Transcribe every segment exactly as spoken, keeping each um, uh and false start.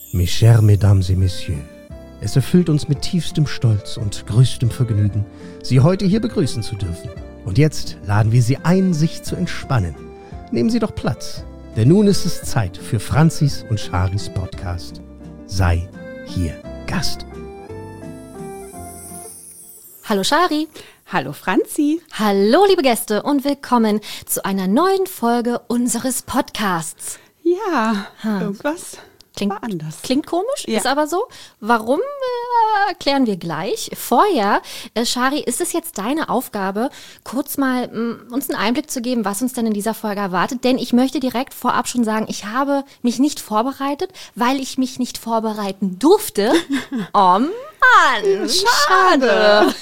Mes chères Mesdames et Messieurs, es erfüllt uns mit tiefstem Stolz und größtem Vergnügen, Sie heute hier begrüßen zu dürfen. Und jetzt laden wir Sie ein, sich zu entspannen. Nehmen Sie doch Platz, denn nun ist es Zeit für Franzis und Charis Podcast. Sei hier Gast. Hallo Chari. Hallo Franzi. Hallo liebe Gäste und willkommen zu einer neuen Folge unseres Podcasts. Ja, Ha. irgendwas Klingt, war anders. klingt komisch, Ja. ist aber so. Warum, äh, erklären wir gleich. Vorher, äh, Chari, ist es jetzt deine Aufgabe, kurz mal mh, uns einen Einblick zu geben, was uns denn in dieser Folge erwartet. Denn ich möchte direkt vorab schon sagen, ich habe mich nicht vorbereitet, weil ich mich nicht vorbereiten durfte. Oh Mann, schade.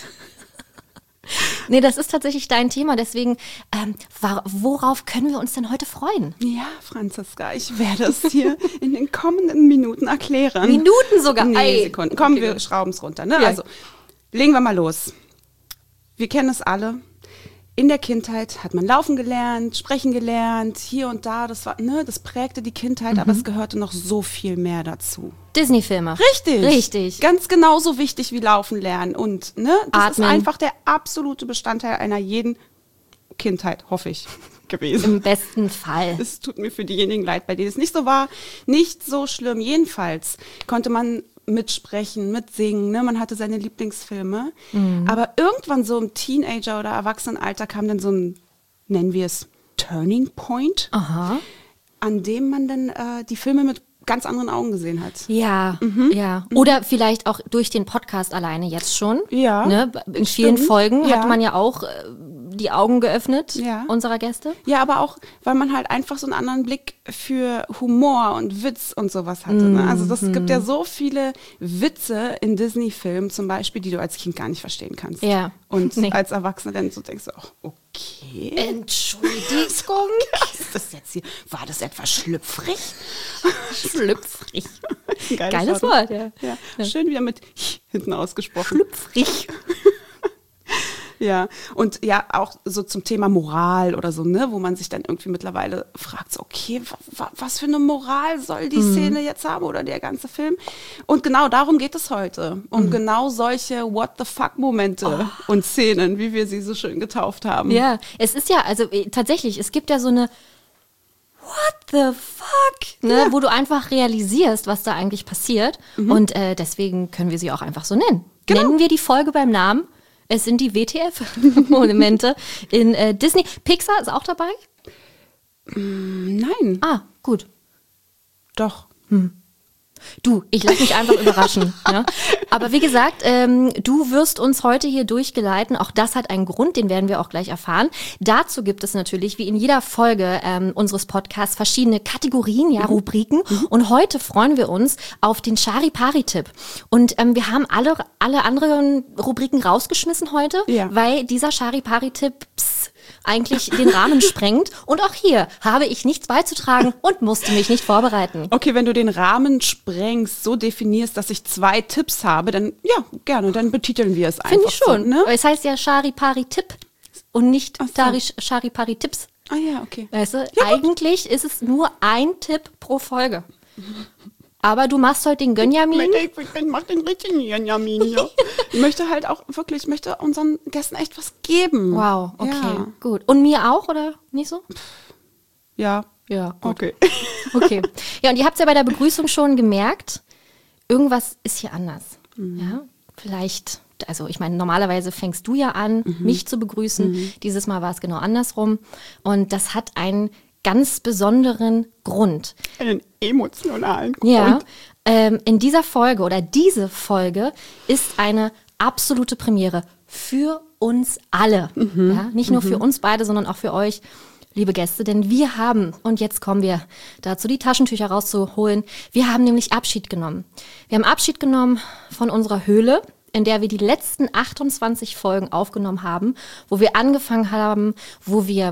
Nee, das ist tatsächlich dein Thema, deswegen, ähm, wa- worauf können wir uns denn heute freuen? Ja, Franziska, ich werde es hier in den kommenden Minuten erklären. Minuten sogar? Nee, Ei. Sekunden. Komm, Okay, wir gut. schrauben es runter. Ne? Ja. Also, legen wir mal los. Wir kennen es alle. In der Kindheit hat man laufen gelernt, sprechen gelernt, hier und da. Das war, ne, das prägte die Kindheit, Mhm. aber es gehörte noch so viel mehr dazu. Disney-Filme. Richtig. Richtig. Ganz genauso wichtig wie Laufen lernen. Und ne, das Atmen. ist einfach der absolute Bestandteil einer jeden Kindheit, hoffe ich, gewesen. Im besten Fall. Es tut mir für diejenigen leid, bei denen es nicht so war. Nicht so schlimm. Jedenfalls konnte man mitsprechen, mitsingen. Ne? Man hatte seine Lieblingsfilme. Aber irgendwann so im Teenager- oder Erwachsenenalter kam dann so ein, nennen wir es, Turning Point, Aha. an dem man dann äh, die Filme mit ganz anderen Augen gesehen hat. Ja, ja. Oder vielleicht auch durch den Podcast alleine jetzt schon. Ja, Ne? In vielen stimmt. Folgen Ja. hat man ja auch äh, die Augen geöffnet Ja. unserer Gäste. Ja, aber auch, weil man halt einfach so einen anderen Blick für Humor und Witz und sowas hatte. Ne? Also das gibt ja so viele Witze in Disney-Filmen zum Beispiel, die du als Kind gar nicht verstehen kannst. Ja. Und Nee. als Erwachsener dann so denkst du auch, okay. Entschuldigung. Was ist das jetzt hier? War das etwas schlüpfrig? Schlüpfrig. Geiles, Geiles ne? Wort, ja. Ja. Ja. Schön wieder mit hinten ausgesprochen. Schlüpfrig. Ja, und ja, auch so zum Thema Moral oder so, ne, wo man sich dann irgendwie mittlerweile fragt, so, okay, wa- wa- was für eine Moral soll die Szene jetzt haben oder der ganze Film? Und genau darum geht es heute, um genau solche What-the-fuck-Momente und Szenen, wie wir sie so schön getauft haben. Ja, es ist ja, also äh, tatsächlich, es gibt ja so eine What the fuck? Ne, Ja. wo du einfach realisierst, was da eigentlich passiert. Und äh, deswegen können wir sie auch einfach so nennen. Genau. Nennen wir die Folge beim Namen. Es sind die W T F-Monumente in äh, Disney. Pixar ist auch dabei? Nein, Ah, gut. doch. Du, ich lasse mich einfach überraschen. Ja? Aber wie gesagt, ähm, du wirst uns heute hier durchgeleiten. Auch das hat einen Grund, den werden wir auch gleich erfahren. Dazu gibt es natürlich, wie in jeder Folge ähm, unseres Podcasts, verschiedene Kategorien, ja, Rubriken. Und heute freuen wir uns auf den Chari-Pari-Tipp. Und ähm, wir haben alle, alle anderen Rubriken rausgeschmissen heute, Ja. weil dieser Chari-Pari-Tipp pss, eigentlich den Rahmen sprengt. Und auch hier habe ich nichts beizutragen und musste mich nicht vorbereiten. Okay, wenn du den Rahmen sprengst, so definierst, dass ich zwei Tipps habe, dann ja, gerne, dann betiteln wir es einfach. Finde ich schon. So, ne? Es heißt ja Chari-Pari-Tipp und nicht Ach so. Dari- Chari-Pari-Tipps. Ah ja, okay. Weißt du, Ja, gut. eigentlich ist es nur ein Tipp pro Folge. Aber du machst heute den Gönjamin. Ich, ich, ich mach den richtigen Benjamin hier. Ich möchte halt auch wirklich, ich möchte unseren Gästen echt was geben. Wow, okay, Ja. gut. Und mir auch, oder nicht so? Ja. Ja, gut. Okay. Okay. Ja, und ihr habt es ja bei der Begrüßung schon gemerkt, irgendwas ist hier anders. Mhm. Ja, vielleicht, also ich meine, normalerweise fängst du ja an, Mhm. mich zu begrüßen. Dieses Mal war es genau andersrum. Und das hat einen ganz besonderen Grund. Einen emotionalen Grund. Ja, ähm, in dieser Folge oder diese Folge ist eine absolute Premiere für uns alle. Ja, nicht nur für uns beide, sondern auch für euch, liebe Gäste, denn wir haben, und jetzt kommen wir dazu, die Taschentücher rauszuholen, wir haben nämlich Abschied genommen. Wir haben Abschied genommen von unserer Höhle, in der wir die letzten achtundzwanzig Folgen aufgenommen haben, wo wir angefangen haben, wo wir mm,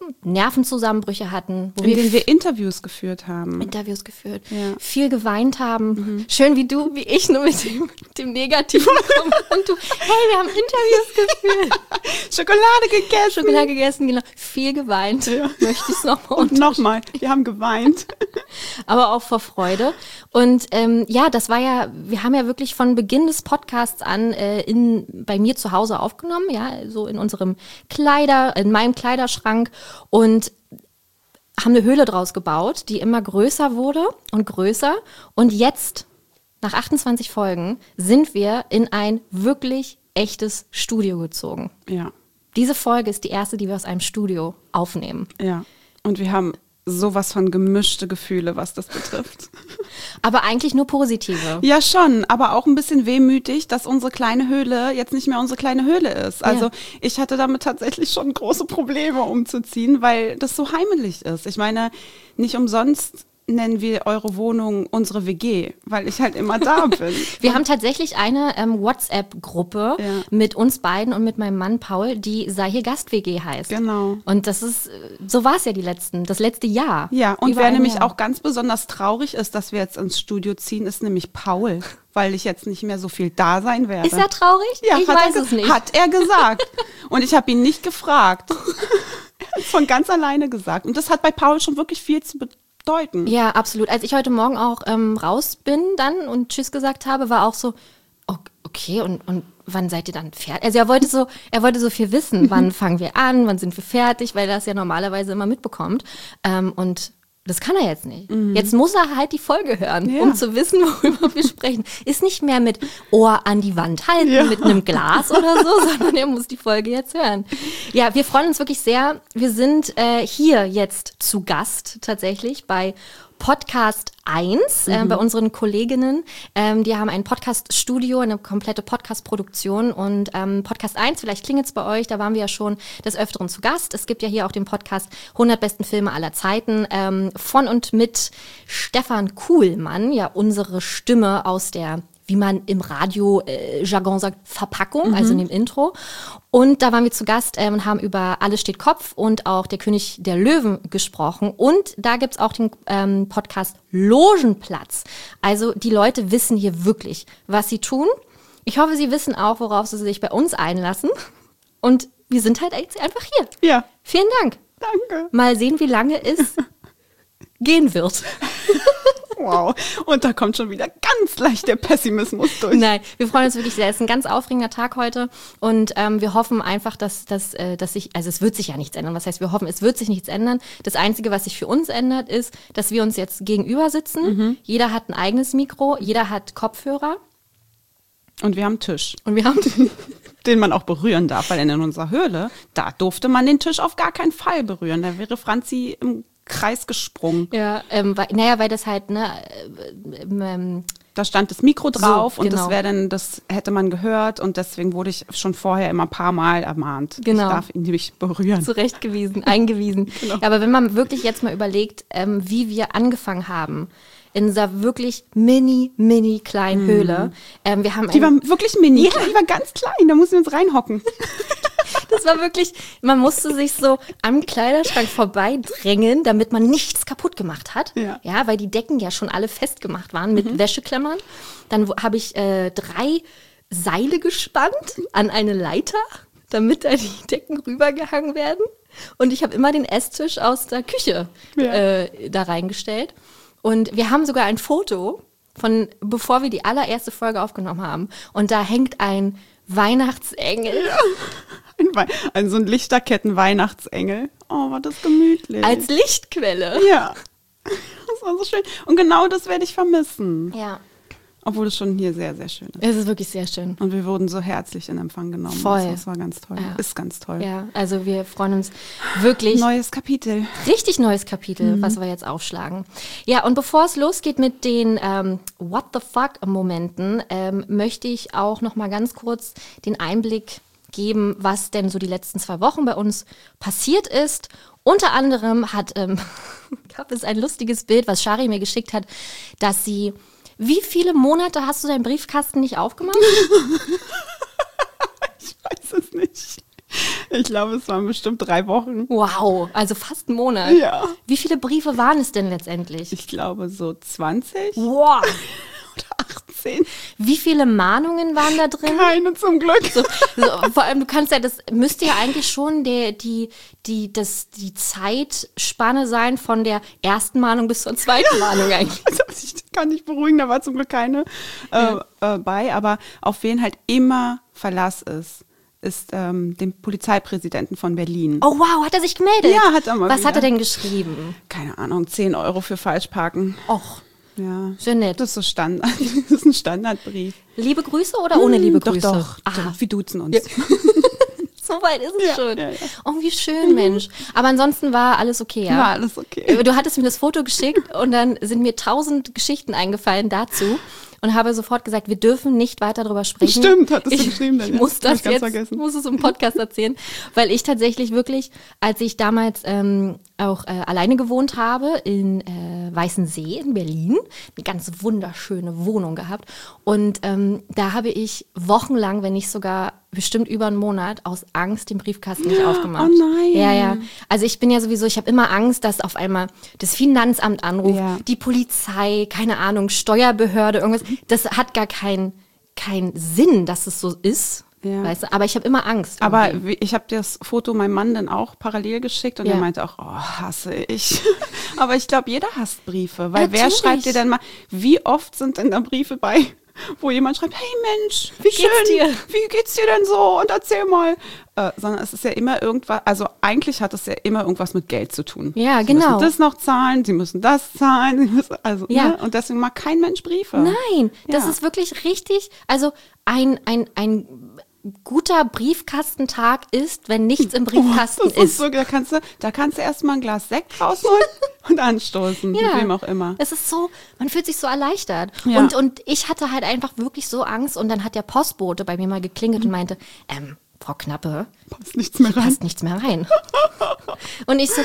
Nervenzusammenbrüche hatten, wo In wir denen wir Interviews geführt haben. Interviews geführt, Ja. viel geweint haben. Mhm. Schön wie du, wie ich, nur mit dem, dem Negativen komme. Und du, hey, wir haben Interviews geführt. Schokolade gegessen. Schokolade gegessen, genau. Viel geweint, ja. Möchte ich es nochmal Und nochmal, wir haben geweint. Aber auch vor Freude. Und ähm, ja, das war ja, wir haben ja wirklich von Beginn des Podcasts an äh, in, bei mir zu Hause aufgenommen, ja, so in unserem Kleider, in meinem Kleiderschrank und haben eine Höhle draus gebaut, die immer größer wurde und größer. Und jetzt, nach achtundzwanzig Folgen, sind wir in ein wirklich echtes Studio gezogen. Ja. Diese Folge ist die erste, die wir aus einem Studio aufnehmen. Ja. Und wir haben sowas von gemischte Gefühle, was das betrifft. Aber eigentlich nur positive. Ja, schon, aber auch ein bisschen wehmütig, dass unsere kleine Höhle jetzt nicht mehr unsere kleine Höhle ist. Also Ja. ich hatte damit tatsächlich schon große Probleme umzuziehen, weil das so heimelig ist. Ich meine, nicht umsonst nennen wir eure Wohnung unsere W G, weil ich halt immer da bin. Wir haben tatsächlich eine ähm, WhatsApp-Gruppe Ja. mit uns beiden und mit meinem Mann Paul, die Sei hier Gast W G heißt. Genau. Und das ist, äh, so war es ja die letzten, das letzte Jahr. Ja, und Über wer ein nämlich Jahr. auch ganz besonders traurig ist, dass wir jetzt ins Studio ziehen, ist nämlich Paul, weil ich jetzt nicht mehr so viel da sein werde. Ist er traurig? Ja, ich hat weiß er, es nicht. Hat er gesagt. Und ich habe ihn nicht gefragt. Er hat von ganz alleine gesagt. Und das hat bei Paul schon wirklich viel zu bedeuten. Ja, absolut. Als ich heute Morgen auch ähm, raus bin dann und Tschüss gesagt habe, war auch so, oh, okay, und, und wann seid ihr dann fertig? Also er wollte so, er wollte so viel wissen, wann fangen wir an, wann sind wir fertig, weil er das ja normalerweise immer mitbekommt. Ähm, und das kann er jetzt nicht. Mhm. Jetzt muss er halt die Folge hören, Ja. um zu wissen, worüber wir sprechen. Ist nicht mehr mit Ohr an die Wand halten, Ja. mit einem Glas oder so, sondern er muss die Folge jetzt hören. Ja, wir freuen uns wirklich sehr. Wir sind äh, hier jetzt zu Gast tatsächlich bei Podcast eins, äh, bei unseren Kolleginnen. Ähm, die haben ein Podcast-Studio, eine komplette Podcast-Produktion und ähm, Podcast eins, vielleicht klingelt's bei euch, da waren wir ja schon des Öfteren zu Gast. Es gibt ja hier auch den Podcast hundert besten Filme aller Zeiten ähm, von und mit Stefan Kuhlmann, ja unsere Stimme aus der, wie man im Radio-Jargon sagt, Verpackung, mhm. also in dem Intro. Und da waren wir zu Gast ähm, und haben über Alles steht Kopf und auch Der König der Löwen gesprochen. Und da gibt's auch den ähm, Podcast Logenplatz. Also die Leute wissen hier wirklich, was sie tun. Ich hoffe, sie wissen auch, worauf sie sich bei uns einlassen. Und wir sind halt jetzt einfach hier. Ja. Vielen Dank. Danke. Mal sehen, wie lange es gehen wird. Wow. Und da kommt schon wieder ganz leicht der Pessimismus durch. Nein, wir freuen uns wirklich sehr. Es ist ein ganz aufregender Tag heute und ähm, wir hoffen einfach, dass, dass, äh, dass sich, also es wird sich ja nichts ändern. Was heißt, wir hoffen, es wird sich nichts ändern. Das Einzige, was sich für uns ändert, ist, dass wir uns jetzt gegenüber sitzen. Mhm. Jeder hat ein eigenes Mikro, jeder hat Kopfhörer. Und wir haben einen Tisch. Und wir haben den man auch berühren darf, weil in unserer Höhle, da durfte man den Tisch auf gar keinen Fall berühren. Da wäre Franzi im Kreis gesprungen. Ja, ähm, weil, naja, weil das halt, ne, äh, ähm, da stand das Mikro drauf so, und genau. das wäre dann, das hätte man gehört und deswegen wurde ich schon vorher immer ein paar Mal ermahnt. Genau. Ich darf ihn nicht berühren. Zurechtgewiesen, eingewiesen. Genau. Ja, aber wenn man wirklich jetzt mal überlegt, ähm, wie wir angefangen haben, in dieser wirklich mini, mini kleinen mhm. Höhle. Ähm, wir haben die war wirklich mini, ja. Die war ganz klein, da mussten wir uns reinhocken. Das war wirklich, man musste sich so am Kleiderschrank vorbeidrängen, damit man nichts kaputt gemacht hat. Ja, ja weil die Decken ja schon alle festgemacht waren mit mhm. Wäscheklemmern. Dann habe ich äh, drei Seile gespannt an eine Leiter, damit da die Decken rübergehangen werden. Und ich habe immer den Esstisch aus der Küche ja. äh, da reingestellt. Und wir haben sogar ein Foto von, bevor wir die allererste Folge aufgenommen haben. Und da hängt ein Weihnachtsengel. Ja. Ein, We- ein so ein Lichterketten-Weihnachtsengel. Oh, war das gemütlich. Als Lichtquelle. Ja. Das war so schön. Und genau das werde ich vermissen. Ja. Obwohl es schon hier sehr, sehr schön ist. Es ist wirklich sehr schön. Und wir wurden so herzlich in Empfang genommen. Voll. Das war ganz toll. Ja. Ist ganz toll. Ja, also wir freuen uns wirklich. Neues Kapitel. Richtig neues Kapitel, mhm. was wir jetzt aufschlagen. Ja, und bevor es losgeht mit den ähm, What the fuck-Momenten, ähm, möchte ich auch noch mal ganz kurz den Einblick geben, was denn so die letzten zwei Wochen bei uns passiert ist. Unter anderem hat, ähm, gab es ein lustiges Bild, was Shari mir geschickt hat, dass sie, wie viele Monate hast du deinen Briefkasten nicht aufgemacht? Ich weiß es nicht. Ich glaube, es waren bestimmt drei Wochen. Wow, also fast einen Monat. Ja. Wie viele Briefe waren es denn letztendlich? Ich glaube so zwanzig Wow. oder achtzehn. Wie viele Mahnungen waren da drin? Keine zum Glück. So, so, vor allem, du kannst ja, das müsste ja eigentlich schon der, die, die, das, die Zeitspanne sein von der ersten Mahnung bis zur zweiten Mahnung eigentlich. Also ich kann dich beruhigen, da war zum Glück keine äh, äh, bei, aber auf wen halt immer Verlass ist, ist ähm, dem Polizeipräsidenten von Berlin. Oh wow, hat er sich gemeldet? Ja, hat er mal Was wieder. hat er denn geschrieben? Keine Ahnung, zehn Euro für Falschparken. Och, Ja. sehr nett. Das ist so Standard, das ist ein Standardbrief. Liebe Grüße oder ohne liebe Doch, Grüße? doch, Aha, doch, wir duzen uns. Ja. So weit ist es Ja, schon. ja, ja. Oh, wie schön, Mensch. Aber ansonsten war alles okay, ja? War alles okay. Du hattest mir das Foto geschickt und dann sind mir tausend Geschichten eingefallen dazu und habe sofort gesagt, wir dürfen nicht weiter darüber sprechen. Stimmt, hattest du ich, geschrieben dann, Ich ja. muss Hab das ich ganz jetzt, vergessen. muss es im Podcast erzählen, weil ich tatsächlich wirklich, als ich damals ähm, auch äh, alleine gewohnt habe in äh, Weißensee in Berlin, eine ganz wunderschöne Wohnung gehabt und ähm, da habe ich wochenlang, wenn nicht sogar bestimmt über einen Monat aus Angst den Briefkasten nicht aufgemacht. Oh nein. Ja, ja. Also ich bin ja sowieso, ich habe immer Angst, dass auf einmal das Finanzamt anruft, Ja. die Polizei, keine Ahnung, Steuerbehörde, irgendwas. Das hat gar keinen keinen Sinn, dass es so ist. Ja. Weißt du? Aber ich habe immer Angst. Aber irgendwie. wie- ich habe das Foto meinem Mann dann auch parallel geschickt und Ja. er meinte auch, oh, hasse ich. Aber ich glaube, jeder hasst Briefe, weil wer Natürlich. schreibt dir denn mal, wie oft sind denn da Briefe bei, wo jemand schreibt, hey Mensch, wie geht's schön, dir? wie geht's dir denn so und erzähl mal. Äh, sondern es ist ja immer irgendwas, also eigentlich hat es ja immer irgendwas mit Geld zu tun. Ja, Sie genau. müssen das noch zahlen, sie müssen das zahlen, sie müssen, also, Ja. ne? Und deswegen mag kein Mensch Briefe. Nein, das Ja. ist wirklich richtig. Also ein, ein, ein guter Briefkastentag ist, wenn nichts im Briefkasten Oh, Das ist ist. so, da kannst du, da kannst du erstmal ein Glas Sekt rausholen und anstoßen, mit wem auch immer. Es ist so, man fühlt sich so erleichtert. Ja. Und, und ich hatte halt einfach wirklich so Angst und dann hat der Postbote bei mir mal geklingelt und meinte, ähm, Frau Knappe, Passt nichts mehr rein. passt nichts mehr rein. Und ich so,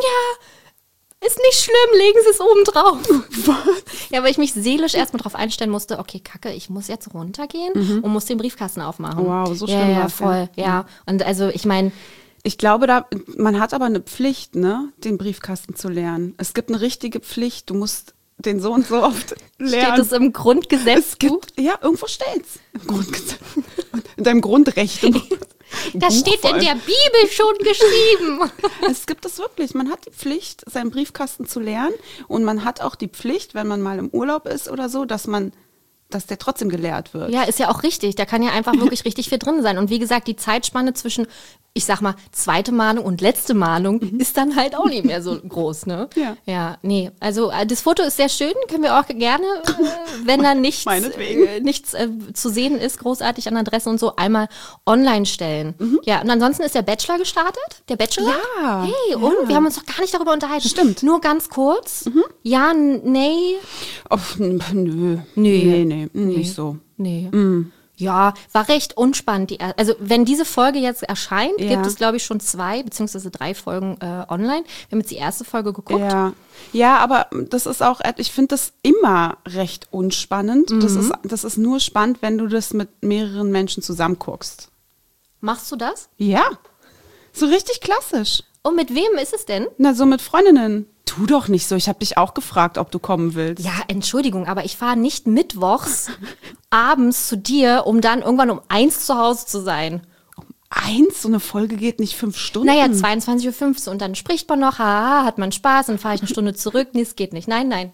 ja, ist nicht schlimm, legen Sie es oben drauf. Ja, weil ich mich seelisch erstmal drauf einstellen musste, okay, Kacke, ich muss jetzt runtergehen und muss den Briefkasten aufmachen. Wow, so ja, schlimm ja, war's, ja. voll, ja. Und also ich meine, Ich glaube, da, man hat aber eine Pflicht, ne, den Briefkasten zu leeren. Es gibt eine richtige Pflicht. Du musst den so und so oft lernen. steht es im Grundgesetz. Es gibt, ja, irgendwo steht's. Im Grundgesetz. In deinem Grundrecht. Im Das Buch steht vor in allem. der Bibel schon geschrieben. Es gibt es wirklich. Man hat die Pflicht, seinen Briefkasten zu leeren. Und man hat auch die Pflicht, wenn man mal im Urlaub ist oder so, dass man, dass der trotzdem geleert wird. Ja, ist ja auch richtig. Da kann ja einfach wirklich richtig viel drin sein. Und wie gesagt, die Zeitspanne zwischen, ich sag mal, zweite Mahnung und letzte Mahnung ist dann halt auch nicht mehr so groß, ne? Ja. Ja, nee. Also äh, das Foto ist sehr schön, können wir auch gerne, äh, wenn da nichts, Meinetwegen. äh, nichts äh, zu sehen ist, großartig an Adressen und so, einmal online stellen. Ja, und ansonsten ist der Bachelor gestartet, der Bachelor. Ja, Hey, ja. und wir haben uns noch gar nicht darüber unterhalten. Stimmt. Nur ganz kurz. Ja, n- nee. Oh, n- nö. Nee. Nee, nee, nicht so. Nee. Ja, war recht unspannend. Die, er- also wenn diese Folge jetzt erscheint, Ja. gibt es, glaube ich, schon zwei beziehungsweise drei Folgen äh, online. Wir haben jetzt die erste Folge geguckt. Ja. ja, aber das ist auch, ich finde das immer recht unspannend. Das, ist, das ist nur spannend, wenn du das mit mehreren Menschen zusammen guckst. Machst du das? Ja, so richtig klassisch. Und mit wem ist es denn? Na, so mit Freundinnen. Tu doch nicht so. Ich habe dich auch gefragt, ob du kommen willst. Ja, Entschuldigung, aber ich fahre nicht mittwochs abends zu dir, um dann irgendwann um eins zu Hause zu sein. Eins, so eine Folge geht nicht fünf Stunden. Naja, zweiundzwanzig Uhr fünfzehn und dann spricht man noch, haha, hat man Spaß, dann fahre ich eine Stunde zurück. Nee, es geht nicht. Nein, nein.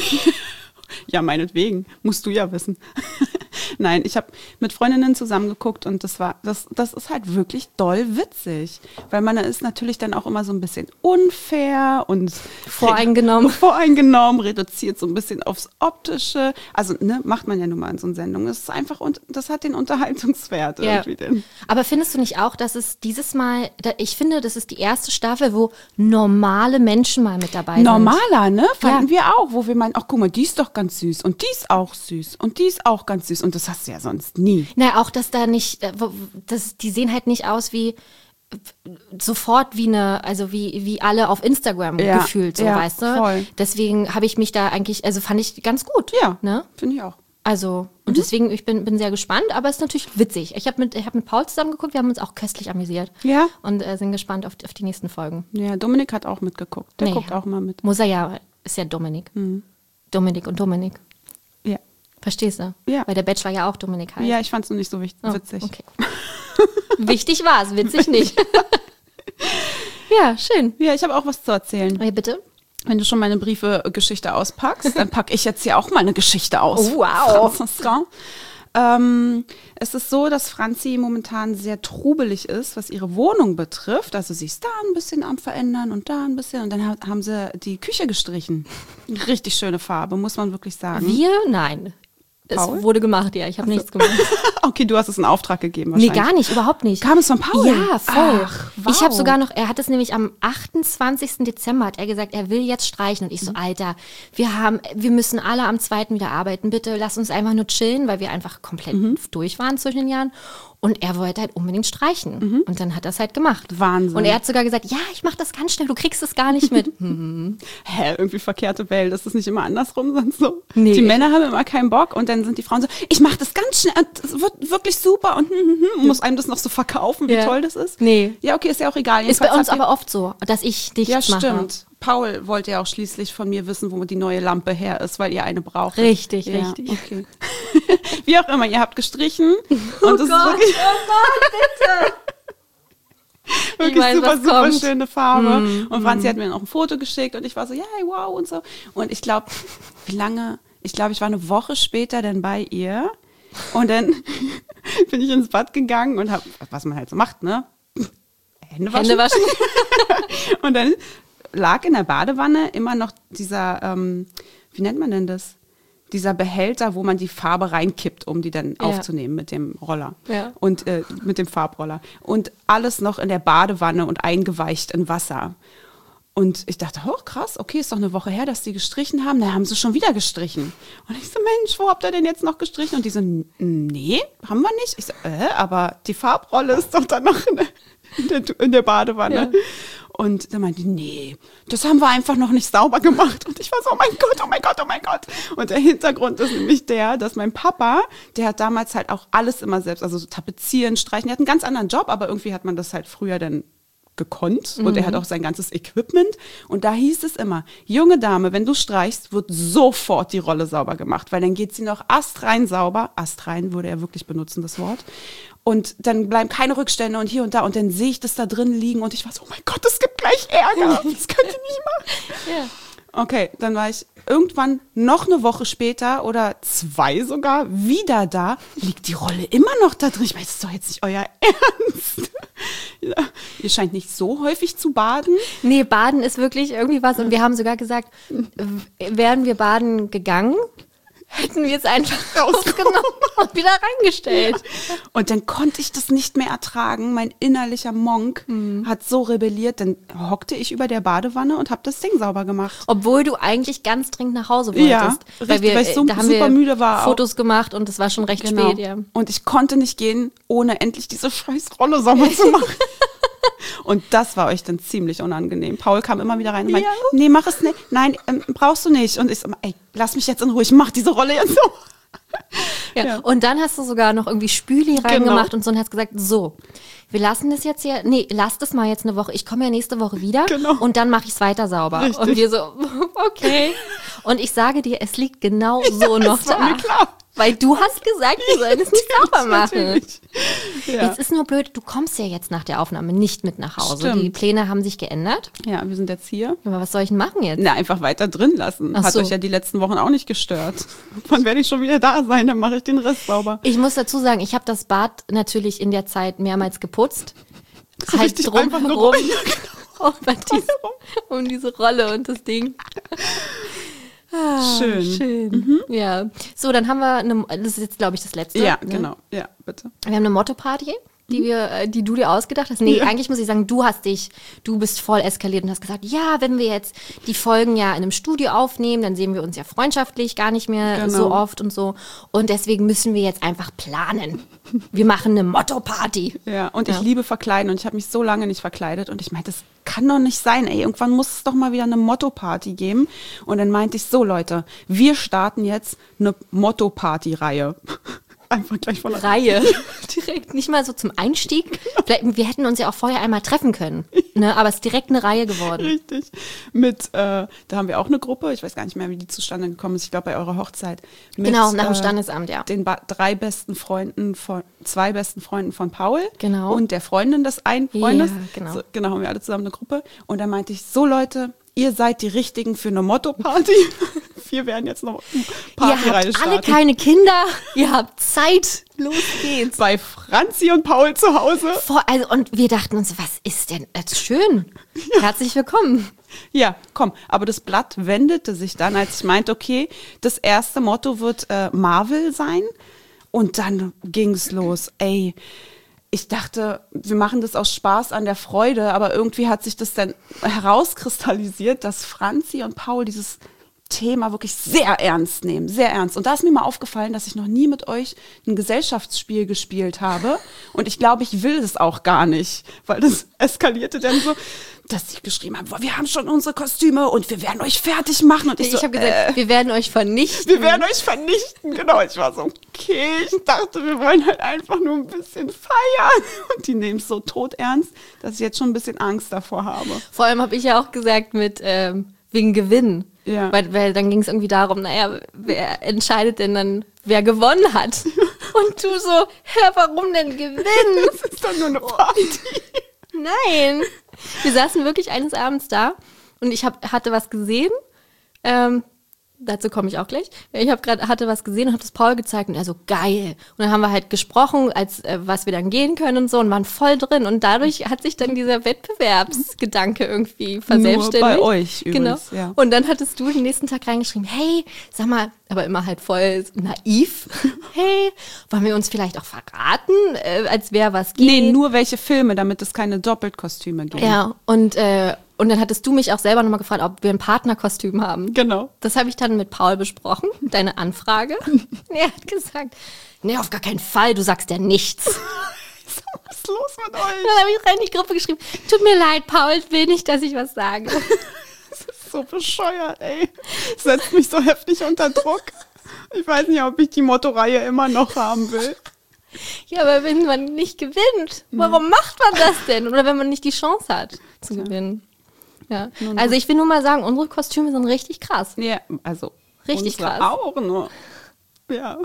Ja, meinetwegen. Musst du ja wissen. Nein, ich habe mit Freundinnen zusammengeguckt und das war, das, das ist halt wirklich doll witzig. Weil man ist natürlich dann auch immer so ein bisschen unfair und Voreingenommen. voreingenommen, reduziert so ein bisschen aufs Optische. Also, ne, macht man ja nun mal in so einer Sendung. Das ist einfach, und das hat den Unterhaltungswert Ja. irgendwie. Den. Aber findest du nicht auch, dass es dieses Mal, da- ich finde, das ist die erste Staffel, wo normale Menschen mal mit dabei sind. Normaler, ne? Fanden Ja. wir auch, wo wir meinen, ach guck mal, die ist doch ganz süß und die ist auch süß und die ist auch ganz süß und das hast du ja sonst nie. Na, auch, dass da nicht, äh, wo- das, die sehen halt nicht aus wie äh, sofort wie eine, also wie, wie alle auf Instagram Ja, gefühlt, so, ja, weißt du? voll. Deswegen habe ich mich da eigentlich, also fand ich ganz gut. Ja, Ne? finde ich auch. Also, und deswegen, ich bin, bin sehr gespannt, aber es ist natürlich witzig. Ich habe mit, ich hab mit Paul zusammen geguckt, wir haben uns auch köstlich amüsiert. Ja? Und äh, sind gespannt auf, auf die nächsten Folgen. Ja, Dominik hat auch mitgeguckt. Der Nee, guckt ja. auch mal mit. Muss er ja, ist ja Dominik. Mhm. Dominik und Dominik. Ja. Verstehst du? Ja. Weil der Bachelor ja auch Dominik heißt. Ja, ich fand es nur nicht so wichtig, Oh, witzig. Okay. Wichtig war es, witzig nicht. Ja, schön. Ja, ich habe auch was zu erzählen. Ja, bitte. Wenn du schon meine Briefe-Geschichte auspackst, dann packe ich jetzt hier auch mal eine Geschichte aus. Oh, wow. Franziska. Ähm, es ist so, dass Franzi momentan sehr trubelig ist, was ihre Wohnung betrifft. Also sie ist da ein bisschen am Verändern und da ein bisschen. Und dann ha- haben sie die Küche gestrichen. Richtig schöne Farbe, muss man wirklich sagen. Wir? Nein. Paul? Es wurde gemacht, ja. Ich habe nichts gemacht. Okay, du hast es in Auftrag gegeben Nee, wahrscheinlich. gar nicht, überhaupt nicht. Kam es von Paul? Ja, voll. Ach, wow. Ich habe sogar noch, er hat es nämlich am achtundzwanzigsten Dezember, hat er gesagt, er will jetzt streichen. Und ich so, Alter, wir haben, wir müssen alle am zweiten wieder arbeiten. Bitte lass uns einfach nur chillen, weil wir einfach komplett durch waren zwischen den Jahren. Und er wollte halt unbedingt streichen. Und dann hat er es halt gemacht. Wahnsinn. Und er hat sogar gesagt, ja, ich mache das ganz schnell, du kriegst es gar nicht mit. hm. Hä, irgendwie verkehrte Welt. Ist das nicht immer andersrum? Sonst so? Nee. Die Männer haben immer keinen Bock und dann sind die Frauen so, ich mache das ganz schnell, es wird wirklich super und hm, hm, hm, muss einem das noch so verkaufen, wie Ja. toll das ist. Nee. Ja, okay, ist ja auch egal. Ist bei Jedenfalls uns habt ihr- aber oft so, dass ich nichts Ja, mache. stimmt. Paul wollte ja auch schließlich von mir wissen, wo die neue Lampe her ist, weil ihr eine braucht. Richtig, ja, richtig. Okay. Wie auch immer, ihr habt gestrichen und es ist wirklich, wirklich weiß, super, was super kommt. schöne Farbe. Mm, und Franzi hat mir noch ein Foto geschickt und ich war so, ja, hey, wow und so. Und ich glaube, wie lange, ich glaube, ich war eine Woche später dann bei ihr und dann bin ich ins Bad gegangen und habe, was man halt so macht, ne? Hände waschen. Hände waschen. Und dann lag in der Badewanne immer noch dieser, ähm, wie nennt man denn das? Dieser Behälter, wo man die Farbe reinkippt, um die dann Ja. aufzunehmen mit dem Roller. Ja. Und äh, mit dem Farbroller. Und alles noch in der Badewanne und eingeweicht in Wasser. Und ich dachte, oh krass, okay, ist doch eine Woche her, dass die gestrichen haben. Na, haben sie schon wieder gestrichen. Und ich so, Mensch, wo habt ihr denn jetzt noch gestrichen? Und die so, "N- nee, haben wir nicht. Ich so, äh, aber die Farbrolle ist doch dann noch in der, in der, in der Badewanne. Ja. Und dann meinte die, nee, das haben wir einfach noch nicht sauber gemacht. Und ich war so, oh mein Gott, oh mein Gott, oh mein Gott. Und der Hintergrund ist nämlich der, dass mein Papa, der hat damals halt auch alles immer selbst, also so tapezieren, streichen, der hat einen ganz anderen Job, aber irgendwie hat man das halt früher dann gekonnt und er hat auch sein ganzes Equipment und da hieß es immer, junge Dame, wenn du streichst, wird sofort die Rolle sauber gemacht, weil dann geht sie noch astrein sauber, astrein würde er wirklich benutzen, das Wort, und dann bleiben keine Rückstände und hier und da und dann sehe ich das da drin liegen und ich war so, oh mein Gott, es gibt gleich Ärger, das könnt ihr nicht machen. Ja. Okay, dann war ich irgendwann noch eine Woche später oder zwei sogar wieder da, liegt die Rolle immer noch da drin. Ich meine, das ist doch jetzt nicht euer Ernst. Ja, ihr scheint nicht so häufig zu baden. Nee, baden ist wirklich irgendwie was. Und wir haben sogar gesagt, w- wären wir baden gegangen, hätten wir es einfach rausgenommen und wieder reingestellt. Und dann konnte ich das nicht mehr ertragen. Mein innerlicher Monk hat so rebelliert. Dann hockte ich über der Badewanne und habe das Ding sauber gemacht. Obwohl du eigentlich ganz dringend nach Hause wolltest. Ja, richtig, weil ich so da haben super wir müde war auch. Fotos gemacht und es war schon recht spät. Ja. Und ich konnte nicht gehen, ohne endlich diese scheiß Rolle sauber zu machen. Und das war euch dann ziemlich unangenehm. Paul kam immer wieder rein und meinte, Ja. nee, mach es nicht. Nein, ähm, brauchst du nicht. Und ich so, ey, lass mich jetzt in Ruhe, ich mach diese Rolle jetzt so. Ja. Ja. Und dann hast du sogar noch irgendwie Spüli reingemacht und so und hast gesagt, so, wir lassen das jetzt hier, nee, lass das mal jetzt eine Woche, ich komme ja nächste Woche wieder Genau. und dann mache ich es weiter sauber. Richtig. Und wir so, okay. Und ich sage dir, es liegt genau so noch das war da. mir klar. Weil du hast gesagt, wir sollen es nicht sauber machen. Natürlich. Ja. Jetzt ist nur blöd, du kommst ja jetzt nach der Aufnahme nicht mit nach Hause. Stimmt. Die Pläne haben sich geändert. ja, wir sind jetzt hier. Aber was soll ich denn machen jetzt? Na, einfach weiter drin lassen. Ach Hat so. euch ja die letzten Wochen auch nicht gestört. Wann werde ich schon wieder da sein? Dann mache ich den Rest sauber. Ich muss dazu sagen, ich habe das Bad natürlich in der Zeit mehrmals geputzt. So richtig einfach nur rum, rum. Ja, genau. um, dies, um diese Rolle und das Ding. Ah, Schön. Schön. Ja. So, dann haben wir eine, das ist jetzt, glaube ich, das letzte. Ja, ne? genau. Ja, bitte. Wir haben eine Motto-Party, die wir, äh, die du dir ausgedacht hast. Nee, Ja. eigentlich muss ich sagen, du hast dich, du bist voll eskaliert und hast gesagt, ja, wenn wir jetzt die Folgen ja in einem Studio aufnehmen, dann sehen wir uns ja freundschaftlich gar nicht mehr Genau. so oft und so. Und deswegen müssen wir jetzt einfach planen. Wir machen eine Motto-Party. Ja, und Ja. ich liebe Verkleiden und ich habe mich so lange nicht verkleidet und ich meinte, das kann doch nicht sein, ey. Irgendwann muss es doch mal wieder eine Motto-Party geben. Und dann meinte ich, so Leute, wir starten jetzt eine Motto-Party-Reihe. Einfach gleich von der Reihe. Direkt, nicht mal so zum Einstieg. Vielleicht, wir hätten uns ja auch vorher einmal treffen können. Ne? Aber es ist direkt eine Reihe geworden. Richtig. Mit, äh, da haben wir auch eine Gruppe, ich weiß gar nicht mehr, wie die zustande gekommen ist, ich glaube bei eurer Hochzeit. Mit, Genau, nach dem äh, Standesamt, ja. den ba- drei besten Freunden von, zwei besten Freunden von Paul. Genau. Und der Freundin des einen Freundes. Ja, genau. So, genau, haben wir alle zusammen eine Gruppe. Und da meinte ich, so Leute, ihr seid die Richtigen für eine Motto-Party. Wir werden jetzt noch eine Partyreihe Ihr habt starten. alle keine Kinder, ihr habt Zeit, los geht's. Bei Franzi und Paul zu Hause. Vor, also, und wir dachten uns, was ist denn das? Schön. Herzlich willkommen. Ja, komm, aber das Blatt wendete sich dann, als ich meinte, okay, das erste Motto wird äh, Marvel sein. Und dann ging's los. Ey, ich dachte, wir machen das aus Spaß an der Freude, aber irgendwie hat sich das dann herauskristallisiert, dass Franzi und Paul dieses Thema wirklich sehr ernst nehmen, sehr ernst. Und da ist mir mal aufgefallen, dass ich noch nie mit euch ein Gesellschaftsspiel gespielt habe. Und ich glaube, ich will es auch gar nicht, weil das eskalierte dann so, dass sie geschrieben haben, wir haben schon unsere Kostüme und wir werden euch fertig machen. Und ich, Ich, so, ich habe gesagt, äh, wir werden euch vernichten. wir werden euch vernichten. Genau, ich war so, okay, ich dachte, wir wollen halt einfach nur ein bisschen feiern. Und die nehmen es so todernst, dass ich jetzt schon ein bisschen Angst davor habe. Vor allem habe ich ja auch gesagt, mit ähm, wegen Gewinn. Ja. Weil, weil dann ging es irgendwie darum, naja, wer entscheidet denn dann, wer gewonnen hat? Und du so, hä, warum denn gewinnen? Das ist doch nur eine Party. Nein. Wir saßen wirklich eines Abends da und ich hab, hatte was gesehen. Ähm, dazu komme ich auch gleich. Ich hab grad, hatte was gesehen und habe das Paul gezeigt und er so, geil. Und dann haben wir halt gesprochen, als äh, was wir dann gehen können und so und waren voll drin. Und dadurch hat sich dann dieser Wettbewerbsgedanke irgendwie verselbstständigt. Nur bei euch übrigens, Genau. ja. Und dann hattest du den nächsten Tag reingeschrieben, hey, sag mal, aber immer halt voll naiv. Hey, wollen wir uns vielleicht auch verraten, äh, als wäre was geht? Nee, nur welche Filme, damit es keine Doppeltkostüme gibt. Ja, und, äh, und dann hattest du mich auch selber nochmal gefragt, ob wir ein Partnerkostüm haben. Genau. Das habe ich dann mit Paul besprochen, deine Anfrage. Er hat gesagt, nee, auf gar keinen Fall, du sagst ja nichts. Was ist los mit euch? Dann habe ich rein in die Gruppe geschrieben, tut mir leid, Paul, ich will nicht, dass ich was sage. Das ist so bescheuert, ey. Das setzt mich so heftig unter Druck. Ich weiß nicht, ob ich die Mottoreihe immer noch haben will. Ja, aber wenn man nicht gewinnt, warum macht man das denn? Oder wenn man nicht die Chance hat zu gewinnen. Ja. Also ich will nur mal sagen, unsere Kostüme sind richtig krass. Ja, also Richtig unsere krass. auch nur. Ja.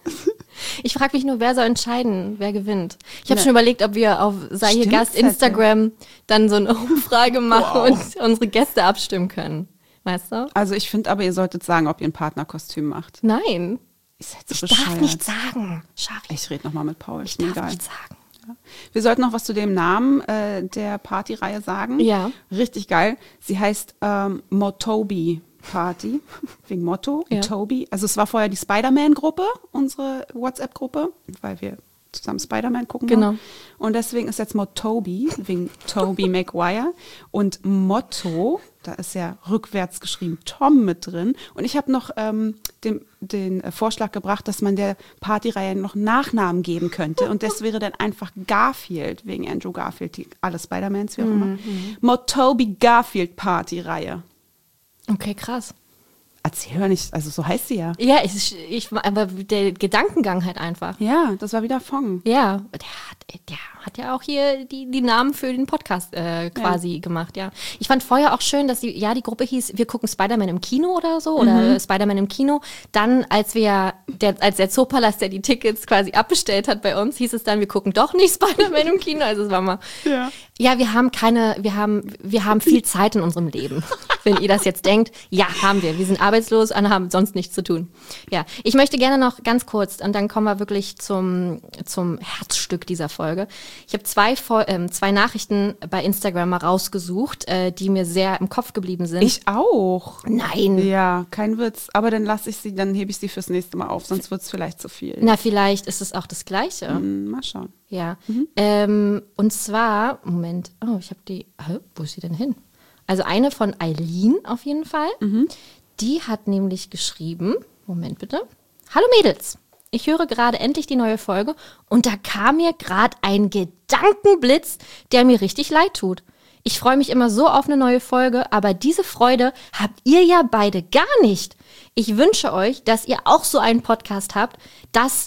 Ich frage mich nur, wer soll entscheiden, wer gewinnt. Ich habe Ne. schon überlegt, ob wir auf Sei hier Gast Stimmzettel. Instagram dann so eine Umfrage machen Wow. und unsere Gäste abstimmen können. Weißt du? Also ich finde aber, ihr solltet sagen, ob ihr ein Partnerkostüm macht. Nein. Ist jetzt so Ich bescheuert. darf nicht sagen. Schari. Ich rede nochmal mit Paul. Ich Ist mir darf egal. nicht sagen. Wir sollten noch was zu dem Namen äh, der Partyreihe sagen. Ja. Richtig geil. Sie heißt ähm, Motobi Party, wegen Motto, Ja. Motobi. Also es war vorher die Spider-Man-Gruppe, unsere WhatsApp-Gruppe, weil wir zusammen Spider-Man gucken Genau. wollen. Und deswegen ist jetzt Motobi, wegen Tobey Maguire. Und Motto, da ist ja rückwärts geschrieben Tom mit drin. Und ich habe noch ähm, den, den äh, Vorschlag gebracht, dass man der Partyreihe noch Nachnamen geben könnte. Und das wäre dann einfach Garfield, wegen Andrew Garfield, die alle Spider-Mans, wie auch immer. Motobi Garfield Partyreihe. Okay, krass. Erzähl doch nicht, also so heißt sie ja. Ja, ich, ich, aber der Gedankengang halt einfach. Ja, das war wieder Fong. Ja, der hat, der hat ja auch hier die, die Namen für den Podcast äh, quasi ja. gemacht, ja. Ich fand vorher auch schön, dass die, ja, die Gruppe hieß, wir gucken Spider-Man im Kino oder so, oder mhm. Spider-Man im Kino. Dann, als wir, der, als der Zoopalast, der die Tickets quasi abbestellt hat bei uns, hieß es dann, wir gucken doch nicht Spider-Man im Kino. Also es war mal, ja. ja, wir haben keine, wir haben, wir haben viel Zeit in unserem Leben. Wenn ihr das jetzt denkt, ja, haben wir. Wir sind arbeitslos und haben sonst nichts zu tun. Ja, ich möchte gerne noch ganz kurz, und dann kommen wir wirklich zum, zum Herzstück dieser Folge. Ich habe zwei, äh, zwei Nachrichten bei Instagram mal rausgesucht, äh, die mir sehr im Kopf geblieben sind. Ich auch. Nein. Ja, kein Witz. Aber dann lasse ich sie, dann hebe ich sie fürs nächste Mal auf, sonst wird es vielleicht zu viel. Na, vielleicht ist es auch das Gleiche. Hm, mal schauen. Ja. Mhm. Ähm, und zwar, Moment, oh, ich habe die, oh, wo ist sie denn hin? Also eine von Eileen auf jeden Fall. Mhm. Die hat nämlich geschrieben, Moment bitte. Hallo Mädels, ich höre gerade endlich die neue Folge und da kam mir gerade ein Gedankenblitz, der mir richtig leid tut. Ich freue mich immer so auf eine neue Folge, aber diese Freude habt ihr ja beide gar nicht. Ich wünsche euch, dass ihr auch so einen Podcast habt, dass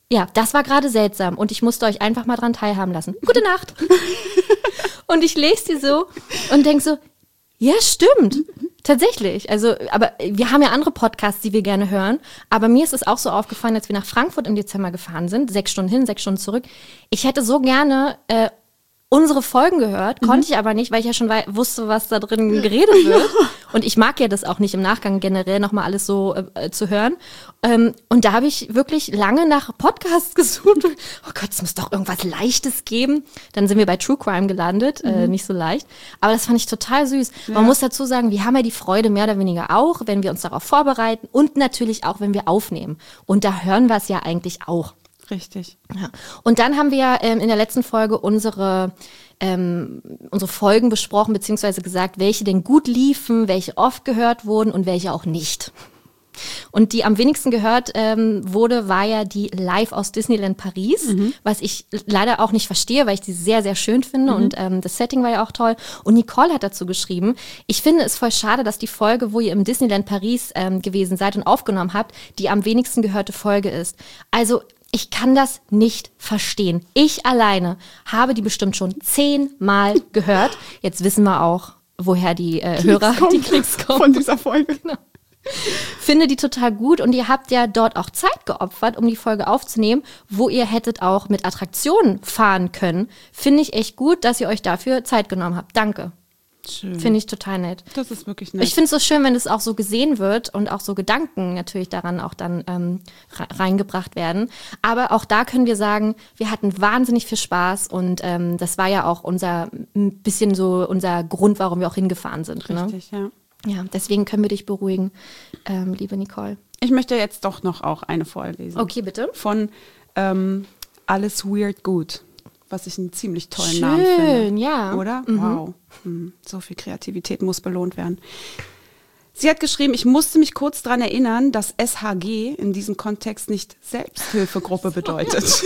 Ja, das war gerade seltsam und ich musste euch einfach mal dran teilhaben lassen. Gute Nacht. Und ich lese die so und denke so, ja, stimmt. Tatsächlich. Also, aber wir haben ja andere Podcasts, die wir gerne hören. Aber mir ist es auch so aufgefallen, als wir nach Frankfurt im Dezember gefahren sind, sechs Stunden hin, sechs Stunden zurück. Ich hätte so gerne äh, unsere Folgen gehört, konnte mhm. ich aber nicht, weil ich ja schon wei- wusste, was da drin geredet wird. Und ich mag ja das auch nicht im Nachgang generell nochmal alles so äh, zu hören. Ähm, und da habe ich wirklich lange nach Podcasts gesucht. Oh Gott, es muss doch irgendwas Leichtes geben. Dann sind wir bei True Crime gelandet, mhm. äh, nicht so leicht. Aber das fand ich total süß. Ja. Man muss dazu sagen, wir haben ja die Freude mehr oder weniger auch, wenn wir uns darauf vorbereiten und natürlich auch, wenn wir aufnehmen. Und da hören wir es ja eigentlich auch. Richtig. Ja. Und dann haben wir ähm, in der letzten Folge unsere, ähm, unsere Folgen besprochen, beziehungsweise gesagt, welche denn gut liefen, welche oft gehört wurden und welche auch nicht. Und die am wenigsten gehört ähm, wurde, war ja die Live aus Disneyland Paris, mhm. was ich leider auch nicht verstehe, weil ich die sehr, sehr schön finde mhm. und ähm, das Setting war ja auch toll. Und Nicole hat dazu geschrieben, ich finde es voll schade, dass die Folge, wo ihr im Disneyland Paris ähm, gewesen seid und aufgenommen habt, die am wenigsten gehörte Folge ist. Also ich kann das nicht verstehen. Ich alleine habe die bestimmt schon zehnmal gehört. Jetzt wissen wir auch, woher die äh, Hörer, kommen, die Klicks kommen. Von dieser Folge. Genau. Finde die total gut und ihr habt ja dort auch Zeit geopfert, um die Folge aufzunehmen, wo ihr hättet auch mit Attraktionen fahren können. Finde ich echt gut, dass ihr euch dafür Zeit genommen habt. Danke. Schön. Finde ich total nett. Das ist wirklich nett. Ich finde es so schön, wenn es auch so gesehen wird und auch so Gedanken natürlich daran auch dann ähm, reingebracht werden. Aber auch da können wir sagen, wir hatten wahnsinnig viel Spaß und ähm, das war ja auch unser ein bisschen so unser Grund, warum wir auch hingefahren sind. Richtig, ne? ja. Ja, deswegen können wir dich beruhigen, ähm, liebe Nicole. Ich möchte jetzt doch noch auch eine vorlesen. Okay, bitte. Von ähm, Alles Weird Gut. Was ich einen ziemlich tollen Schön, Namen finde. Schön, ja. Oder? Mhm. Wow. Hm. So viel Kreativität muss belohnt werden. Sie hat geschrieben, ich musste mich kurz daran erinnern, dass S H G in diesem Kontext nicht Selbsthilfegruppe bedeutet.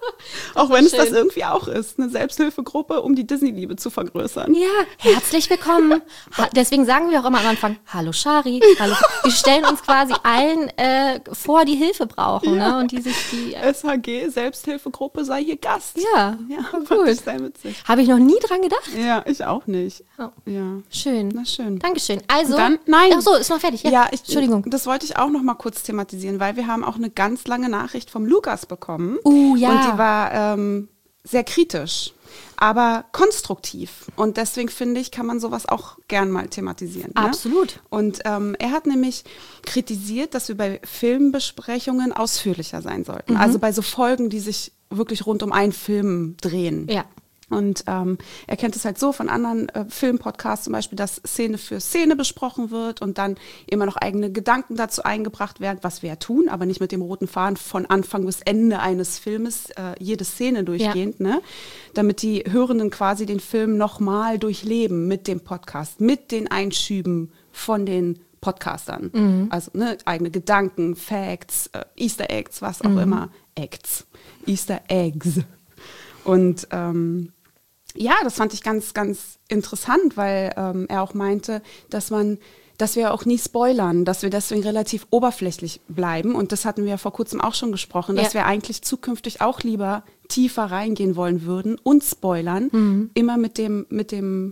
Auch wenn es das irgendwie auch ist, eine Selbsthilfegruppe, um die Disney-Liebe zu vergrößern. Ja, herzlich willkommen. Ha- deswegen sagen wir auch immer am Anfang, hallo Shari, hallo. Wir stellen uns quasi allen äh, vor, die Hilfe brauchen, Ja. ne? Und die sich die äh, S H G, Selbsthilfegruppe, sei hier Gast. Ja, ja gut. fand ich sehr witzig. Habe ich noch nie dran gedacht. Ja, ich auch nicht. Oh. Ja. Schön. Na schön. Dankeschön. Also, Dann, nein. Ach so, ist noch fertig. Ja, Ja, ich, Entschuldigung. Das wollte ich auch noch mal kurz thematisieren, weil wir haben auch eine ganz lange Nachricht vom Lukas bekommen. Uh, ja. Und die war ähm, sehr kritisch, aber konstruktiv. Und deswegen finde ich, kann man sowas auch gern mal thematisieren. Absolut. Ne? Und ähm, er hat nämlich kritisiert, dass wir bei Filmbesprechungen ausführlicher sein sollten. Mhm. Also bei so Folgen, die sich wirklich rund um einen Film drehen. Ja. Und ähm, er kennt es halt so von anderen äh, Filmpodcasts zum Beispiel, dass Szene für Szene besprochen wird und dann immer noch eigene Gedanken dazu eingebracht werden, was wir ja tun, aber nicht mit dem roten Faden von Anfang bis Ende eines Filmes, äh, jede Szene durchgehend, ja. ne? Damit die Hörenden quasi den Film nochmal durchleben mit dem Podcast, mit den Einschüben von den Podcastern. Mhm. Also ne, eigene Gedanken, Facts, äh, Easter Eggs, was auch mhm. immer. Acts. Easter Eggs. Und ähm, ja, das fand ich ganz, ganz interessant, weil ähm, er auch meinte, dass man, dass wir auch nie spoilern, dass wir deswegen relativ oberflächlich bleiben. Und das hatten wir ja vor kurzem auch schon gesprochen, dass ja. wir eigentlich zukünftig auch lieber tiefer reingehen wollen würden und spoilern. Mhm. Immer mit dem, mit dem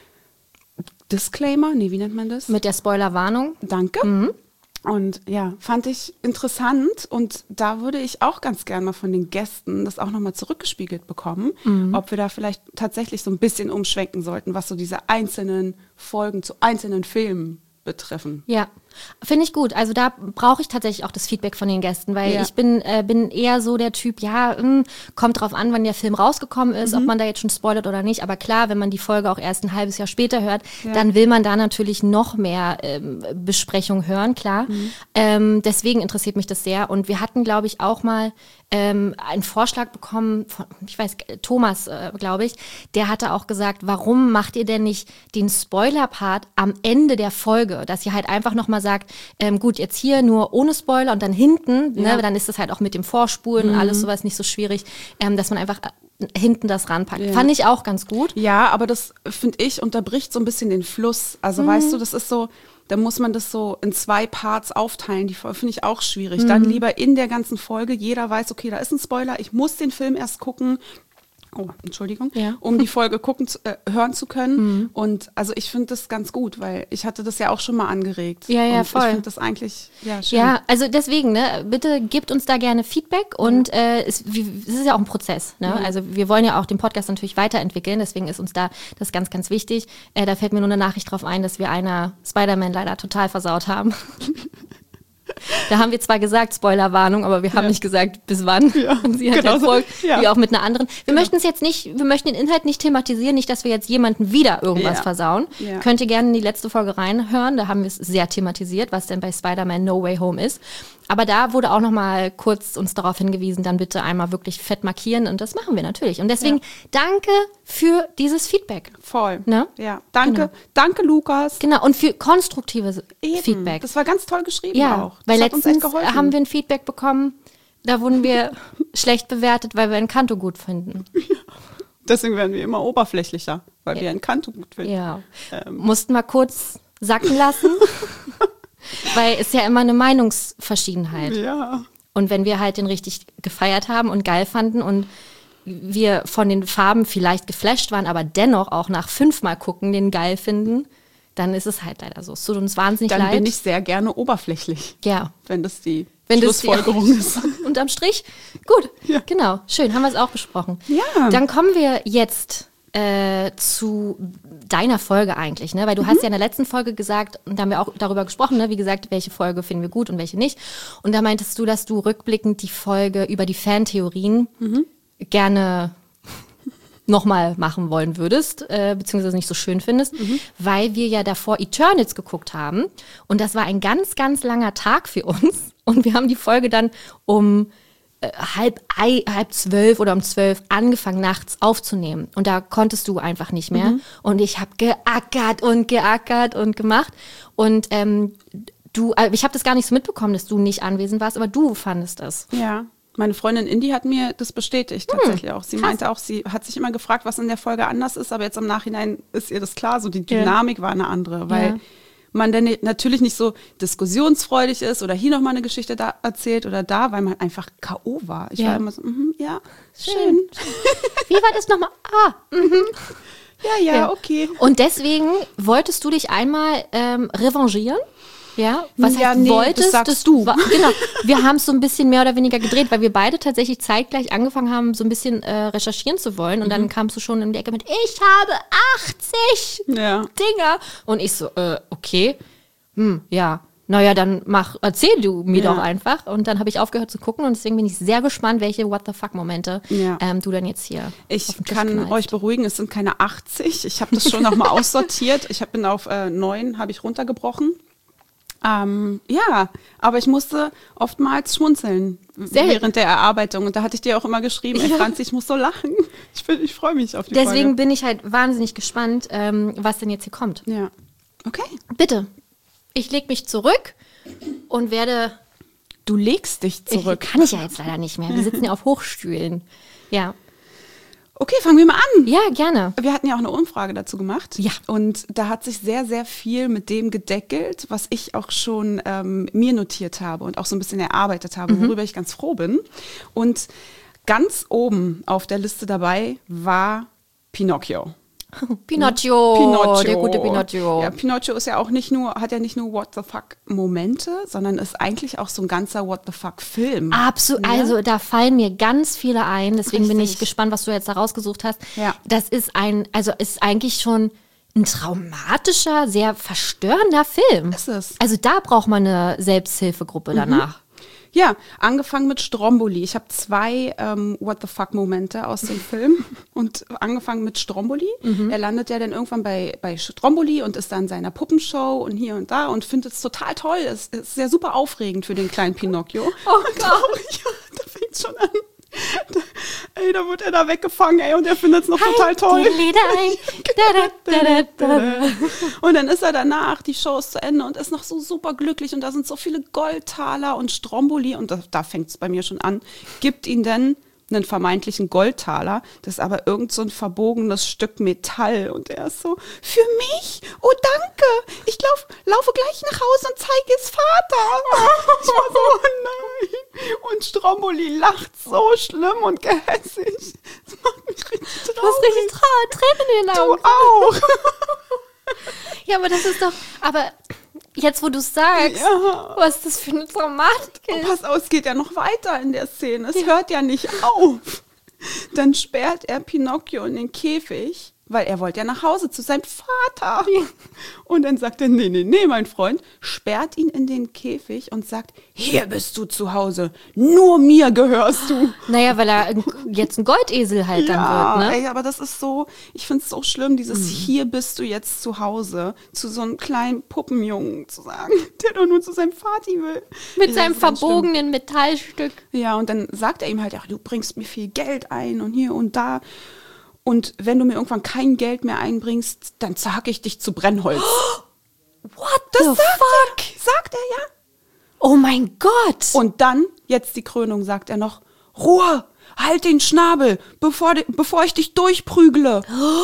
Disclaimer, nee, wie nennt man das? Mit der Spoilerwarnung. Danke. Mhm. Und ja, fand ich interessant und da würde ich auch ganz gern mal von den Gästen das auch nochmal zurückgespiegelt bekommen, mhm. ob wir da vielleicht tatsächlich so ein bisschen umschwenken sollten, was so diese einzelnen Folgen zu einzelnen Filmen betreffen. Ja, finde ich gut. Also da brauche ich tatsächlich auch das Feedback von den Gästen, weil ja. ich bin, äh, bin eher so der Typ, ja, mh, kommt drauf an, wann der Film rausgekommen ist, mhm. ob man da jetzt schon spoilert oder nicht. Aber klar, wenn man die Folge auch erst ein halbes Jahr später hört, ja. dann will man da natürlich noch mehr ähm, Besprechung hören, klar. Mhm. Ähm, deswegen interessiert mich das sehr. Und wir hatten, glaube ich, auch mal ähm, einen Vorschlag bekommen von, ich weiß, Thomas, äh, glaube ich, der hatte auch gesagt, warum macht ihr denn nicht den Spoiler-Part am Ende der Folge, dass ihr halt einfach nochmal sagt, ähm, gut, jetzt hier nur ohne Spoiler und dann hinten, ja. ne, dann ist das halt auch mit dem Vorspulen mhm. und alles sowas nicht so schwierig, ähm, dass man einfach hinten das ranpackt. Ja. Fand ich auch ganz gut. Ja, aber das, finde ich, unterbricht so ein bisschen den Fluss. Also mhm. weißt du, das ist so, dann muss man das so in zwei Parts aufteilen. Die finde ich auch schwierig. Mhm. Dann lieber in der ganzen Folge, jeder weiß, okay, da ist ein Spoiler, ich muss den Film erst gucken. Oh, Entschuldigung, ja. um die Folge gucken zu, äh, hören zu können. Mhm. Und also ich finde das ganz gut, weil ich hatte das ja auch schon mal angeregt. Ja, ja, und voll. Ich finde das eigentlich ja, schön. Ja, also deswegen, ne, bitte gebt uns da gerne Feedback und äh, es, es ist ja auch ein Prozess. Ne? Mhm. Also wir wollen ja auch den Podcast natürlich weiterentwickeln, deswegen ist uns da das ganz, ganz wichtig. Äh, da fällt mir nur eine Nachricht drauf ein, dass wir einer Spider-Man leider total versaut haben. Da haben wir zwar gesagt, Spoilerwarnung, aber wir haben ja. nicht gesagt, bis wann. Ja, und sie hat genau erfolgt, so. ja. wie auch mit einer anderen. Wir genau. möchten es jetzt nicht, wir möchten den Inhalt nicht thematisieren, nicht, dass wir jetzt jemanden wieder irgendwas ja. versauen. Ja. Könnt ihr gerne in die letzte Folge reinhören, da haben wir es sehr thematisiert, was denn bei Spider-Man No Way Home ist. Aber da wurde auch noch mal kurz uns darauf hingewiesen, dann bitte einmal wirklich fett markieren und das machen wir natürlich. Und deswegen ja. danke für dieses Feedback. Voll. Ne? Ja, danke. Genau. Danke, Lukas. Genau, und für konstruktives Eben. Feedback. Das war ganz toll geschrieben ja, auch. Das weil letztens haben wir ein Feedback bekommen, da wurden wir schlecht bewertet, weil wir Encanto gut finden. Ja. Deswegen werden wir immer oberflächlicher, weil ja. wir Encanto gut finden. Ja. Ähm. Mussten mal kurz sacken lassen. Weil es ja immer eine Meinungsverschiedenheit. Ja. Und wenn wir halt den richtig gefeiert haben und geil fanden und wir von den Farben vielleicht geflasht waren, aber dennoch auch nach fünfmal gucken den geil finden, dann ist es halt leider so. Es tut uns wahnsinnig dann leid. Dann bin ich sehr gerne oberflächlich. Ja. Wenn das die wenn Schlussfolgerung das die, ist. Unterm Strich, gut, ja. genau, schön, haben wir es auch besprochen. Ja. Dann kommen wir jetzt Äh, zu deiner Folge eigentlich, ne? Weil du mhm. hast ja in der letzten Folge gesagt, und da haben wir auch darüber gesprochen, ne? Wie gesagt, welche Folge finden wir gut und welche nicht. Und da meintest du, dass du rückblickend die Folge über die Fantheorien mhm. gerne nochmal machen wollen würdest, äh, beziehungsweise nicht so schön findest, mhm. weil wir ja davor Eternals geguckt haben. Und das war ein ganz, ganz langer Tag für uns. Und wir haben die Folge dann um Äh, halb, ei, halb zwölf oder um zwölf angefangen nachts aufzunehmen und da konntest du einfach nicht mehr mhm. und ich habe geackert und geackert und gemacht und ähm, du, äh, ich habe das gar nicht so mitbekommen, dass du nicht anwesend warst, aber du fandest das. Ja, meine Freundin Indy hat mir das bestätigt tatsächlich hm, auch. Sie krass. meinte auch, sie hat sich immer gefragt, was in der Folge anders ist, aber jetzt im Nachhinein ist ihr das klar, so die Dynamik ja. war eine andere, weil ja. man dann natürlich nicht so diskussionsfreudig ist oder hier nochmal eine Geschichte da erzählt oder da, weil man einfach K O war. Ich ja. war immer so, mm, ja, schön. schön. Wie war das nochmal? Ah, mhm. ja, ja, ja, okay. Und deswegen wolltest du dich einmal ähm, revanchieren? Ja, was ja, heißt nee, wolltest? Das sagst das du. War, genau, wir haben es so ein bisschen mehr oder weniger gedreht, weil wir beide tatsächlich zeitgleich angefangen haben, so ein bisschen äh, recherchieren zu wollen. Und mhm. dann kamst du schon in die Ecke mit, ich habe achtzig ja. Dinger. Und ich so, äh, okay, hm, ja, naja, dann mach, erzähl du mir ja. doch einfach. Und dann habe ich aufgehört zu gucken und deswegen bin ich sehr gespannt, welche What-the-fuck-Momente ja. ähm, du dann jetzt hier Ich kann knallst. euch beruhigen, es sind keine achtzig. Ich habe das schon nochmal aussortiert. Ich hab, bin auf äh, neun, habe ich runtergebrochen. Ähm, ja, aber ich musste oftmals schmunzeln Sehr während der Erarbeitung. Und da hatte ich dir auch immer geschrieben, ey Franzi, ich muss so lachen. Ich, bin, ich freue mich auf die Deswegen Folge. bin ich halt wahnsinnig gespannt, ähm, was denn jetzt hier kommt. Ja, okay. Bitte, ich lege mich zurück und werde... Du legst dich zurück. Ich, kann ich ja jetzt leider nicht mehr. Wir sitzen ja auf Hochstühlen. Ja. Okay, fangen wir mal an. Ja, gerne. Wir hatten ja auch eine Umfrage dazu gemacht. Ja. Und da hat sich sehr, sehr viel mit dem gedeckelt, was ich auch schon ähm, mir notiert habe und auch so ein bisschen erarbeitet habe, mhm. worüber ich ganz froh bin. Und ganz oben auf der Liste dabei war Pinocchio. Pinocchio, Pinocchio, der gute Pinocchio. Ja, Pinocchio ist ja auch nicht nur, hat ja nicht nur What the fuck Momente, sondern ist eigentlich auch so ein ganzer What the fuck Film. Absolut, ja? Also da fallen mir ganz viele ein, deswegen Richtig. bin ich gespannt, was du jetzt da rausgesucht hast. Ja. Das ist ein, also ist eigentlich schon ein traumatischer, sehr verstörender Film. Ist es. Also da braucht man eine Selbsthilfegruppe danach. Mhm. Ja, angefangen mit Stromboli. Ich habe zwei ähm, What the fuck-Momente aus dem Film und angefangen mit Stromboli. Mhm. Er landet ja dann irgendwann bei, bei Stromboli und ist dann in seiner Puppenshow und hier und da und findet es total toll. Es ist sehr super aufregend für den kleinen Pinocchio. Oh Gott. Ja, da fängt es schon an. Da, ey, da wird er da weggefangen, ey, und er findet es noch halt total toll. Und dann ist er danach, die Show ist zu Ende und ist noch so super glücklich und da sind so viele Goldtaler und Stromboli und da, da fängt es bei mir schon an, gibt ihn dann einen vermeintlichen Goldtaler. Das ist aber irgend so ein verbogenes Stück Metall. Und er ist so, für mich? Oh, danke. Ich lauf, laufe gleich nach Hause und zeige es Vater. Ich war so, oh nein. Und Stromboli lacht so schlimm und gehässig. Das macht mich richtig traurig. Du hast richtig Tra- Tränen in den Du Augen. auch. Ja, aber das ist doch, aber jetzt, wo du es sagst, Ja. was das für eine Dramatik Und ist. pass auf, es geht ja noch weiter in der Szene. Es hört ja nicht auf. Dann sperrt er Pinocchio in den Käfig, weil er wollte ja nach Hause zu seinem Vater. Und dann sagt er, nee, nee, nee, mein Freund, sperrt ihn in den Käfig und sagt, hier bist du zu Hause, nur mir gehörst du. Naja, weil er ein- jetzt ein Goldesel halt Ja, dann wird, ne? ey, aber das ist so, ich finde es so schlimm, dieses hier bist du jetzt zu Hause, zu so einem kleinen Puppenjungen zu sagen, der doch nur zu seinem Vati will. Mit Ich seinem find's ganz schlimm. verbogenen Metallstück. Ja, und dann sagt er ihm halt, ach, du bringst mir viel Geld ein und hier und da. Und wenn du mir irgendwann kein Geld mehr einbringst, dann zerhacke ich dich zu Brennholz. What Das the sagt fuck? er, sagt er ja. Oh mein Gott. Und dann, jetzt die Krönung, sagt er noch, Ruhe, halt den Schnabel, bevor, di- bevor ich dich durchprügle.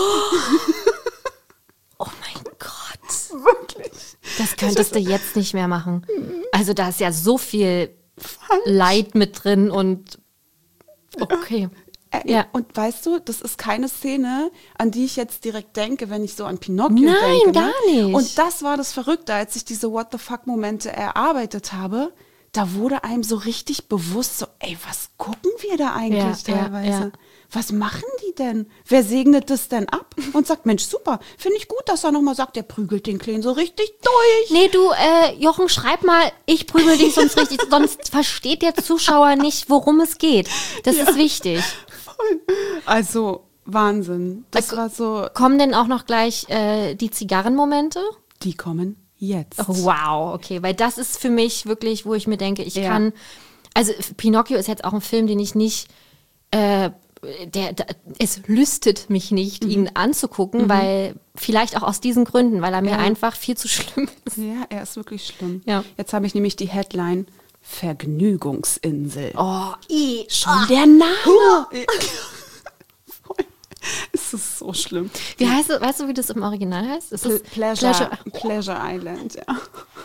Oh mein Gott. Wirklich. Das könntest du jetzt nicht mehr machen. Also da ist ja so viel Falsch. Leid mit drin und okay. Äh, Ja. Und weißt du, das ist keine Szene, an die ich jetzt direkt denke, wenn ich so an Pinocchio Nein, denke. gar ne? nicht. Und das war das Verrückte, als ich diese What-the-fuck-Momente erarbeitet habe. Da wurde einem so richtig bewusst, so, ey, was gucken wir da eigentlich Ja, ja, teilweise? ja. Was machen die denn? Wer segnet das denn ab? Und sagt, Mensch, super, finde ich gut, dass er nochmal sagt, der prügelt den Kleinen so richtig durch. Nee, du, äh, Jochen, schreib mal, ich prügel dich sonst richtig, sonst versteht der Zuschauer nicht, worum es geht. Das ist wichtig. Also, Wahnsinn. Das Also, war so, Kommen denn auch noch gleich äh, die Zigarrenmomente? die kommen jetzt. Oh, wow, okay, weil das ist für mich wirklich, wo ich mir denke, ich Ja. kann, also Pinocchio ist jetzt auch ein Film, den ich nicht, äh, der, der, es lüstet mich nicht, ihn anzugucken, weil, vielleicht auch aus diesen Gründen, weil er mir Ja. einfach viel zu schlimm ist. Ja, er ist wirklich schlimm. Ja. Jetzt habe ich nämlich die Headline Vergnügungsinsel. Oh, i, Schon der Name. Voll. Es ist so schlimm. Wie heißt es, weißt du, wie das im Original heißt? Es Ple ist Pleasure, Pleasure Island, ja.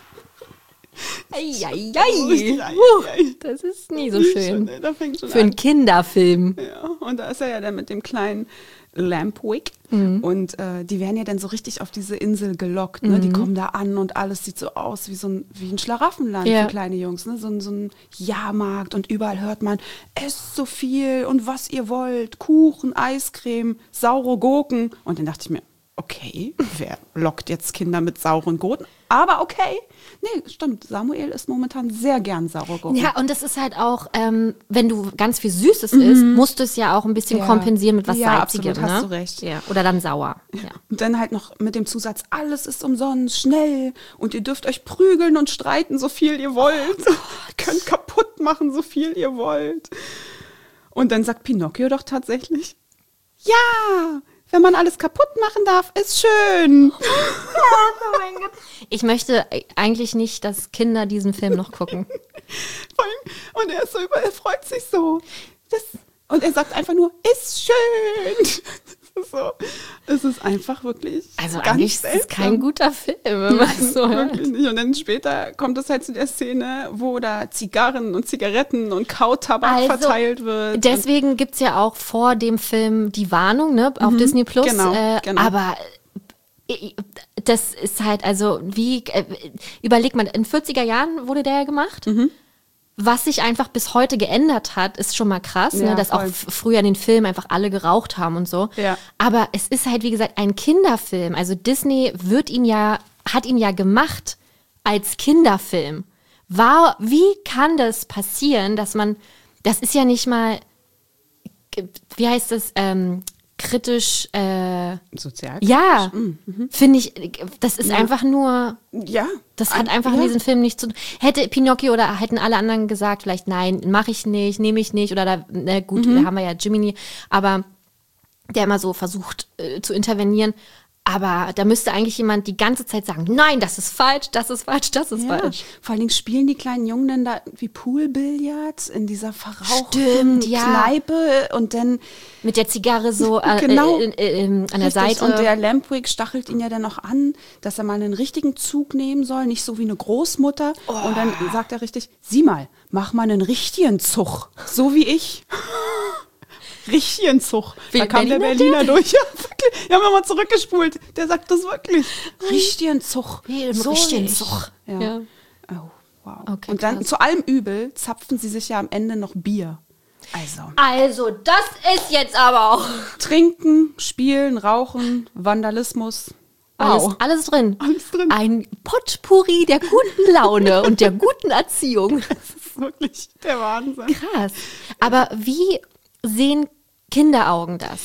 Eieiei. Ei, ei, ei. Das ist nie so schön. Schon, da fängt schon Für einen an. Kinderfilm. Ja, und da ist er ja dann mit dem kleinen Lampwick. Mhm. Und äh, die werden ja dann so richtig auf diese Insel gelockt. Ne? Mhm. Die kommen da an und alles sieht so aus wie so ein, wie ein Schlaraffenland Ja. für kleine Jungs. Ne? So, ein- so ein Jahrmarkt und überall hört man, esst so viel und was ihr wollt. Kuchen, Eiscreme, saure Gurken. Und dann dachte ich mir, okay, wer lockt jetzt Kinder mit sauren Gurken? Aber okay. Nee, stimmt. Samuel isst momentan sehr gern saure Gurken. Ja, und es ist halt auch, ähm, wenn du ganz viel Süßes isst, musst du es ja auch ein bisschen Ja. kompensieren mit was Ja, Salzigem. absolut, ne? hast du recht. Ja. Oder dann sauer. Ja. Und dann halt noch mit dem Zusatz, alles ist umsonst, schnell. Und ihr dürft euch prügeln und streiten, so viel ihr wollt. Oh Ihr könnt kaputt machen, so viel ihr wollt. Und dann sagt Pinocchio doch tatsächlich, ja, wenn man alles kaputt machen darf, ist schön. Ich möchte eigentlich nicht, dass Kinder diesen Film noch gucken. Vor allem- Und er ist so über, er freut sich so. Das, und er sagt einfach nur, ist schön. Das ist so, es ist einfach wirklich Also ganz eigentlich ist es seltsam. kein guter Film, wenn man es so hört. Wirklich nicht. Und dann später kommt es halt zu der Szene, wo da Zigarren und Zigaretten und Kautabak Also, verteilt wird. Deswegen gibt es ja auch vor dem Film die Warnung, ne, auf Disney Plus. genau, äh, genau. Aber äh, das ist halt, also wie, äh, überleg mal, in vierziger Jahren wurde der ja gemacht. Mhm. Was sich einfach bis heute geändert hat, ist schon mal krass, Ja, ne, dass auch voll. f- früher in den Filmen einfach alle geraucht haben und so. Ja. Aber es ist halt, wie gesagt, ein Kinderfilm. Also Disney wird ihn ja, hat ihn ja gemacht als Kinderfilm. War, wie kann das passieren, dass man, das ist ja nicht mal, wie heißt das, ähm, kritisch, äh, Sozial? ja, Mhm. finde ich, das ist einfach nur, Ja. das hat Ein- einfach ja. in diesem Film nichts zu tun. Hätte Pinocchio oder hätten alle anderen gesagt, vielleicht nein, mache ich nicht, nehme ich nicht oder da, na gut, Mhm. da haben wir ja Jiminy, aber der immer so versucht äh, zu intervenieren. Aber da müsste eigentlich jemand die ganze Zeit sagen, nein, das ist falsch, das ist falsch, das ist Ja. falsch. Vor allen Dingen spielen die kleinen Jungen dann da wie Poolbillard in dieser verrauchten Stimmt, ja. Kneipe und dann Mit der Zigarre so äh, Genau. äh, äh, äh, an der Richtig, Seite. und der Lampwick stachelt ihn ja dann noch an, dass er mal einen richtigen Zug nehmen soll, nicht so wie eine Großmutter. Und dann sagt er richtig, sieh mal, mach mal einen richtigen Zug, so wie ich. Richtigen Zug. Wie Da kam der Berliner Berliner durch. Ja, wirklich. Wir haben nochmal zurückgespult. Der sagt das wirklich. Richtigen Zug. Wie im so richtigen nicht. Zug. Ja. Ja. Oh, wow. Okay, und dann krass. zu allem Übel zapfen sie sich ja am Ende noch Bier. Also. Also, das ist jetzt aber auch Trinken, spielen, rauchen, Vandalismus. alles, Wow. alles drin. Alles drin. Ein Potpourri der guten Laune und der guten Erziehung. Das ist wirklich der Wahnsinn. Krass. Aber wie sehen Kinderaugen das?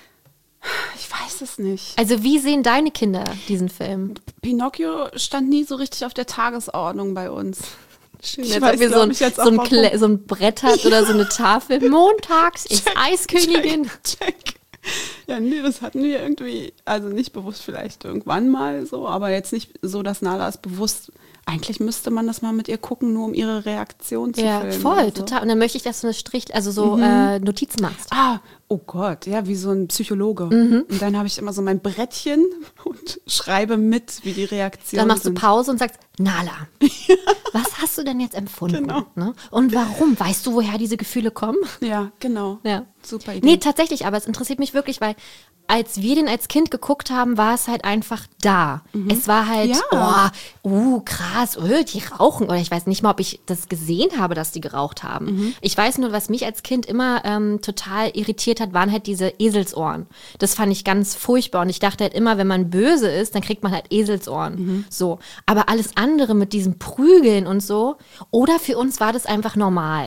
Ich weiß es nicht. Also wie sehen deine Kinder diesen Film? Pinocchio stand nie so richtig auf der Tagesordnung bei uns. Schön, Ich als weiß, ob wir so glaub ein, ich, jetzt so, auch ein warum. Klä- so ein Brett hat oder so eine Tafel. Montags ist Eiskönigin. Check, check. Ja, nee, das hatten wir irgendwie, also nicht bewusst vielleicht irgendwann mal so, aber jetzt nicht so, dass Nala es bewusst, eigentlich müsste man das mal mit ihr gucken, nur um ihre Reaktion zu Ja, filmen. voll, oder so. total. Und dann möchte ich, dass du eine Strich, also so äh, Notizen machst. Ah, oh Gott, ja, wie so ein Psychologe. Mhm. Und dann habe ich immer so mein Brettchen und schreibe mit, wie die Reaktionen Dann machst du sind. Pause und sagst, Nala, was hast du denn jetzt empfunden? Genau. Ne? Und warum? Weißt du, woher diese Gefühle kommen? Ja, genau. Ja. Super Idee. Nee, tatsächlich, aber es interessiert mich wirklich, weil als wir den als Kind geguckt haben, war es halt einfach da. Es war halt, Ja. oh, uh, krass, oh, die rauchen. Oder ich weiß nicht mal, ob ich das gesehen habe, dass die geraucht haben. Ich weiß nur, was mich als Kind immer ähm, total irritiert hat, waren halt diese Eselsohren. Das fand ich ganz furchtbar. Und ich dachte halt immer, wenn man böse ist, dann kriegt man halt Eselsohren. So. Aber alles andere mit diesem Prügeln und so, oder für uns war das einfach normal.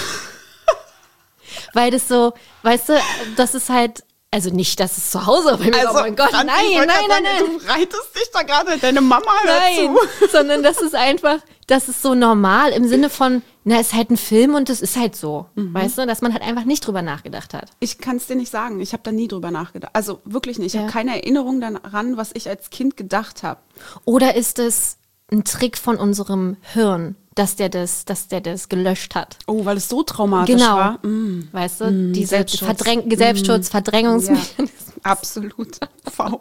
Weil das so, weißt du, das ist halt, also nicht, dass es zu Hause bei mir, Also, oh mein Gott, nein, Franzi, ich nein, wollte nein, ja sagen, nein. Du reitest dich da gerade, deine Mama hört Nein, zu. sondern das ist einfach, das ist so normal im Sinne von, na, es ist halt ein Film und das ist halt so, Mhm. weißt du, dass man halt einfach nicht drüber nachgedacht hat. Ich kann es dir nicht sagen. Ich habe da nie drüber nachgedacht. Also wirklich nicht. Ich Ja. habe keine Erinnerung daran, was ich als Kind gedacht habe. Oder ist es ein Trick von unserem Hirn, dass der das, dass der das gelöscht hat? Oh, weil es so traumatisch Genau, war. Mm. weißt du, diese Selbstschutz. Verdräng Selbstschutz, Ja, Verdrängungsmechanismus. absolut. V.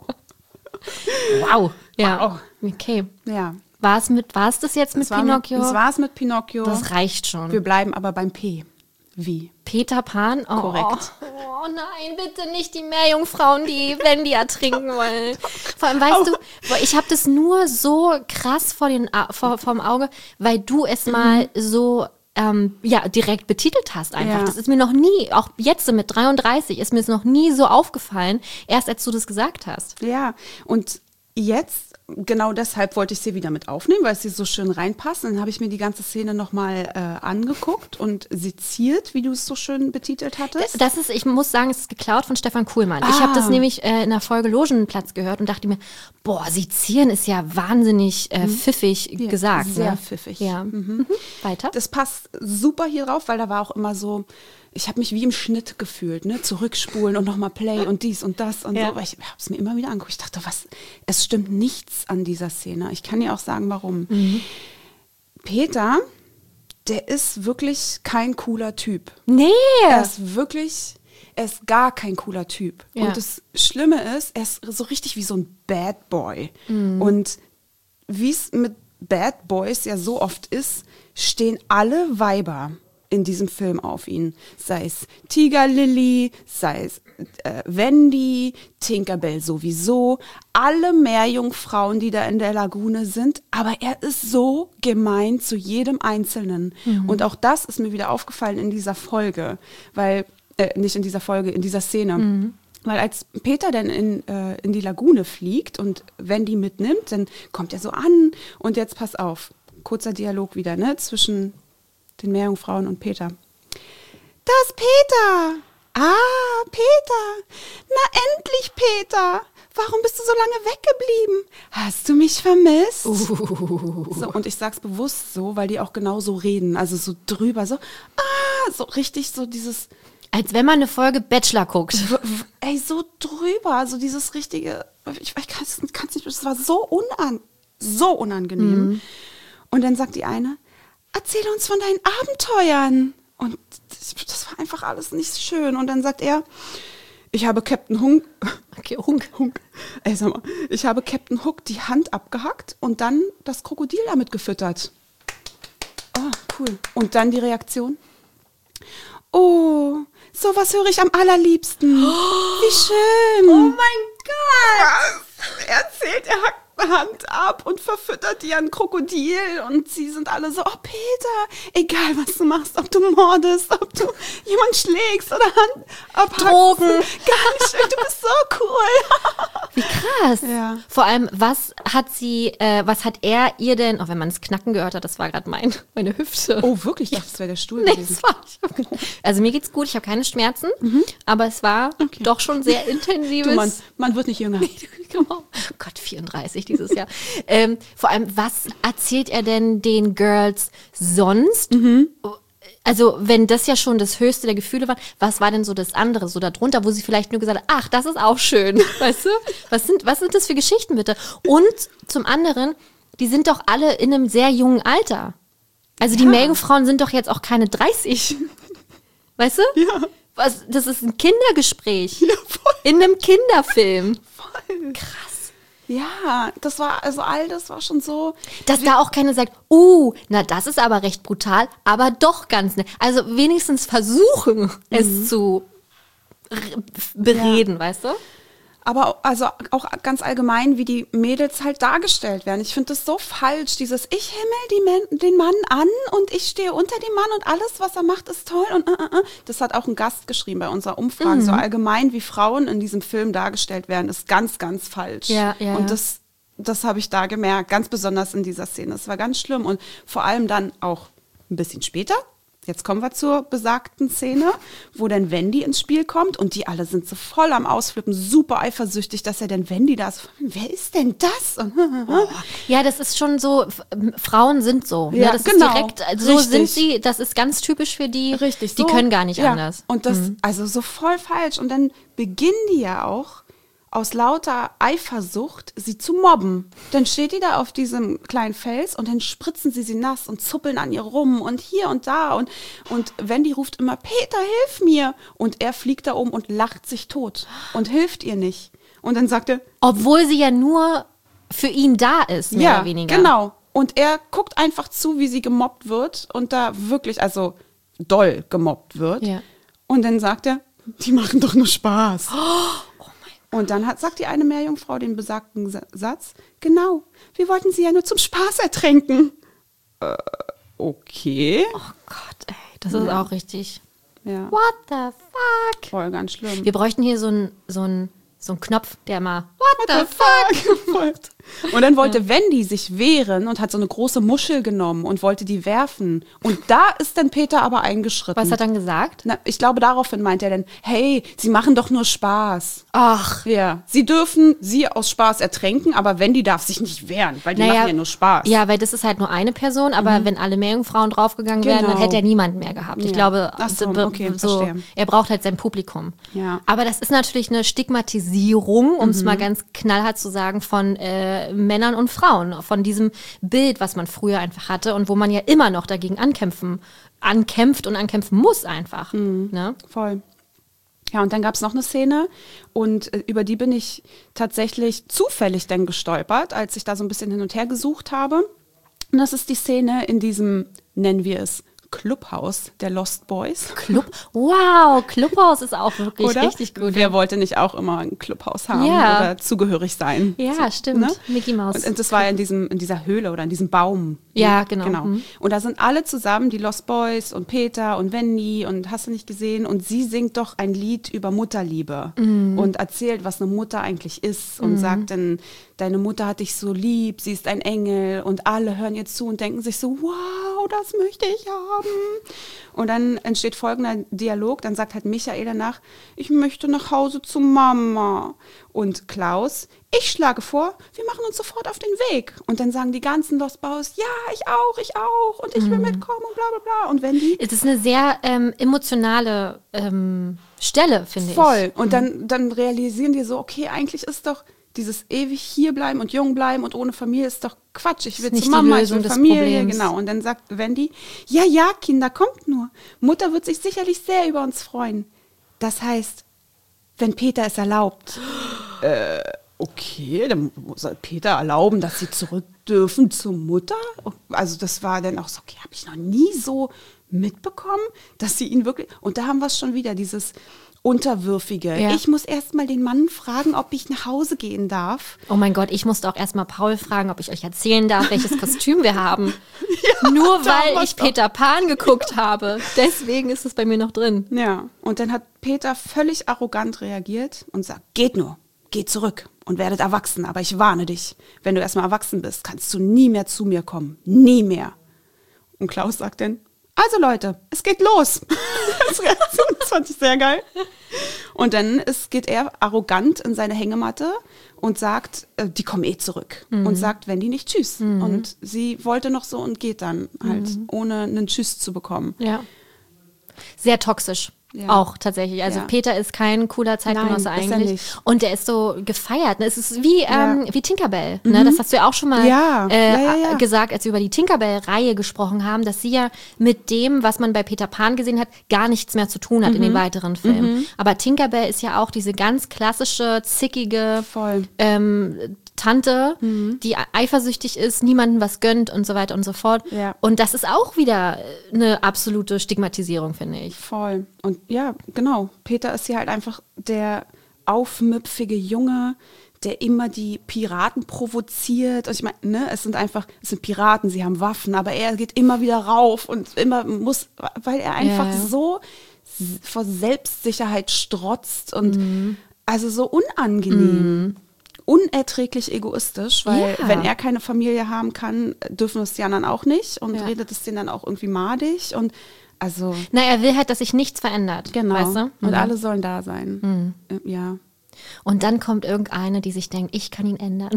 Wow, ja, Wow. okay. Ja. War es mit, war es das jetzt mit Das war Pinocchio? Mit, das war's mit Pinocchio. Das reicht schon. Wir bleiben aber beim P. Wie? Peter Pan? Oh, Korrekt. Oh nein, bitte nicht die Meerjungfrauen, die, wenn die ertrinken wollen. Vor allem, weißt du, ich habe das nur so krass vor den, Au- vor, vor dem Auge, weil du es mal so ähm, ja, direkt betitelt hast einfach. Ja. Das ist mir noch nie, auch jetzt mit dreiunddreißig, ist mir es noch nie so aufgefallen, erst als du das gesagt hast. Ja, und jetzt, genau deshalb wollte ich sie wieder mit aufnehmen, weil sie so schön reinpasst. Und dann habe ich mir die ganze Szene nochmal äh, angeguckt und seziert, wie du es so schön betitelt hattest. Das ist, ich muss sagen, es ist geklaut von Stefan Kuhlmann. Ich Ah. habe das nämlich äh, in der Folge Logenplatz gehört und dachte mir, boah, sezieren ist ja wahnsinnig äh, pfiffig Ja, gesagt. sehr ne? pfiffig. Ja. Mhm. Weiter. Das passt super hier drauf, weil da war auch immer so, ich habe mich wie im Schnitt gefühlt, ne? Zurückspulen und nochmal Play und dies und das und Ja. so. Aber ich habe es mir immer wieder angeguckt. Ich dachte, was, es stimmt nichts an dieser Szene. Ich kann dir auch sagen, warum. Mhm. Peter, der ist wirklich kein cooler Typ. Nee. Er ist wirklich, er ist gar kein cooler Typ. Ja. Und das Schlimme ist, er ist so richtig wie so ein Bad Boy. Mhm. Und wie es mit Bad Boys ja so oft ist, stehen alle Weiber in diesem Film auf ihn. Sei es Tiger Lily, sei es äh, Wendy, Tinkerbell sowieso, alle Meerjungfrauen, die da in der Lagune sind, aber er ist so gemein zu jedem Einzelnen. Und auch das ist mir wieder aufgefallen in dieser Folge, weil, äh, nicht in dieser Folge, in dieser Szene. Weil als Peter dann in, äh, in die Lagune fliegt und Wendy mitnimmt, dann kommt er so an und jetzt pass auf, kurzer Dialog wieder, ne, zwischen den Meerjungfrauen und Peter. Das ist Peter! Ah, Peter! Na endlich, Peter! Warum bist du so lange weggeblieben? Hast du mich vermisst? So, und ich sag's bewusst so, weil die auch genau so reden, also so drüber, so, ah, so richtig so dieses... Als wenn man eine Folge Bachelor guckt. Ey, so drüber, so dieses richtige, ich, ich kann es nicht, das war so, unan, so unangenehm. Mhm. Und dann sagt die eine, erzähl uns von deinen Abenteuern. Und das, das war einfach alles nicht schön. Und dann sagt er, ich habe Captain Hunk, okay, Hunk. Hunk. Ey, sag mal, ich habe Captain Hook die Hand abgehackt und dann das Krokodil damit gefüttert. Oh, cool. Und dann die Reaktion. Oh, sowas höre ich am allerliebsten. Wie schön. Oh mein Gott. Er erzählt, er hackt eine Hand ab und verfüttert die an Krokodil und sie sind alle so, oh Peter, egal was du machst, ob du mordest, ob du jemanden schlägst oder Hand abhackst. Drogen. Gar nicht schön, du bist so cool. Wie krass. Ja. Vor allem, was hat sie, äh, was hat er ihr denn, auch wenn man das Knacken gehört hat, das war gerade mein, meine Hüfte. Oh, wirklich? Ich dachte, das wäre der Stuhl Nee, gewesen. das war nicht. Also mir geht's gut, ich habe keine Schmerzen, mhm. aber es war Okay. doch schon sehr intensives. Du, man, man wird nicht jünger. Oh Gott, vierunddreißig dieses Jahr. ähm, vor allem, was erzählt er denn den Girls sonst? Mhm. Also, wenn das ja schon das höchste der Gefühle war, was war denn so das andere, so darunter, wo sie vielleicht nur gesagt hat, ach, das ist auch schön, weißt du? Was sind, was sind das für Geschichten bitte? Und zum anderen, die sind doch alle in einem sehr jungen Alter. Also die Ja. Meerjungfrauen sind doch jetzt auch keine dreißig. Weißt du? Ja. Was, das ist ein Kindergespräch. Ja, voll. In einem Kinderfilm. Voll. Krass. Ja, das war, also all das war schon so. Dass da auch keiner sagt, uh, na das ist aber recht brutal, aber doch ganz nett. Also wenigstens versuchen, es zu r- bereden, weißt du? Aber also auch ganz allgemein, wie die Mädels halt dargestellt werden. Ich finde das so falsch, dieses ich himmel die Men- den Mann an und ich stehe unter dem Mann und alles, was er macht, ist toll. Und äh, äh, äh. Das hat auch ein Gast geschrieben bei unserer Umfrage. So allgemein, wie Frauen in diesem Film dargestellt werden, ist ganz, ganz falsch. Ja, ja, und ja. das, das habe ich da gemerkt, ganz besonders in dieser Szene. Das war ganz schlimm und vor allem dann auch ein bisschen später. Jetzt kommen wir zur besagten Szene, wo dann Wendy ins Spiel kommt und die alle sind so voll am Ausflippen, super eifersüchtig, dass er denn Wendy da ist. Wer ist denn das? Und, Ja, das ist schon so, F- ähm, Frauen sind so. Ja, ne? Das genau. ist direkt, also so Richtig. sind sie, das ist ganz typisch für die. Richtig, Die so. können gar nicht Ja. anders. Und das, also so voll falsch. Und dann beginnen die ja auch aus lauter Eifersucht, sie zu mobben. Dann steht die da auf diesem kleinen Fels und dann spritzen sie sie nass und zuppeln an ihr rum und hier und da. Und, und Wendy ruft immer, Peter, hilf mir. Und er fliegt da oben und lacht sich tot und hilft ihr nicht. Und dann sagt er, Obwohl sie ja nur für ihn da ist, mehr ja, oder weniger. genau. Und er guckt einfach zu, wie sie gemobbt wird und da wirklich, also doll gemobbt wird. Ja. Und dann sagt er, die machen doch nur Spaß. Und dann hat, sagt die eine Meerjungfrau den besagten Sa- Satz, genau, wir wollten sie ja nur zum Spaß ertränken. Äh, okay. Oh Gott, ey, das ist auch richtig. Ja, What the fuck? voll ganz schlimm. Wir bräuchten hier so einen so einen- so einen Knopf, der mal What the fuck? Voll. Und dann wollte Wendy sich wehren und hat so eine große Muschel genommen und wollte die werfen. Und da ist dann Peter aber eingeschritten. Was hat er dann gesagt? Na, ich glaube, daraufhin meint er dann, hey, sie machen doch nur Spaß. Ach, Ja, sie dürfen sie aus Spaß ertränken, aber Wendy darf sich nicht wehren, weil die machen ja nur Spaß. Ja, weil das ist halt nur eine Person, aber wenn alle Meerjungfrauen draufgegangen wären, dann Genau. hätte er niemanden mehr gehabt. Ich Ja. glaube, Ach so, be- okay, so, verstehe. er braucht halt sein Publikum. Ja. Aber das ist natürlich eine Stigmatisierung, um es mal ganz knallhart zu sagen, von äh, Männern und Frauen, von diesem Bild, was man früher einfach hatte und wo man ja immer noch dagegen ankämpfen, ankämpft und ankämpfen muss einfach. Ne? Voll. Ja, und dann gab es noch eine Szene und äh, über die bin ich tatsächlich zufällig dann gestolpert, als ich da so ein bisschen hin und her gesucht habe. Und das ist die Szene in diesem, nennen wir es, Clubhaus der Lost Boys. Club, wow, Clubhaus ist auch wirklich Oder? richtig gut. Wer wollte nicht auch immer ein Clubhaus haben Ja. oder zugehörig sein? Ja, stimmt. Ne? Mickey Mouse. Und, und das war ja in, diesem, in dieser Höhle oder in diesem Baum. Ja, genau. genau. Mhm. Und da sind alle zusammen, die Lost Boys und Peter und Wendy und hast du nicht gesehen. Und sie singt doch ein Lied über Mutterliebe Mhm. und erzählt, was eine Mutter eigentlich ist. Und sagt dann, deine Mutter hat dich so lieb, sie ist ein Engel. Und alle hören ihr zu und denken sich so, wow, das möchte ich haben. Und dann entsteht folgender Dialog. Dann sagt halt Michael danach, ich möchte nach Hause zu Mama. Und Klaus, ich schlage vor, wir machen uns sofort auf den Weg. Und dann sagen die ganzen Lost Boys, ja, ich auch, ich auch und ich will mitkommen und bla bla bla. Und Wendy? Es ist eine sehr ähm, emotionale ähm, Stelle, finde ich. Voll. Und dann, dann realisieren die so, okay, eigentlich ist doch dieses ewig hierbleiben und jung bleiben und ohne Familie ist doch Quatsch. Ich will nicht zu die Mama, ich Lösung will des Familie. Problems. Genau. Und dann sagt Wendy, ja, ja, Kinder, kommt nur. Mutter wird sich sicherlich sehr über uns freuen. Das heißt, wenn Peter es erlaubt. äh, okay, dann soll Peter erlauben, dass sie zurück dürfen zur Mutter? Also das war dann auch so, okay, habe ich noch nie so mitbekommen, dass sie ihn wirklich, und da haben wir es schon wieder, dieses Unterwürfige. Ja. Ich muss erst mal den Mann fragen, ob ich nach Hause gehen darf. Oh mein Gott, ich musste auch erstmal Paul fragen, ob ich euch erzählen darf, welches Kostüm wir haben. Ja, Nur weil ich Peter Pan geguckt habe. Deswegen ist es bei mir noch drin. Ja, und dann hat Peter völlig arrogant reagiert und sagt, geht nur, geht zurück und werdet erwachsen. Aber ich warne dich, wenn du erstmal erwachsen bist, kannst du nie mehr zu mir kommen. Nie mehr. Und Klaus sagt dann, also Leute, es geht los. Das fand ich sehr geil. Und dann ist, geht er arrogant in seine Hängematte und sagt, äh, die kommen eh zurück. Mhm. Und sagt, wenn die nicht tschüss. Mhm. Und sie wollte noch so und geht dann halt, mhm. ohne einen Tschüss zu bekommen. Ja. Sehr toxisch. Ja. Auch tatsächlich. Also ja. Peter ist kein cooler Zeitgenosse Nein, eigentlich. Ist er nicht. Und der ist so gefeiert. Ne? Es ist wie, ähm, ja. wie Tinkerbell. Mhm. Ne? Das hast du ja auch schon mal ja. Äh, ja, ja, ja. gesagt, als wir über die Tinkerbell-Reihe gesprochen haben, dass sie ja mit dem, was man bei Peter Pan gesehen hat, gar nichts mehr zu tun hat mhm. in den weiteren Filmen. Mhm. Aber Tinkerbell ist ja auch diese ganz klassische, zickige ähm, Tante, mhm. die eifersüchtig ist, niemandem was gönnt und so weiter und so fort. Ja. Und das ist auch wieder eine absolute Stigmatisierung, finde ich. Voll. Und ja, genau. Peter ist hier halt einfach der aufmüpfige Junge, der immer die Piraten provoziert. Und ich meine, ne, es sind einfach, es sind Piraten, sie haben Waffen, aber er geht immer wieder rauf und immer muss, weil er einfach ja. so vor Selbstsicherheit strotzt und mhm. also so unangenehm. Mhm. Unerträglich egoistisch, weil ja. wenn er keine Familie haben kann, dürfen es die anderen auch nicht und ja. redet es denen dann auch irgendwie madig und also. Na, er will halt, dass sich nichts verändert. Genau. Weißt du? Und mhm. alle sollen da sein. Mhm. Ja. Und dann kommt irgendeine, die sich denkt, ich kann ihn ändern.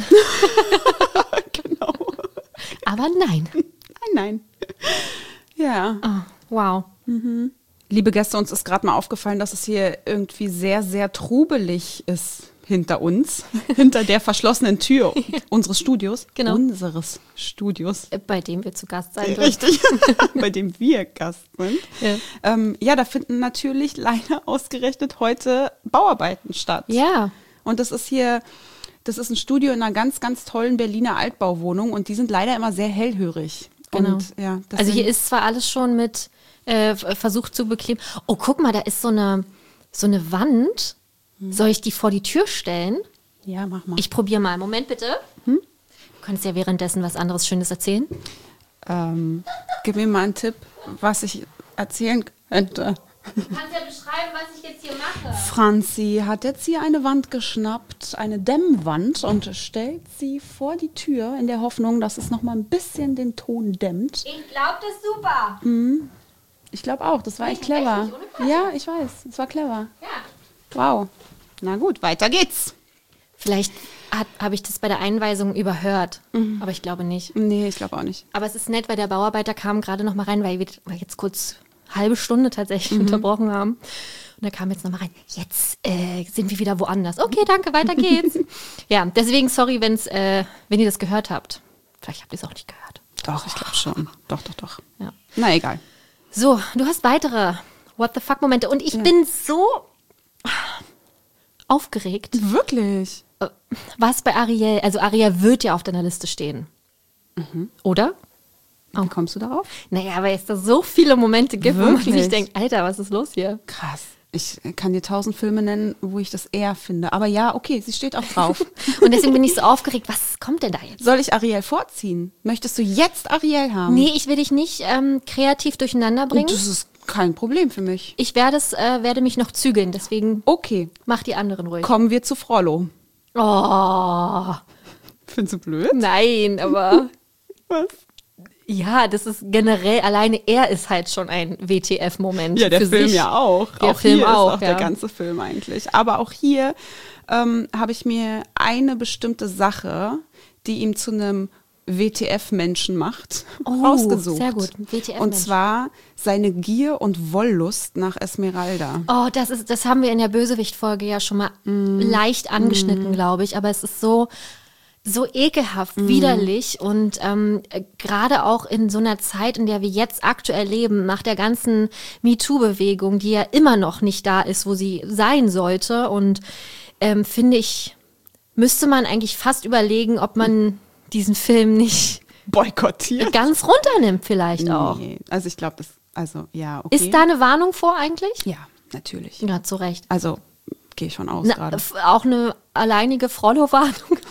Genau. Aber nein. Nein, nein. Ja. Oh, wow. Mhm. Liebe Gäste, uns ist gerade mal aufgefallen, dass es hier irgendwie sehr, sehr trubelig ist. Hinter uns, hinter der verschlossenen Tür unseres Studios. Genau. Unseres Studios. Bei dem wir zu Gast sein dürfen. Richtig, bei dem wir Gast sind. Ja. Ähm, ja, da finden natürlich leider ausgerechnet heute Bauarbeiten statt. Ja. Und das ist hier, das ist ein Studio in einer ganz, ganz tollen Berliner Altbauwohnung und die sind leider immer sehr hellhörig. Genau. Und, ja, also hier ist zwar alles schon mit äh, versucht zu bekleben. Oh, guck mal, da ist so eine, so eine Wand. Soll ich die vor die Tür stellen? Ja, mach mal. Ich probiere mal. Moment bitte. Hm? Du kannst ja währenddessen was anderes Schönes erzählen. Ähm, gib mir mal einen Tipp, was ich erzählen könnte. Du kannst ja beschreiben, was ich jetzt hier mache. Franzi hat jetzt hier eine Wand geschnappt, eine Dämmwand, und stellt sie vor die Tür in der Hoffnung, dass es noch mal ein bisschen den Ton dämmt. Ich glaube, das ist super. Hm. Ich glaube auch, das war echt clever. Ja, ich weiß, es war clever. Ja. Wow. Na gut, weiter geht's. Vielleicht habe ich das bei der Einweisung überhört, mhm. aber ich glaube nicht. Nee, ich glaube auch nicht. Aber es ist nett, weil der Bauarbeiter kam gerade noch mal rein, weil wir jetzt kurz halbe Stunde tatsächlich mhm. unterbrochen haben. Und er kam jetzt noch mal rein. Jetzt äh, sind wir wieder woanders. Okay, danke, weiter geht's. Ja, deswegen sorry, wenn's, äh, wenn ihr das gehört habt. Vielleicht habt ihr es auch nicht gehört. Doch, ich glaube schon. Doch, doch, doch. Ja. Na, egal. So, du hast weitere What-the-fuck-Momente. Und ich ja. bin so aufgeregt. Wirklich? Was bei Ariel, also Ariel wird ja auf deiner Liste stehen. Mhm. Oder? Wie kommst du darauf? Naja, weil es da so viele Momente gibt, Wirklich? wo man sich denkt, Alter, was ist los hier? Krass. Ich kann dir tausend Filme nennen, wo ich das eher finde. Aber ja, okay, sie steht auch drauf. Und deswegen bin ich so aufgeregt. Was kommt denn da jetzt? Soll ich Ariel vorziehen? Möchtest du jetzt Ariel haben? Nee, ich will dich nicht ähm, kreativ durcheinander bringen. Das ist kein Problem für mich. Ich werde, es, äh, werde mich noch zügeln, deswegen okay. Mach die anderen ruhig. Kommen wir zu Frollo. Oh. Findest du blöd? Nein, aber... Was? Ja, das ist generell, alleine er ist halt schon ein W T F-Moment. Ja, der für Film sich. ja auch. Der auch Film hier auch, ist auch ja. der ganze Film eigentlich. Aber auch hier ähm, habe ich mir eine bestimmte Sache, die ihm zu einem W T F-Menschen macht, Oh, rausgesucht. sehr gut. W T F-Mensch. Und zwar seine Gier und Wollust nach Esmeralda. Oh, das ist, das haben wir in der Bösewicht-Folge ja schon mal mm. leicht angeschnitten, mm. glaube ich. Aber es ist so, so ekelhaft, mm. widerlich und ähm, gerade auch in so einer Zeit, in der wir jetzt aktuell leben, nach der ganzen MeToo-Bewegung, die ja immer noch nicht da ist, wo sie sein sollte. Und ähm, finde ich, müsste man eigentlich fast überlegen, ob man diesen Film nicht boykottiert. Ganz runternimmt vielleicht auch. Nee, also ich glaube, das, also ja, okay. Ist da eine Warnung vor eigentlich? Ja, natürlich. Ja, zu Recht. Also gehe ich von aus Na, gerade. f- Auch eine alleinige Frollo-Warnung?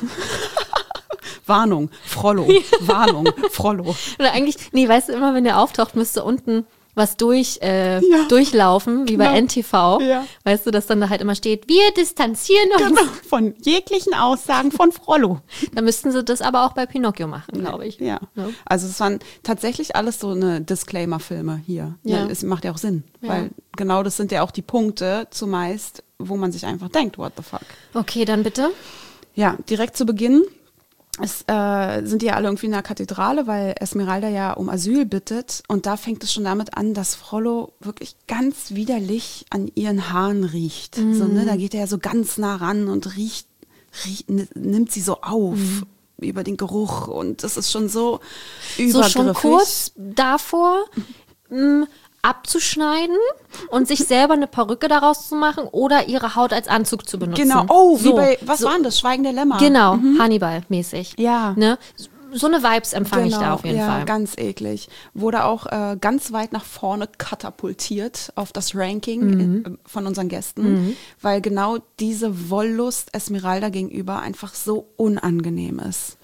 Warnung, Frollo, Warnung, Frollo. Oder eigentlich, nee, weißt du, immer wenn der auftaucht, müsste unten was durch, äh, Ja. durchlaufen, wie Genau. bei N T V. Ja. Weißt du, dass dann da halt immer steht, wir distanzieren uns. Genau, von jeglichen Aussagen von Frollo. Dann müssten sie das aber auch bei Pinocchio machen, glaube ich. Ja. Ja. Also es waren tatsächlich alles so eine Disclaimer-Filme hier. Ja. Ja. Es macht ja auch Sinn, Ja. weil genau das sind ja auch die Punkte zumeist, wo man sich einfach denkt, what the fuck. Okay, dann bitte. Ja, direkt zu Beginn es, äh, sind die ja alle irgendwie in der Kathedrale, weil Esmeralda ja um Asyl bittet. Und da fängt es schon damit an, dass Frollo wirklich ganz widerlich an ihren Haaren riecht. Mhm. So, ne? Da geht er ja so ganz nah ran und riecht, riecht n- nimmt sie so auf Mhm. über den Geruch. Und das ist schon so So übergriffig. schon kurz davor, mh, abzuschneiden und sich selber eine Perücke daraus zu machen oder ihre Haut als Anzug zu benutzen. Genau. Oh, wie so, bei, was so, war denn das? Schweigen der Lämmer. Genau, Hannibal-mäßig. Ja. Ne? So eine Vibes empfange ich da auf jeden ja, Fall. ganz eklig. Wurde auch äh, ganz weit nach vorne katapultiert auf das Ranking äh, von unseren Gästen, weil genau diese Wollust Esmeralda gegenüber einfach so unangenehm ist.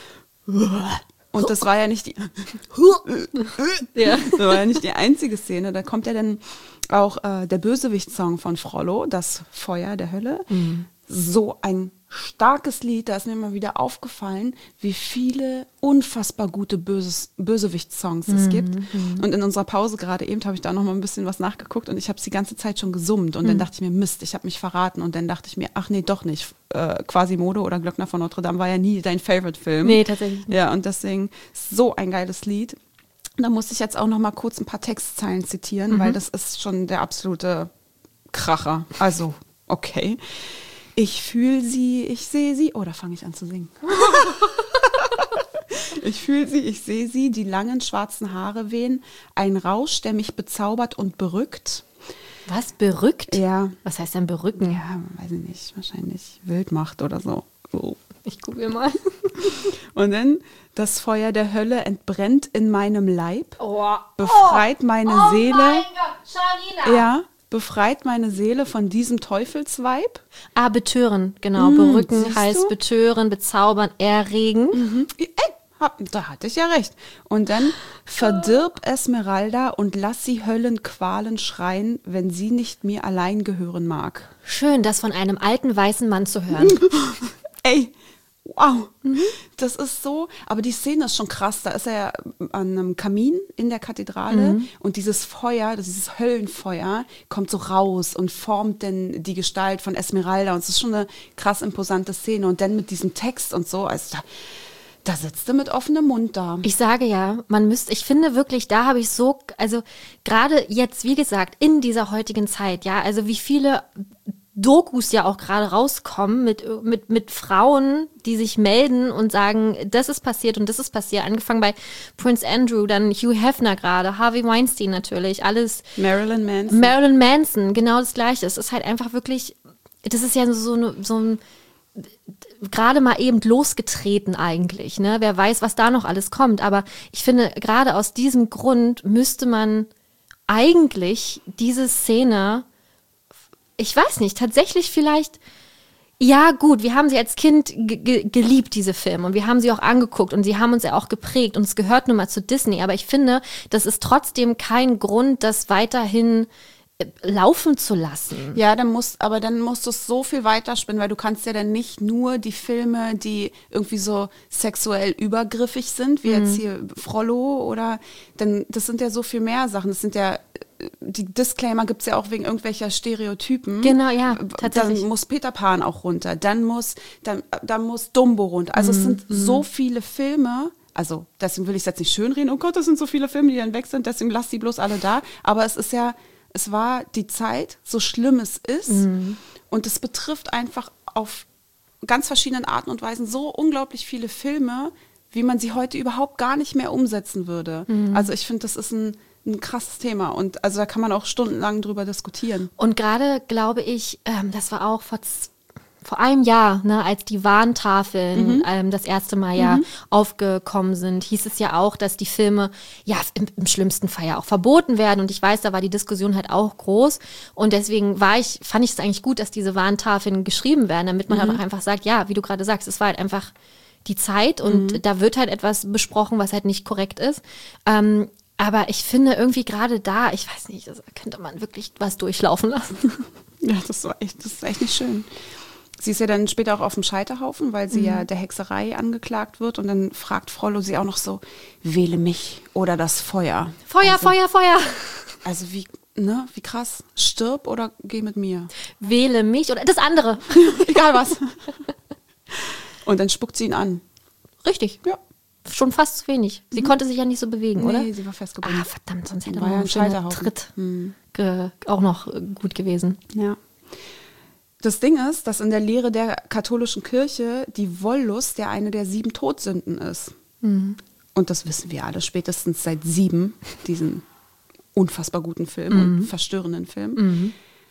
Und das war ja nicht die, Ja. das war ja nicht die einzige Szene. Da kommt ja dann auch äh, der Bösewicht-Song von Frollo, das Feuer der Hölle. So ein starkes Lied, da ist mir mal wieder aufgefallen, wie viele unfassbar gute Böses, Bösewicht-Songs es gibt. Und in unserer Pause gerade eben habe ich da noch mal ein bisschen was nachgeguckt und ich habe es die ganze Zeit schon gesummt. Und dann dachte ich mir, Mist, ich habe mich verraten. Und dann dachte ich mir, ach nee, doch nicht. Äh, Quasimodo oder Glöckner von Notre Dame war ja nie dein Favorite-Film. Nee, tatsächlich nicht. Ja, und deswegen so ein geiles Lied. Da musste ich jetzt auch noch mal kurz ein paar Textzeilen zitieren, weil das ist schon der absolute Kracher. Also, okay. Ich fühle sie, ich sehe sie. Oh, da fange ich an zu singen. Ich fühle sie, ich sehe sie, die langen schwarzen Haare wehen. Ein Rausch, der mich bezaubert und berückt. Was, berückt? Ja, Was heißt denn berücken? ja, weiß ich nicht, wahrscheinlich Wildmacht oder so. so. Ich google mal. Und dann, das Feuer der Hölle entbrennt in meinem Leib, Oh, befreit meine oh Seele. mein Gott, Charlina. Ja, befreit meine Seele von diesem Teufelsweib. Ah, betören, genau. Mm, berücken siehst heißt du? betören, bezaubern, erregen. Mhm. Ey, hab, da hatte ich ja recht. Und dann verdirb Esmeralda und lass sie Höllenqualen schreien, wenn sie nicht mir allein gehören mag. Schön, das von einem alten weißen Mann zu hören. Ey, wow. Das ist so, aber die Szene ist schon krass. Da ist er ja an einem Kamin in der Kathedrale und dieses Feuer, dieses Höllenfeuer kommt so raus und formt dann die Gestalt von Esmeralda und es ist schon eine krass imposante Szene und dann mit diesem Text und so, also da, da sitzt er mit offenem Mund da. Ich sage ja, man müsste, ich finde wirklich, da habe ich so, also gerade jetzt, wie gesagt, in dieser heutigen Zeit, ja, also wie viele Dokus ja auch gerade rauskommen mit, mit, mit Frauen, die sich melden und sagen, das ist passiert und das ist passiert. Angefangen bei Prince Andrew, dann Hugh Hefner gerade, Harvey Weinstein natürlich, alles. Marilyn Manson. Marilyn Manson, genau das Gleiche. Es ist halt einfach wirklich, das ist ja so, eine, so ein, gerade mal eben losgetreten eigentlich, ne? Wer weiß, was da noch alles kommt. Aber ich finde, gerade aus diesem Grund müsste man eigentlich diese Szene, ich weiß nicht, tatsächlich vielleicht, ja gut, wir haben sie als Kind ge- ge- geliebt, diese Filme, und wir haben sie auch angeguckt und sie haben uns ja auch geprägt und es gehört nun mal zu Disney, aber ich finde, das ist trotzdem kein Grund, das weiterhin laufen zu lassen. Ja, dann musst, aber dann musst du es so viel weiterspinnen, weil du kannst ja dann nicht nur die Filme, die irgendwie so sexuell übergriffig sind, wie mhm. jetzt hier Frollo oder, dann, das sind ja so viel mehr Sachen. Das sind ja, die Disclaimer gibt es ja auch wegen irgendwelcher Stereotypen. Genau, ja, tatsächlich. Dann muss Peter Pan auch runter, dann muss, dann, dann muss Dumbo runter. Also mhm. es sind mhm. so viele Filme. Also deswegen will ich es jetzt nicht schönreden. Oh Gott, das sind so viele Filme, die dann weg sind, deswegen lass die bloß alle da. Aber es ist ja, es war die Zeit, so schlimm es ist. Mhm. Und es betrifft einfach auf ganz verschiedenen Arten und Weisen so unglaublich viele Filme, wie man sie heute überhaupt gar nicht mehr umsetzen würde. Mhm. Also ich finde, das ist ein, ein krasses Thema. Und also da kann man auch stundenlang drüber diskutieren. Und gerade glaube ich, ähm, das war auch vor z- Vor einem Jahr, ne, als die Warntafeln mhm. ähm, das erste Mal ja mhm. aufgekommen sind, hieß es ja auch, dass die Filme ja im, im schlimmsten Fall ja auch verboten werden. Und ich weiß, da war die Diskussion halt auch groß. Und deswegen war ich, fand ich es eigentlich gut, dass diese Warntafeln geschrieben werden, damit man mhm. halt auch einfach sagt, ja, wie du gerade sagst, es war halt einfach die Zeit und mhm. da wird halt etwas besprochen, was halt nicht korrekt ist. Ähm, aber ich finde irgendwie gerade da, ich weiß nicht, da könnte man wirklich was durchlaufen lassen. Ja, das war echt, das ist echt nicht schön. Sie ist ja dann später auch auf dem Scheiterhaufen, weil sie mhm. ja der Hexerei angeklagt wird. Und dann fragt Frollo sie auch noch so, wähle mich oder das Feuer. Feuer, also, Feuer, Feuer. Also wie, ne, wie krass. Stirb oder geh mit mir. Wähle mich oder das andere. Egal was. Und dann spuckt sie ihn an. Richtig. Ja. Schon fast zu wenig. Sie mhm. konnte sich ja nicht so bewegen, nee, oder? Nee, sie war festgebunden. Ah, verdammt, sonst hätte war man ja ein Scheiterhaufen. Tritt mhm. ge- auch noch gut gewesen. Ja. Das Ding ist, dass in der Lehre der katholischen Kirche die Wollust ja eine der sieben Todsünden ist. Mhm. Und das wissen wir alle spätestens seit Sieben, diesen unfassbar guten Film mhm. und verstörenden Film. Mhm.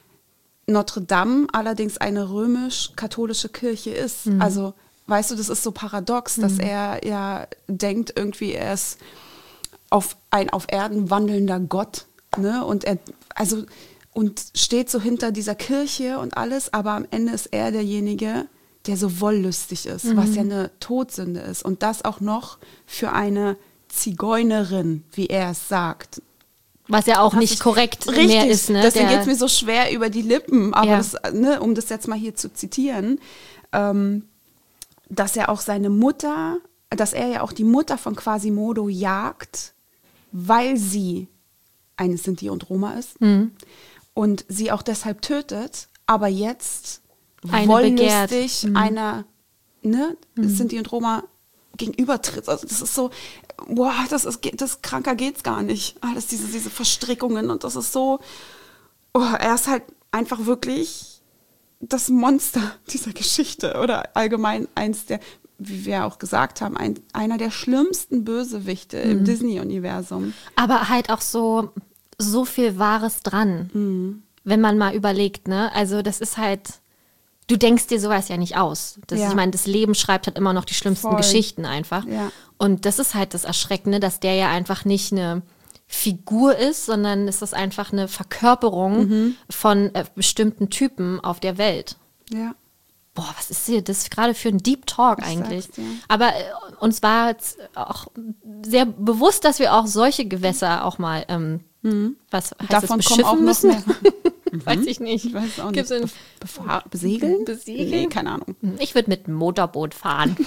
Notre Dame allerdings eine römisch-katholische Kirche ist. Mhm. Also, weißt du, das ist so paradox, dass mhm. er ja denkt, irgendwie er ist auf ein auf Erden wandelnder Gott. Ne? Und er, also... und steht so hinter dieser Kirche und alles, aber am Ende ist er derjenige, der so wollüstig ist, mhm. was ja eine Todsünde ist. Und das auch noch für eine Zigeunerin, wie er es sagt. Was ja auch das nicht ist korrekt richtig, mehr ist. Ne? Deswegen geht es mir so schwer über die Lippen, aber ja. das, ne, um das jetzt mal hier zu zitieren, ähm, dass er auch seine Mutter, dass er ja auch die Mutter von Quasimodo jagt, weil sie eine Sinti und Roma ist. Mhm. Und sie auch deshalb tötet, aber jetzt eine wollüstig mhm. einer, ne, mhm. Sinti und Roma gegenübertritt. Also das ist so, boah, das ist, das kranker geht's gar nicht. Alles diese, diese Verstrickungen und das ist so, oh, er ist halt einfach wirklich das Monster dieser Geschichte oder allgemein eins der, wie wir auch gesagt haben, ein, einer der schlimmsten Bösewichte mhm. im Disney-Universum. Aber halt auch so, so viel Wahres dran, mhm. wenn man mal überlegt, ne? Also das ist halt, du denkst dir sowas ja nicht aus. Das, ja. Ich meine, das Leben schreibt halt immer noch die schlimmsten Voll. Geschichten einfach. Ja. Und das ist halt das Erschreckende, dass der ja einfach nicht eine Figur ist, sondern es ist einfach eine Verkörperung mhm. von äh, bestimmten Typen auf der Welt. Ja. Boah, was ist hier das gerade für ein Deep Talk ich eigentlich? Ja. Aber äh, uns war jetzt auch sehr bewusst, dass wir auch solche Gewässer auch mal, ähm, mhm. was heißt davon das, kommen auch noch müssen? mehr. Weiß ich nicht. Ich weiß auch Gibt's nicht. ein Befahr- Besegeln? Besegeln? Nee, keine Ahnung. Ich würde mit einem Motorboot fahren.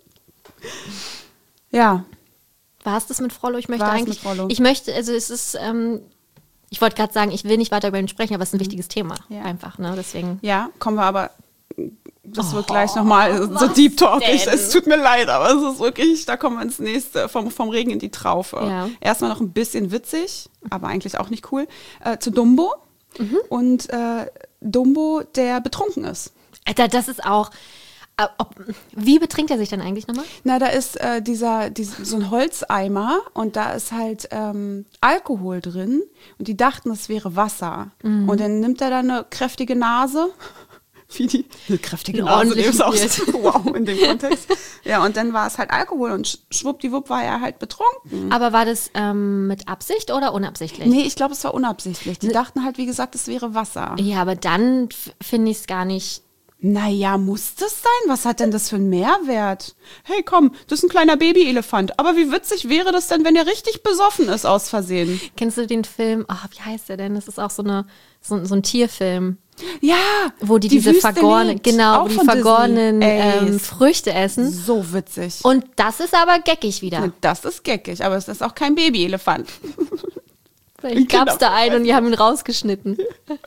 Ja. War es das mit Frollo? Ich möchte War es eigentlich, mit Frollo? ich möchte, also es ist, ähm, ich wollte gerade sagen, ich will nicht weiter über ihn sprechen, aber es ist ein wichtiges Thema. Ja. Einfach, ne? Deswegen. Ja, kommen wir aber, das Oh, wird gleich nochmal so was Deep Talk. Ich, denn? es tut mir leid, aber es ist wirklich, da kommen wir ins nächste, vom, vom Regen in die Traufe. Ja. Erstmal noch ein bisschen witzig, aber eigentlich auch nicht cool, äh, zu Dumbo. Mhm. Und äh, Dumbo, der betrunken ist. Alter, das ist auch. Äh, ob, wie betrinkt er sich denn eigentlich nochmal? Na, da ist äh, dieser, dieser so ein Holzeimer und da ist halt ähm, Alkohol drin und die dachten, es wäre Wasser. Mhm. Und dann nimmt er da eine kräftige Nase. Wie die eine kräftige Einen Nase, dem ist auch ordentlichen so, wow, in dem Kontext. Ja, und dann war es halt Alkohol und sch- schwuppdiwupp war er halt betrunken. Aber war das ähm, mit Absicht oder unabsichtlich? Nee, ich glaube, es war unabsichtlich. Die dachten halt, wie gesagt, es wäre Wasser. Ja, aber dann f- finde ich es gar nicht Naja, muss das sein? Was hat denn das für einen Mehrwert? Hey, komm, das ist ein kleiner Babyelefant. Aber wie witzig wäre das denn, wenn er richtig besoffen ist aus Versehen? Kennst du den Film, oh, wie heißt der denn? Das ist auch so, eine, so, so ein Tierfilm. Ja, wo die, die diese Wüste vergorenen, lebt. genau, Auch wo die von vergorenen Disney. Ey, ähm, Früchte essen. So witzig. Und das ist aber geckig wieder. Das ist geckig, aber es ist auch kein Babyelefant. Vielleicht gab es da einen und die haben ihn rausgeschnitten.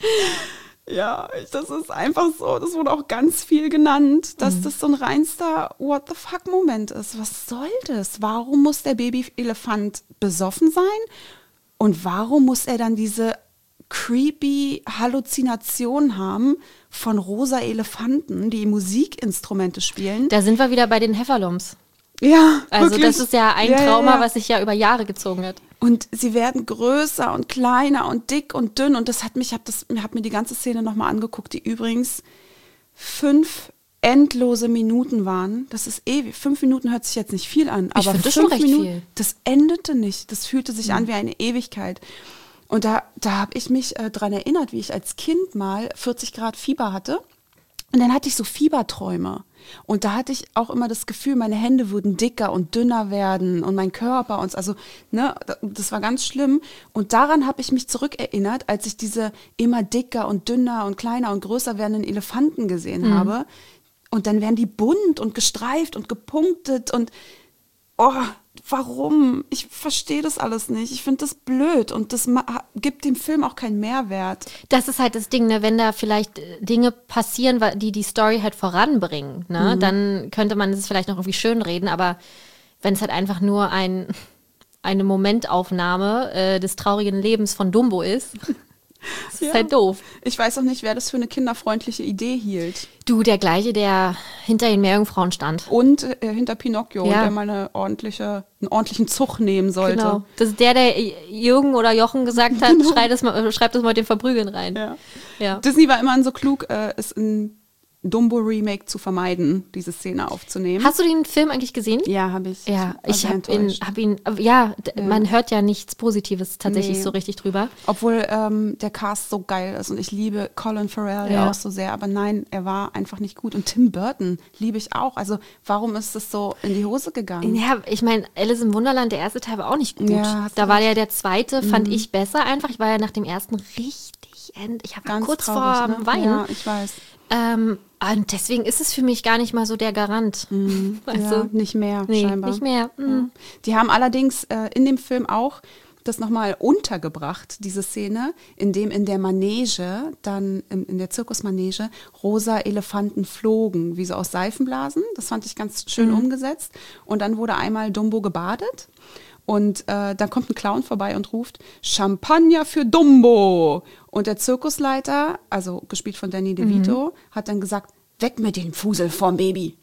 Ja, das ist einfach so, das wurde auch ganz viel genannt, dass Mhm. das so ein reinster What the fuck Moment ist. Was soll das? Warum muss der Babyelefant besoffen sein? Und warum muss er dann diese creepy Halluzination haben von rosa Elefanten, die Musikinstrumente spielen? Da sind wir wieder bei den Heffalumps. Ja, Also wirklich. das ist ja ein Ja, ja, Trauma, ja. was sich ja über Jahre gezogen hat. Und sie werden größer und kleiner und dick und dünn. Und das hat mich, ich habe das, hab mir die ganze Szene nochmal angeguckt, die übrigens fünf endlose Minuten waren. Das ist ewig. Fünf Minuten hört sich jetzt nicht viel an, aber finde das fünf schon recht Minuten, viel. das endete nicht. Das fühlte sich an wie eine Ewigkeit. Und da, da habe ich mich äh, dran erinnert, wie ich als Kind mal vierzig Grad Fieber hatte. Und dann hatte ich so Fieberträume. Und da hatte ich auch immer das Gefühl, meine Hände würden dicker und dünner werden und mein Körper und also, ne, das war ganz schlimm. Und daran habe ich mich zurückerinnert, als ich diese immer dicker und dünner und kleiner und größer werdenden Elefanten gesehen Mhm. habe. Und dann werden die bunt und gestreift und gepunktet und oh, warum? Ich verstehe das alles nicht. Ich finde das blöd und das ma- gibt dem Film auch keinen Mehrwert. Das ist halt das Ding, ne? Wenn da vielleicht äh, Dinge passieren, wa- die die Story halt voranbringen, ne? Mhm. Dann könnte man es vielleicht noch irgendwie schönreden, aber wenn es halt einfach nur ein, eine Momentaufnahme äh, des traurigen Lebens von Dumbo ist, das ist Ja. halt doof. Ich weiß auch nicht, wer das für eine kinderfreundliche Idee hielt. Du, der gleiche, der hinter den Meerjungfrauen stand. Und äh, hinter Pinocchio, Ja. der mal eine ordentliche, einen ordentlichen Zug nehmen sollte. Genau. Das ist der, der Jürgen oder Jochen gesagt hat, schrei das mal, schreib das mal mit dem Verprügeln rein. Ja. Ja. Disney war immer so klug, äh, es in Dumbo-Remake zu vermeiden, diese Szene aufzunehmen. Hast du den Film eigentlich gesehen? ja, habe ich. Ja, war ich sehr habe ihn, enttäuscht. hab ihn, ja, d- Ja. man hört ja nichts Positives tatsächlich Nee. so richtig drüber. Obwohl ähm, der Cast so geil ist und ich liebe Colin Farrell ja Ja. auch so sehr, aber nein, er war einfach nicht gut. Und Tim Burton liebe ich auch. Also warum ist das so in die Hose gegangen? Ja, ich meine, Alice im Wunderland, der erste Teil war auch nicht gut. Ja, hast da du war recht. Mhm. ja der zweite, fand ich besser einfach. Ich war ja nach dem ersten richtig, end ich habe Ganz kurz traurig, vor ne? dem Weinen. Ja, ich weiß. Ähm, und deswegen ist es für mich gar nicht mal so der Garant. Weißt ja, du? nicht mehr Nee, scheinbar. nicht mehr. Mhm. Die haben allerdings äh, in dem Film auch das nochmal untergebracht, diese Szene, in dem in der Manege, dann in, in der Zirkusmanege, rosa Elefanten flogen, wie so aus Seifenblasen. Das fand ich ganz schön Mhm. umgesetzt. Und dann wurde einmal Dumbo gebadet. Und äh, dann kommt ein Clown vorbei und ruft, Champagner für Dumbo. Und der Zirkusleiter, also gespielt von Danny DeVito, Mhm. hat dann gesagt, weg mit dem Fusel vom Baby.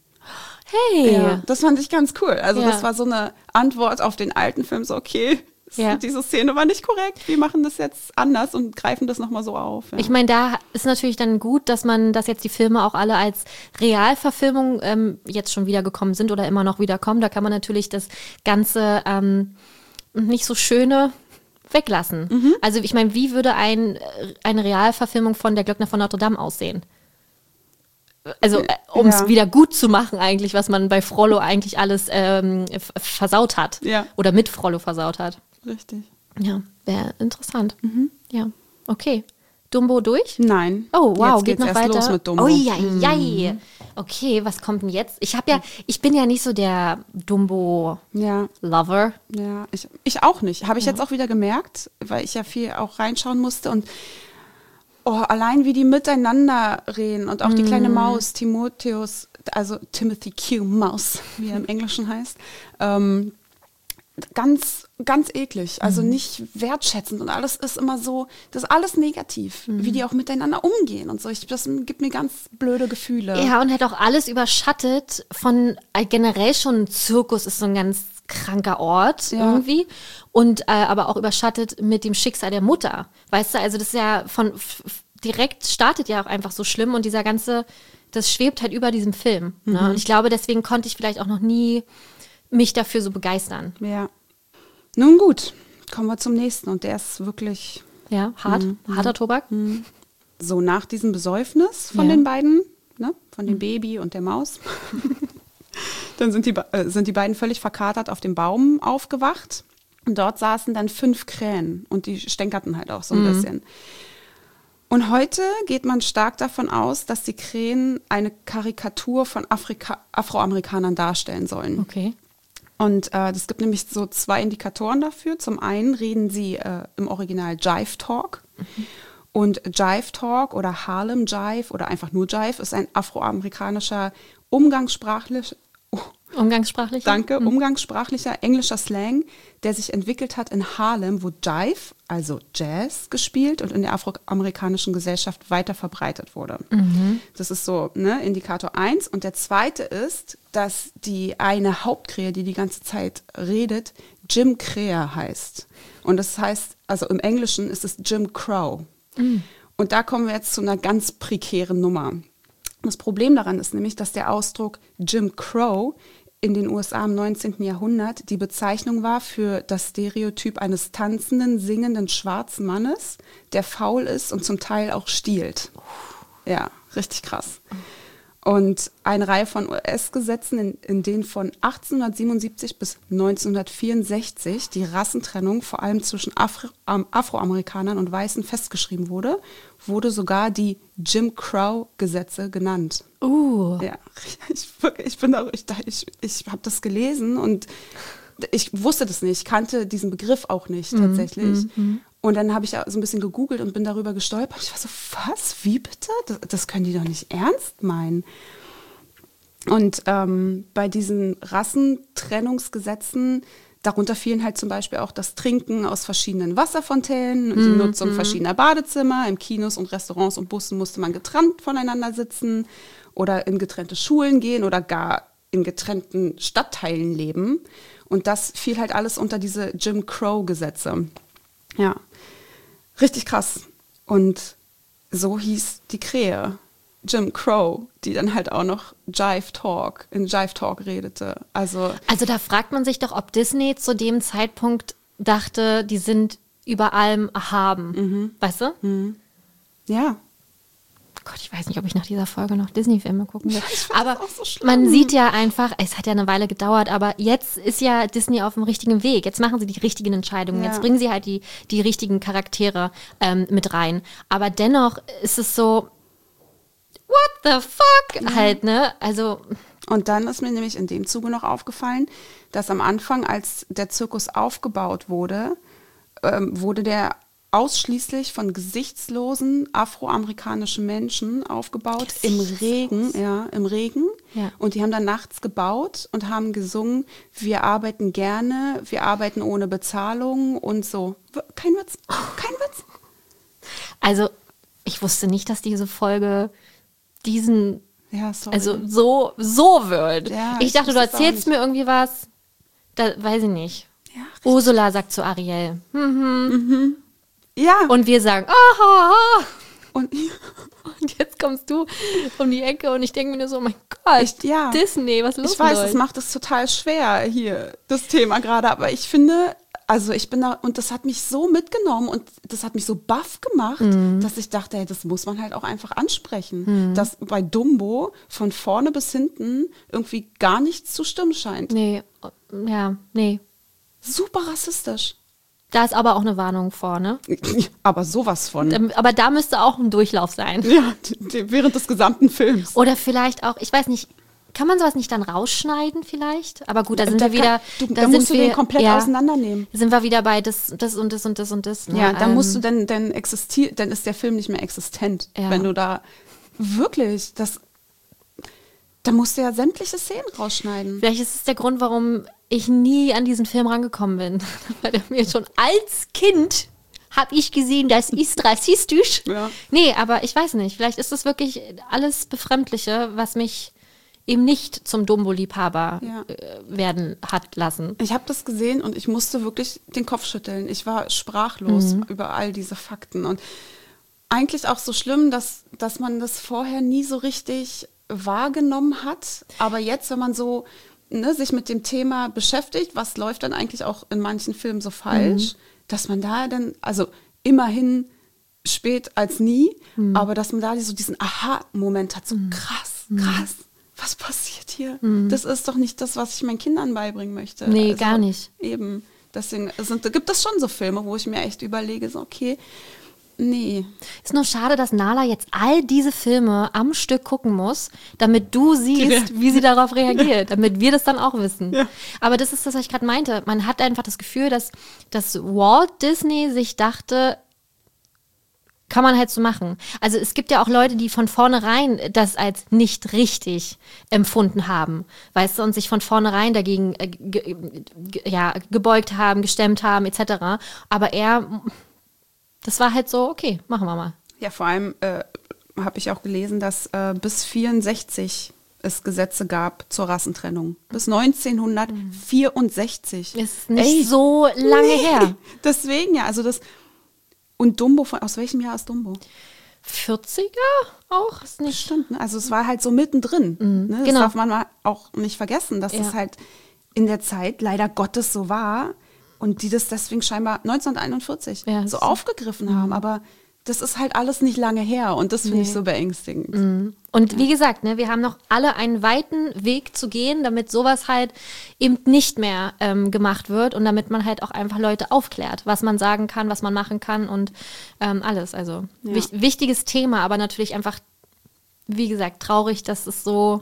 Hey. Ja, das fand ich ganz cool. Also Ja. das war so eine Antwort auf den alten Film, so okay, s- Ja. diese Szene war nicht korrekt, wir machen das jetzt anders und greifen das nochmal so auf. Ja. Ich meine, da ist natürlich dann gut, dass man, dass jetzt die Filme auch alle als Realverfilmung ähm, jetzt schon wiedergekommen sind oder immer noch wiederkommen. Da kann man natürlich das Ganze ähm, nicht so schöne weglassen. Mhm. Also ich meine, wie würde ein, äh, eine Realverfilmung von Der Glöckner von Notre Dame aussehen? Also um es Ja. wieder gut zu machen eigentlich, was man bei Frollo eigentlich alles ähm, f- versaut hat. Ja. Oder mit Frollo versaut hat. Richtig. Ja, wäre interessant. Mhm. Ja, okay. Dumbo durch? Nein. Oh, wow, jetzt geht geht's noch erst weiter. los mit Dumbo. Oh, ja, ja. Okay, was kommt denn jetzt? Ich habe ja, ich bin ja nicht so der Dumbo-Lover. Ja, ja, ich, ich auch nicht. Habe ich jetzt auch wieder gemerkt, weil ich ja viel auch reinschauen musste und oh, allein wie die miteinander reden und auch die kleine Maus, Timotheus, also Timothy Q. Maus, wie er im Englischen heißt, ähm, ganz, ganz eklig, also nicht wertschätzend und alles ist immer so, das ist alles negativ, wie die auch miteinander umgehen und so. Ich, das gibt mir ganz blöde Gefühle. Ja, und hat auch alles überschattet von äh, generell schon Zirkus ist so ein ganz kranker Ort Ja. irgendwie und äh, aber auch überschattet mit dem Schicksal der Mutter. Weißt du, also das ist ja von f- f- direkt startet ja auch einfach so schlimm und dieser ganze, das schwebt halt über diesem Film. Ne? Und ich glaube, deswegen konnte ich vielleicht auch noch nie mich dafür so begeistern. Ja. Nun gut, kommen wir zum nächsten und der ist wirklich Ja, hart, harter Tobak. so nach diesem Besäufnis von Ja. den beiden ne, von dem Baby und der Maus. Dann sind die, äh, sind die beiden völlig verkatert auf dem Baum aufgewacht. Und dort saßen dann fünf Krähen und die stänkerten halt auch so ein mhm. bisschen. Und heute geht man stark davon aus, dass die Krähen eine Karikatur von Afrika- Afroamerikanern darstellen sollen. Okay. Und äh, es gibt nämlich so zwei Indikatoren dafür. Zum einen reden sie äh, im Original Jive Talk. Mhm. Und Jive Talk oder Harlem Jive oder einfach nur Jive ist ein afroamerikanischer umgangssprachlich, oh, umgangssprachlicher? Danke, mhm. umgangssprachlicher englischer Slang, der sich entwickelt hat in Harlem, wo Jive, also Jazz, gespielt und in der afroamerikanischen Gesellschaft weiter verbreitet wurde. Mhm. Das ist so, ne, Indikator eins. Und der zweite ist, dass die eine Hauptkrähe, die die ganze Zeit redet, Jim Krähe heißt. Und das heißt, also im Englischen ist es Jim Crow. Mhm. Und da kommen wir jetzt zu einer ganz prekären Nummer. Das Problem daran ist nämlich, dass der Ausdruck Jim Crow in den U S A im neunzehnten Jahrhundert die Bezeichnung war für das Stereotyp eines tanzenden, singenden schwarzen Mannes, der faul ist und zum Teil auch stiehlt. Ja, richtig krass. Und eine Reihe von U S-Gesetzen, in, in denen von achtzehnhundertsiebenundsiebzig bis neunzehnhundertvierundsechzig die Rassentrennung vor allem zwischen Afro, ähm, Afroamerikanern und Weißen festgeschrieben wurde, wurde sogar die Jim Crow-Gesetze genannt. Uh. Ja, ich, ich bin da, ich, ich, ich habe das gelesen und ich wusste das nicht, ich kannte diesen Begriff auch nicht tatsächlich. Mm, mm, mm. Und dann habe ich so ein bisschen gegoogelt und bin darüber gestolpert. Ich war so, was, wie bitte? Das, das können die doch nicht ernst meinen. Und ähm, bei diesen Rassentrennungsgesetzen, darunter fielen halt zum Beispiel auch das Trinken aus verschiedenen Wasserfontänen, mm, die Nutzung mm. verschiedener Badezimmer. In Kinos und Restaurants und Bussen musste man getrennt voneinander sitzen oder in getrennte Schulen gehen oder gar in getrennten Stadtteilen leben. Und das fiel halt alles unter diese Jim Crow-Gesetze. Ja, richtig krass. Und so hieß die Krähe, Jim Crow, die dann halt auch noch Jive Talk, in Jive Talk redete. Also, also da fragt man sich doch, ob Disney zu dem Zeitpunkt dachte, die sind über allem erhaben. Mhm. Weißt du? Mhm. Ja. Gott, ich weiß nicht, ob ich nach dieser Folge noch Disney-Filme gucken will. Ja, aber so man sieht ja einfach, es hat ja eine Weile gedauert, aber jetzt ist ja Disney auf dem richtigen Weg. Jetzt machen sie die richtigen Entscheidungen. Ja. Jetzt bringen sie halt die, die richtigen Charaktere ähm, mit rein. Aber dennoch ist es so, what the fuck? Ja. Halt, ne? Also. Und dann ist mir nämlich in dem Zuge noch aufgefallen, dass am Anfang, als der Zirkus aufgebaut wurde, ähm, wurde der ausschließlich von gesichtslosen afroamerikanischen Menschen aufgebaut, im Regen, ja, im Regen. Ja. Und die haben dann nachts gebaut und haben gesungen, wir arbeiten gerne, wir arbeiten ohne Bezahlung und so. Kein Witz, kein Witz. Also, ich wusste nicht, dass diese Folge diesen, ja, sorry. also so, so wird. Ja, ich, ich dachte, du erzählst mir irgendwie was, da weiß ich nicht. Ja, Ursula sagt zu Ariel, mhm. Mhm. Ja. Und wir sagen, aha. Und, und jetzt kommst du um die Ecke und ich denke mir nur so, oh mein Gott, ich, ja. Disney, was ist los Ich weiß, mit es macht es total schwer hier, das Thema gerade, aber ich finde, also ich bin da, und das hat mich so mitgenommen und das hat mich so baff gemacht, mhm. dass ich dachte, hey, das muss man halt auch einfach ansprechen, mhm. dass bei Dumbo von vorne bis hinten irgendwie gar nichts zu stimmen scheint. Nee, ja, nee. Super rassistisch. Da ist aber auch eine Warnung vor, ne? Aber sowas von. Aber da müsste auch ein Durchlauf sein. Ja, die, die, während des gesamten Films. Oder vielleicht auch, ich weiß nicht, kann man sowas nicht dann rausschneiden vielleicht? Aber gut, da sind da wir wieder. Kann, du, da da sind musst wir, du den komplett ja, auseinandernehmen. Sind wir wieder bei das, das und das und das und das. Ne? Ja, dann ähm, musst du, dann, dann existiert, dann ist der Film nicht mehr existent. Ja. Wenn du da wirklich, das, da musst du ja sämtliche Szenen rausschneiden. Vielleicht ist es der Grund, warum ich nie an diesen Film rangekommen bin. Weil er mir schon als Kind habe ich gesehen, das ist rassistisch. Ja. Nee, aber ich weiß nicht. Vielleicht ist das wirklich alles Befremdliche, was mich eben nicht zum Dumbo-Liebhaber ja. äh, werden hat lassen. Ich habe das gesehen und ich musste wirklich den Kopf schütteln. Ich war sprachlos Mhm. über all diese Fakten. Und eigentlich auch so schlimm, dass, dass man das vorher nie so richtig wahrgenommen hat. Aber jetzt, wenn man so ne, sich mit dem Thema beschäftigt, was läuft dann eigentlich auch in manchen Filmen so falsch, mhm. dass man da dann, also immerhin spät als nie, mhm. aber dass man da so diesen Aha-Moment hat, so mhm. krass, krass, was passiert hier? Mhm. Das ist doch nicht das, was ich meinen Kindern beibringen möchte. Nee, also, gar nicht. Eben, deswegen sind, gibt es schon so Filme, wo ich mir echt überlege, so okay, nee. Ist nur schade, dass Nala jetzt all diese Filme am Stück gucken muss, damit du siehst, wie sie darauf reagiert, damit wir das dann auch wissen. Ja. Aber das ist das, was ich gerade meinte. Man hat einfach das Gefühl, dass, dass Walt Disney sich dachte, kann man halt so machen. Also es gibt ja auch Leute, die von vornherein das als nicht richtig empfunden haben, weißt du, und sich von vornherein dagegen äh, ge, ge, ja, gebeugt haben, gestemmt haben, et cetera. Aber er... Das war halt so, okay, machen wir mal. Ja, vor allem äh, habe ich auch gelesen, dass äh, bis vierundsechzig es Gesetze gab zur Rassentrennung. Bis neunzehnhundertvierundsechzig. Ist nicht Ey, so lange nee. her. Deswegen ja, also das. Und Dumbo, von, aus welchem Jahr ist Dumbo? vierziger auch? Ist nicht. Stimmt, ne? Also es war halt so mittendrin. Mhm, ne? Das genau. darf man mal auch nicht vergessen, dass ja. es halt in der Zeit leider Gottes so war. Und die das deswegen scheinbar neunzehnhunderteinundvierzig ja, so aufgegriffen mhm. haben. Aber das ist halt alles nicht lange her. Und das finde nee. ich so beängstigend. Mhm. Und ja. wie gesagt, ne, wir haben noch alle einen weiten Weg zu gehen, damit sowas halt eben nicht mehr ähm, gemacht wird. Und damit man halt auch einfach Leute aufklärt, was man sagen kann, was man machen kann und ähm, alles. Also ja. wich- wichtiges Thema, aber natürlich einfach, wie gesagt, traurig, dass es so,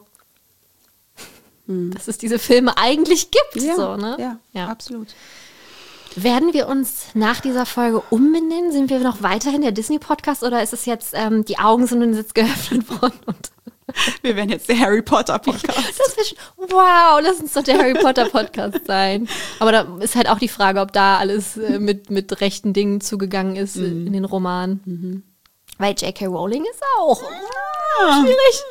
mhm. dass es diese Filme eigentlich gibt. Ja, so, ne? ja, ja. absolut. Werden wir uns nach dieser Folge umbenennen? Sind wir noch weiterhin der Disney-Podcast oder ist es jetzt, ähm, die Augen sind uns jetzt geöffnet worden? Und wir werden jetzt der Harry Potter-Podcast. Das wär schon, wow, lass uns doch der Harry Potter-Podcast sein. Aber da ist halt auch die Frage, ob da alles äh, mit, mit rechten Dingen zugegangen ist mhm. in den Romanen. Mhm. Weil J K. Rowling ist auch ja. schwierig.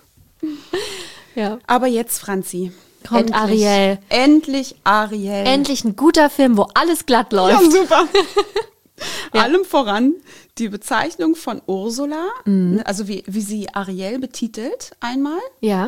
Ja. Aber jetzt, Franzi. Kommt endlich, Ariel. Endlich Ariel. Endlich ein guter Film, wo alles glatt läuft. Ja, super. ja. Allem voran die Bezeichnung von Ursula, mhm. also wie, wie sie Ariel betitelt einmal. Ja.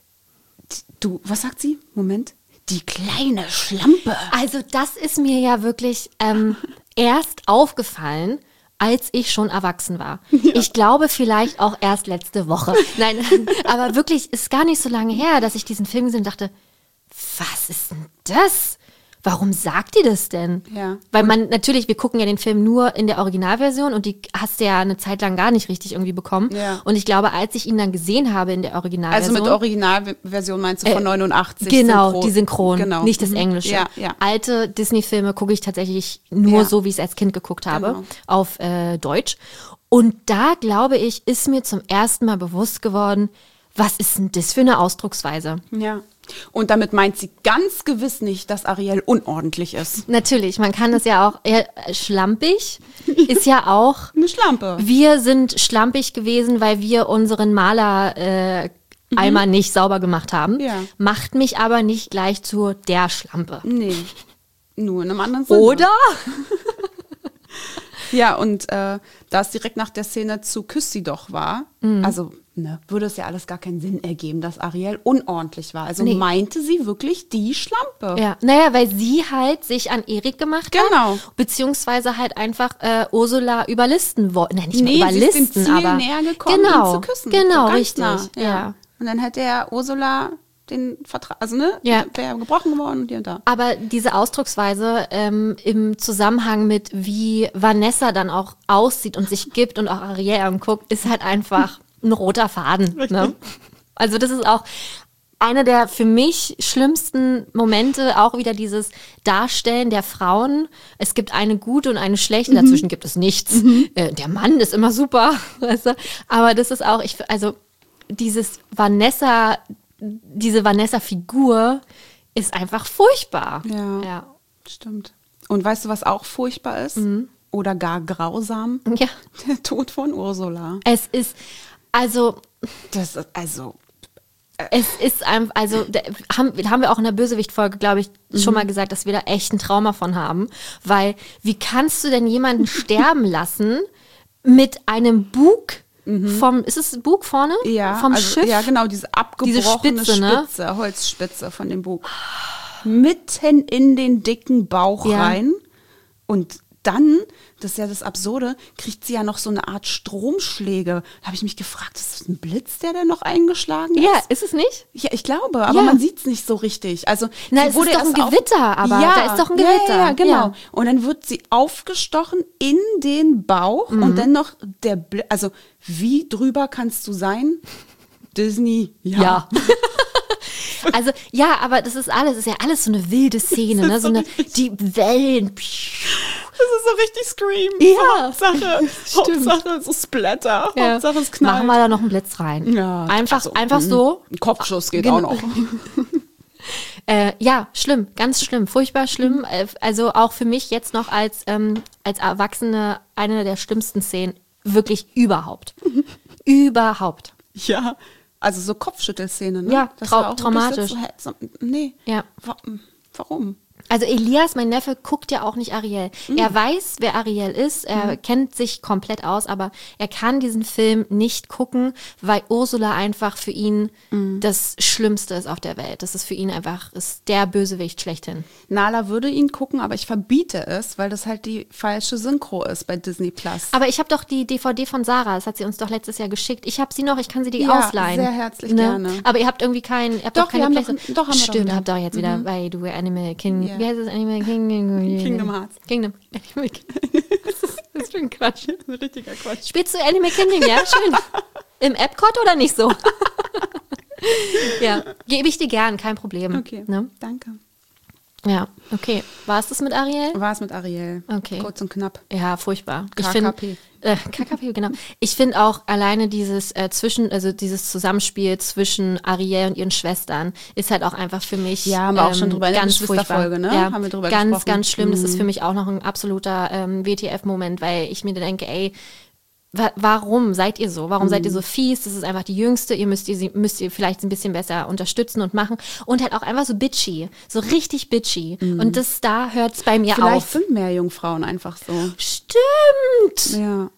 Du, was sagt sie? Moment. Die kleine Schlampe. Also das ist mir ja wirklich ähm, erst aufgefallen, als ich schon erwachsen war. Ja. Ich glaube vielleicht auch erst letzte Woche. Nein, aber wirklich, ist gar nicht so lange her, dass ich diesen Film gesehen und dachte, was ist denn das? Warum sagt die das denn? Ja. Weil man, natürlich, wir gucken ja den Film nur in der Originalversion und die hast du ja eine Zeit lang gar nicht richtig irgendwie bekommen. Ja. Und ich glaube, als ich ihn dann gesehen habe in der Originalversion. Also mit Originalversion meinst du von äh, neunundachtzig? Genau, Synchron. die Synchron, genau. nicht das Englische. Ja, ja. Alte Disney-Filme gucke ich tatsächlich nur ja. so, wie ich es als Kind geguckt habe, genau. auf äh, Deutsch. Und da, glaube ich, ist mir zum ersten Mal bewusst geworden, was ist denn das für eine Ausdrucksweise? Ja. Und damit meint sie ganz gewiss nicht, dass Ariel unordentlich ist. Natürlich, man kann das ja auch, eher schlampig ist ja auch. Eine Schlampe. Wir sind schlampig gewesen, weil wir unseren Maler äh, Eimer mhm. nicht sauber gemacht haben. Ja. Macht mich aber nicht gleich zu der Schlampe. Nee, nur in einem anderen Sinne. Oder? Ja, und äh, da es direkt nach der Szene zu Küss sie doch war, mhm. also ne, würde es ja alles gar keinen Sinn ergeben, dass Ariel unordentlich war. Also nee. meinte sie wirklich die Schlampe. Ja, naja, weil sie halt sich an Erik gemacht hat. Genau. Beziehungsweise halt einfach äh, Ursula überlisten wollte. Nein, nicht nee, mal überlisten, sie ist dem Ziel aber näher gekommen, genau, ihn zu küssen. Genau, so richtig. Nah, ja. Ja. Und dann hätte er Ursula den Vertrag, also ne, ja. wäre gebrochen geworden und hier und da. Aber diese Ausdrucksweise ähm, im Zusammenhang mit, wie Vanessa dann auch aussieht und sich gibt und auch Ariel anguckt, ist halt einfach ein roter Faden. Ne? Also das ist auch einer der für mich schlimmsten Momente, auch wieder dieses Darstellen der Frauen. Es gibt eine gute und eine schlechte, mhm. dazwischen gibt es nichts. Mhm. Äh, der Mann ist immer super, weißt du? Aber das ist auch, ich, also dieses Vanessa, diese Vanessa-Figur ist einfach furchtbar. Ja, ja, stimmt. Und weißt du, was auch furchtbar ist? Mhm. Oder gar grausam? Ja. Der Tod von Ursula. Es ist, also... Das ist, also... Äh. Es ist einfach, also, da haben, haben wir auch in der Bösewicht-Folge, glaube ich, mhm. schon mal gesagt, dass wir da echt ein Trauma von haben. Weil, wie kannst du denn jemanden sterben lassen mit einem Bug... Mhm. Vom, ist es Bug vorne? Ja, vom also, Schiff? Ja, genau, diese abgebrochene diese Spitze, ne? Spitze, Holzspitze von dem Bug. Mitten in den dicken Bauch ja. rein. Und dann, das ist ja das Absurde, kriegt sie ja noch so eine Art Stromschläge. Da habe ich mich gefragt, ist das ein Blitz, der da noch eingeschlagen ist? Ja, ist es nicht? Ja, ich glaube, aber Ja. man sieht es nicht so richtig. Also, Na, sie es wurde ist doch ein erst auf- Gewitter, aber ja, da ist doch ein Ja, Gewitter. ja, ja, genau. Ja. Und dann wird sie aufgestochen in den Bauch Mhm. und dann noch der Blitz. Also, wie drüber kannst du sein? Disney, ja. Ja. Also, ja, aber das ist alles, ist ja alles so eine wilde Szene, ne? So eine, die Wellen. Das ist so richtig Scream. Ja. Hauptsache, Stimmt. Hauptsache so Splatter. Ja. Hauptsache es knallt. Machen wir da noch einen Blitz rein. Ja, Einfach, also, einfach mhm. so. Ein Kopfschuss geht Genau. auch noch. Äh, ja, schlimm, ganz schlimm, furchtbar schlimm. Äh, also auch für mich jetzt noch als, ähm, als Erwachsene eine der schlimmsten Szenen. Wirklich überhaupt. Überhaupt. Ja, also so Kopfschüttelszene, ne? Ja, Das trau- war auch traumatisch. wirklich So, nee. Ja. Wa- Warum? Also Elias, mein Neffe, guckt ja auch nicht Ariel. Er weiß, wer Ariel ist, er kennt sich komplett aus, aber er kann diesen Film nicht gucken, weil Ursula einfach für ihn das Schlimmste ist auf der Welt. Das ist für ihn einfach ist der Bösewicht schlechthin. Nala würde ihn gucken, aber ich verbiete es, weil das halt die falsche Synchro ist bei Disney Plus. Aber ich habe doch die D V D von Sarah, das hat sie uns doch letztes Jahr geschickt. Ich habe sie noch, ich kann sie dir Ja, ausleihen. sehr herzlich gerne. Aber ihr habt irgendwie kein, ihr habt Doch, doch keine wir haben Playstation. doch- doch, haben wir doch Stimmt, wieder. habt ihr auch jetzt wieder, bei du Animal King, Ja. wie heißt es, Animal King? Kingdom Hearts. Kingdom. Animal King. Das ist, das ist für ein Quatsch. ein richtiger Quatsch. Spielst du Animal Kingdom, ja? Schön. Im Epcot oder nicht so? Ja, gebe ich dir gern, kein Problem. Okay, Ne? danke. Ja, okay. War es das mit Ariel? War es mit Ariel. Okay. Kurz und knapp. Ja, furchtbar. Ich K find, K P. Äh, K K P, genau. Ich finde auch alleine dieses äh, zwischen, also dieses Zusammenspiel zwischen Ariel und ihren Schwestern ist halt auch einfach für mich Ja, haben wir auch schon drüber in der ganz Geschwisterfolge, furchtbar. ne? Ja, Haben wir drüber ganz, gesprochen. ganz schlimm. Das ist Mhm. für mich auch noch ein absoluter ähm, W T F-Moment, weil ich mir dann denke, ey, wa warum seid ihr so? Warum seid Mhm. ihr so fies? Das ist einfach die Jüngste. Ihr müsst ihr sie müsst ihr vielleicht ein bisschen besser unterstützen und machen. Und halt auch einfach so bitchy. So richtig bitchy. Und das, da hört es bei mir Mhm. Vielleicht auf. sind mehr Jungfrauen einfach so. Stimmt! Ja.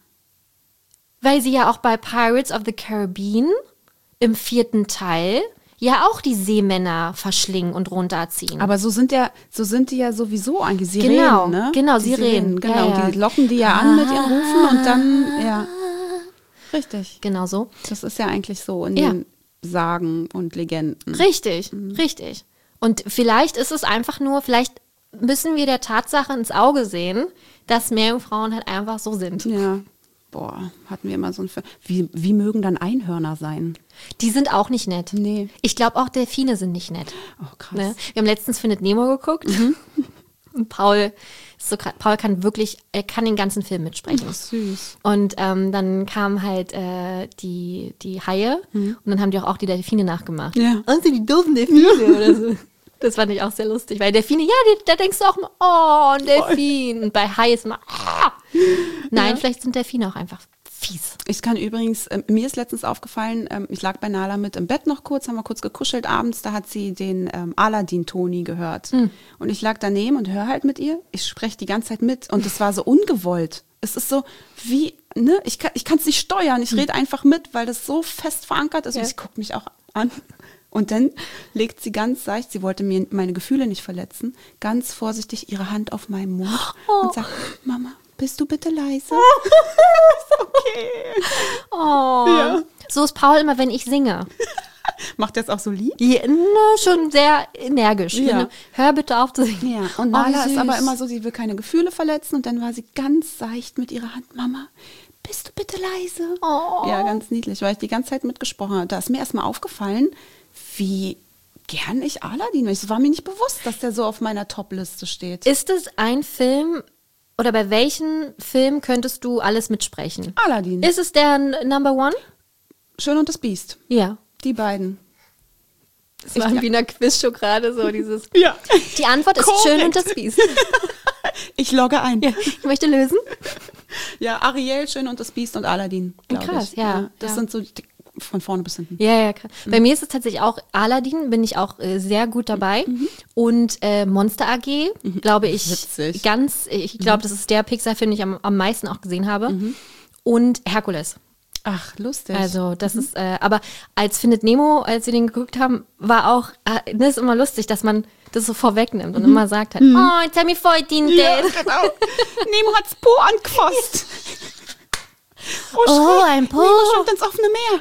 Weil sie ja auch bei Pirates of the Caribbean im vierten Teil ja auch die Seemänner verschlingen und runterziehen. Aber so sind ja, so sind die ja sowieso eigentlich. Sie Genau, reden, ne? genau, Die Sirenen. Genau, Ja, ja. die locken die ja an mit ihren Rufen und dann, ja. Richtig. genau so. Das ist ja eigentlich so in Ja. den Sagen und Legenden. Richtig, Mhm. richtig. Und vielleicht ist es einfach nur, vielleicht müssen wir der Tatsache ins Auge sehen, dass Meerjungfrauen halt einfach so sind. Ja. Boah, hatten wir immer so ein Film. Wie, wie mögen dann Einhörner sein? Die sind auch nicht nett. Nee. Ich glaube auch Delfine sind nicht nett. Oh, krass. Ne? Wir haben letztens Findet Nemo geguckt. Und Paul, ist so, gra- Paul kann wirklich, er kann den ganzen Film mitsprechen. Ach, süß. Und ähm, dann kamen halt äh, die, die Haie und dann haben die auch, auch die Delfine nachgemacht. Ja. Also die doofen Delfine oder so. Das fand ich auch sehr lustig, weil Delfine, ja, die, da denkst du auch mal, oh, ein Delfin. Und bei Hai ist immer, ah. Nein, Ja. vielleicht sind Delfine auch einfach fies. Ich kann übrigens, ähm, mir ist letztens aufgefallen, ähm, ich lag bei Nala mit im Bett noch kurz, haben wir kurz gekuschelt abends, da hat sie den ähm, Aladdin-Toni gehört. Und ich lag daneben und höre halt mit ihr, ich spreche die ganze Zeit mit und es war so ungewollt. Es ist so wie, ne, ich kann ich es nicht steuern, ich rede einfach mit, weil das so fest verankert ist Ja. und ich gucke mich auch an. Und dann legt sie ganz seicht, sie wollte mir meine Gefühle nicht verletzen, ganz vorsichtig ihre Hand auf meinen Mund Oh. und sagt, Mama, bist du bitte leise? Okay. Oh. Ja. So ist Paul immer, wenn ich singe. Macht das auch so lieb? Ja, ne, schon sehr energisch. Ja. Ne? Hör bitte auf zu singen. Ja, und Oh, Nala wie ist aber süß. immer so, sie will keine Gefühle verletzen und dann war sie ganz seicht mit ihrer Hand, Mama, bist du bitte leise? Oh. Ja, ganz niedlich, weil ich die ganze Zeit mitgesprochen habe. Da ist mir erstmal aufgefallen, wie gern ich Aladdin bin. Es war mir nicht bewusst, dass der so auf meiner Top-Liste steht. Ist es ein Film oder bei welchem Film könntest du alles mitsprechen? Aladdin. Ist es der N- Number One? Schön und das Biest. Ja. Die beiden. Das war wie in einer Quizshow gerade so dieses. Ja. Die Antwort ist Korrekt. Schön und das Biest. Ich logge ein. Ja, ich möchte lösen. Ja, Ariel, Schön und das Biest und Aladdin, glaube Krass, ich. ja, Das ja. sind so die, von vorne bis hinten. Ja, ja, krass. Bei mir ist es tatsächlich auch Aladdin, bin ich auch äh, sehr gut dabei. Und äh, Monster A G, glaube ich, Witzig. ganz, ich glaube, das ist der Pixar-Film, den ich am, am meisten auch gesehen habe. Und Herkules. Ach, lustig. Also das mhm. ist, äh, aber als Findet Nemo, als wir den geguckt haben, war auch, äh, das ist immer lustig, dass man das so vorwegnimmt und mhm. immer sagt halt, mhm. oh, jetzt haben wir voll den ja, genau. Nemo hat's Po angefasst. Oh, oh ein Po. Nemo schwimmt ins offene Meer.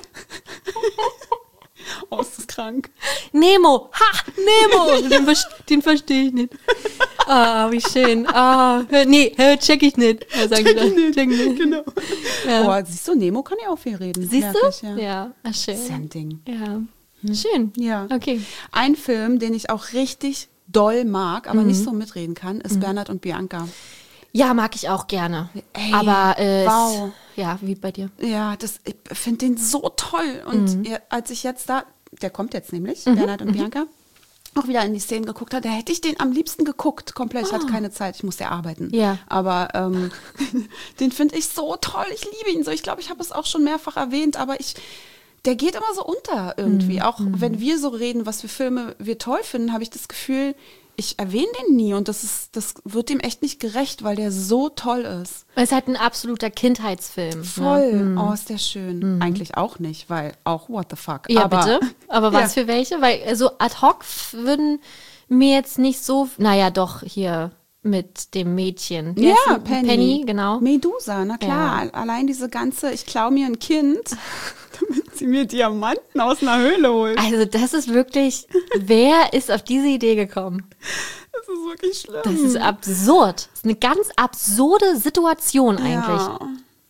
Oh, ist das krank. Nemo, ha, Nemo. Den, den verstehe ich nicht. Ah, oh, wie schön. Ah, oh, nee, check ich nicht. Ja, check ich nicht. Check nicht. Genau. Ja. Oh, siehst du, Nemo kann ja auch viel reden. Siehst Merklich, du? Ja, ja. Ach, schön. Das ist ja ein Ding. Ja, hm. schön. Ja. Okay. Ein Film, den ich auch richtig doll mag, aber mhm. nicht so mitreden kann, ist mhm. Bernhard und Bianca. Ja, mag ich auch gerne. Ey, aber äh, wow. ja, wie bei dir. Ja, das, ich finde den so toll. Und Mhm. ja, als ich jetzt da, der kommt jetzt nämlich, Mhm. Bernhard und Mhm. Bianca, auch wieder in die Szenen geguckt hat, da hätte ich den am liebsten geguckt, komplett. Ich Oh. hatte keine Zeit, ich musste ja arbeiten. Ja. Aber ähm, den finde ich so toll, ich liebe ihn so. Ich glaube, ich habe es auch schon mehrfach erwähnt, aber ich, der geht immer so unter irgendwie. Mhm. Auch wenn wir so reden, was für Filme wir toll finden, habe ich das Gefühl, ich erwähne den nie und das ist, das wird dem echt nicht gerecht, weil der so toll ist. Es ist halt ein absoluter Kindheitsfilm. Voll. Ne? Mhm. Oh, ist der schön. Mhm. Eigentlich auch nicht, weil auch what the fuck. Ja, aber, bitte. Aber was ja. für welche? Weil so ad hoc würden mir jetzt nicht so, naja, doch hier mit dem Mädchen. Wie Ja, heißt sie? Penny. Penny, genau. Medusa, na klar. Ja. Allein diese ganze, ich klaue mir ein Kind, damit sie mir Diamanten aus einer Höhle holt. Also das ist wirklich, wer ist auf diese Idee gekommen? Das ist wirklich schlimm. Das ist absurd. Das ist eine ganz absurde Situation eigentlich. Ja.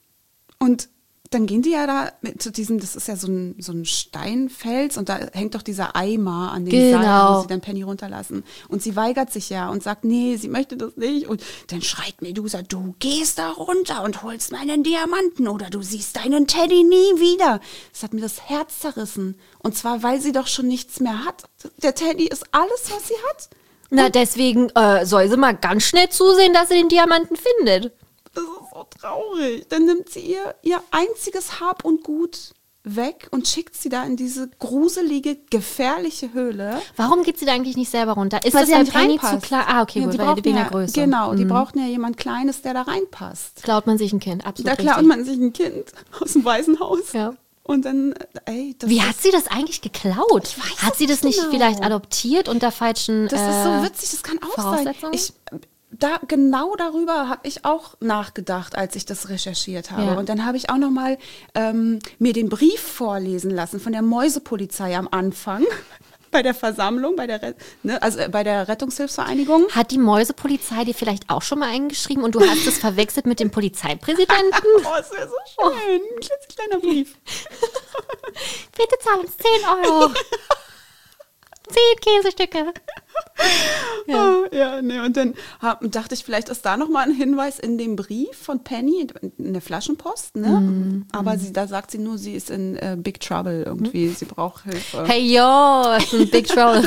Und dann gehen die ja da mit zu diesem, das ist ja so ein, so ein Steinfels und da hängt doch dieser Eimer an den Genau. Seiten, wo sie dann Penny runterlassen. Und sie weigert sich ja und sagt, nee, sie möchte das nicht. Und dann schreit Medusa, du gehst da runter und holst meinen Diamanten oder du siehst deinen Teddy nie wieder. Das hat mir das Herz zerrissen. Und zwar, weil sie doch schon nichts mehr hat. Der Teddy ist alles, was sie hat. Na, deswegen äh, soll sie mal ganz schnell zusehen, dass sie den Diamanten findet. Das ist so traurig. Dann nimmt sie ihr, ihr einziges Hab und Gut weg und schickt sie da in diese gruselige, gefährliche Höhle. Warum geht sie da eigentlich nicht selber runter? Ist Weil das sie bei ja nicht Penny zu reinpasst. klar? Ah, okay, Ja, gut, die weil brauchten wegen ja, der Größe. Genau, die Mhm. brauchten ja jemand Kleines, der da reinpasst. Klaut man sich ein Kind, absolut Da klaut richtig. man sich ein Kind aus dem Waisenhaus. Ja. Und dann, ey, das Wie ist, hat sie das eigentlich geklaut? Ich weiß Hat es sie das nicht nicht genau. vielleicht adoptiert unter falschen Das äh, ist so witzig, das kann auch sein. Voraussetzungen? Ich, da, genau darüber habe ich auch nachgedacht, als ich das recherchiert habe. Ja. Und dann habe ich auch noch mal ähm, mir den Brief vorlesen lassen von der Mäusepolizei am Anfang bei der Versammlung, bei der, Re- ne, also äh, bei der Rettungshilfsvereinigung. Hat die Mäusepolizei dir vielleicht auch schon mal eingeschrieben und du hast es verwechselt mit dem Polizeipräsidenten? Oh, das wäre so schön. Ein klitzekleiner Brief. Bitte zahl uns zehn Euro. Zehn Käsestücke. Ja, oh, ja nee. Und dann hab, dachte ich, vielleicht ist da nochmal ein Hinweis in dem Brief von Penny, in der Flaschenpost, ne? Mm, Aber sie, da sagt sie nur, sie ist in äh, Big Trouble irgendwie, sie braucht Hilfe. Hey yo, ist ein Big Trouble.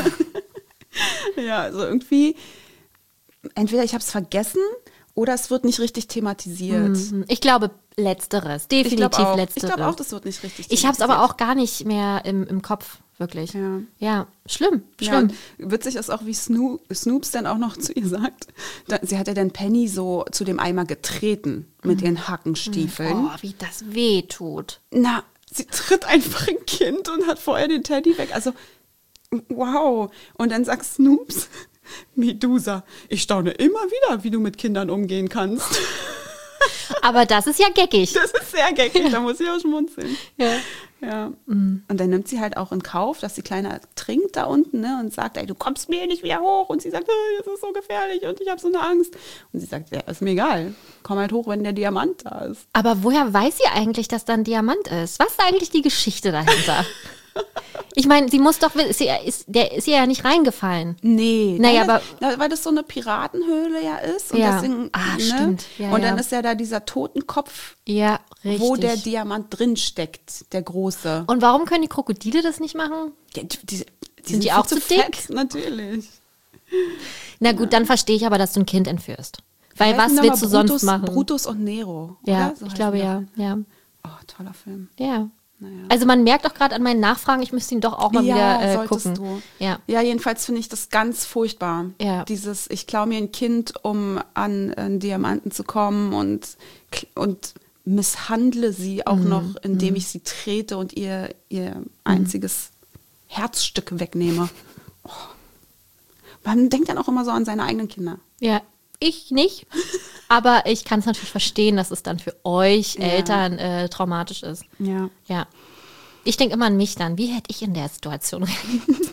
Ja, also irgendwie, entweder ich habe es vergessen oder es wird nicht richtig thematisiert. Ich glaube letzteres, Ich definitiv glaube auch, ich letzteres. glaub auch, das wird nicht richtig Ich habe es aber auch gar nicht mehr im, im Kopf, wirklich. Ja. Ja, schlimm, Ja, schlimm. und witzig ist auch, wie Snoop, Snoops dann auch noch zu ihr sagt. Da, sie hat ja dann Penny so zu dem Eimer getreten mit ihren Hackenstiefeln. Oh, wie das weh tut. Na, sie tritt einfach ein Kind und hat vorher den Teddy weg. Also, wow. Und dann sagt Snoops, Medusa, ich staune immer wieder, wie du mit Kindern umgehen kannst. Aber das ist ja geckig. Das ist sehr geckig, da muss ich auch schmunzeln. Ja. Ja. Und dann nimmt sie halt auch in Kauf, dass die Kleine trinkt da unten, ne, und sagt, ey, du kommst mir nicht wieder hoch. Und sie sagt, hey, das ist so gefährlich und ich habe so eine Angst. Und sie sagt, ja, ist mir egal. Komm halt hoch, wenn der Diamant da ist. Aber woher weiß sie eigentlich, dass da ein Diamant ist? Was ist eigentlich die Geschichte dahinter? Ich meine, sie muss doch, ist, sie- ist, der ist ihr ja nicht reingefallen. Nee. Naja, nein, aber- na, weil das so eine Piratenhöhle ja ist. Und Ja. deswegen, Ah, ne? stimmt. Ja, und dann ja. ist ja da dieser Totenkopf, Ja, richtig. wo der Diamant drin steckt, der große. Und warum können die Krokodile das nicht machen? Ja, die, die, die Sind die viel auch zu dick? fett, natürlich. Na gut, dann verstehe ich aber, dass du ein Kind entführst. Weil Wie was heißen willst du nochmal sonst Brutus, machen? Brutus und Nero. ja, oder? So ich heißen glaube die ja. doch. ja. Oh, toller Film. Ja. Naja. Also man merkt auch gerade an meinen Nachfragen, ich müsste ihn doch auch mal ja, wieder äh, solltest gucken. du. Ja. ja, jedenfalls finde ich das ganz furchtbar. Ja. Dieses, ich klaue mir ein Kind, um an einen Diamanten zu kommen und, und misshandle sie auch noch, indem ich sie trete und ihr, ihr einziges Herzstück wegnehme. Oh. Man denkt dann auch immer so an seine eigenen Kinder. Ja, ich nicht. Aber ich kann es natürlich verstehen, dass es dann für euch Ja. Eltern äh, traumatisch ist. Ja. Ja. Ich denke immer an mich dann. Wie hätte ich in der Situation reagiert?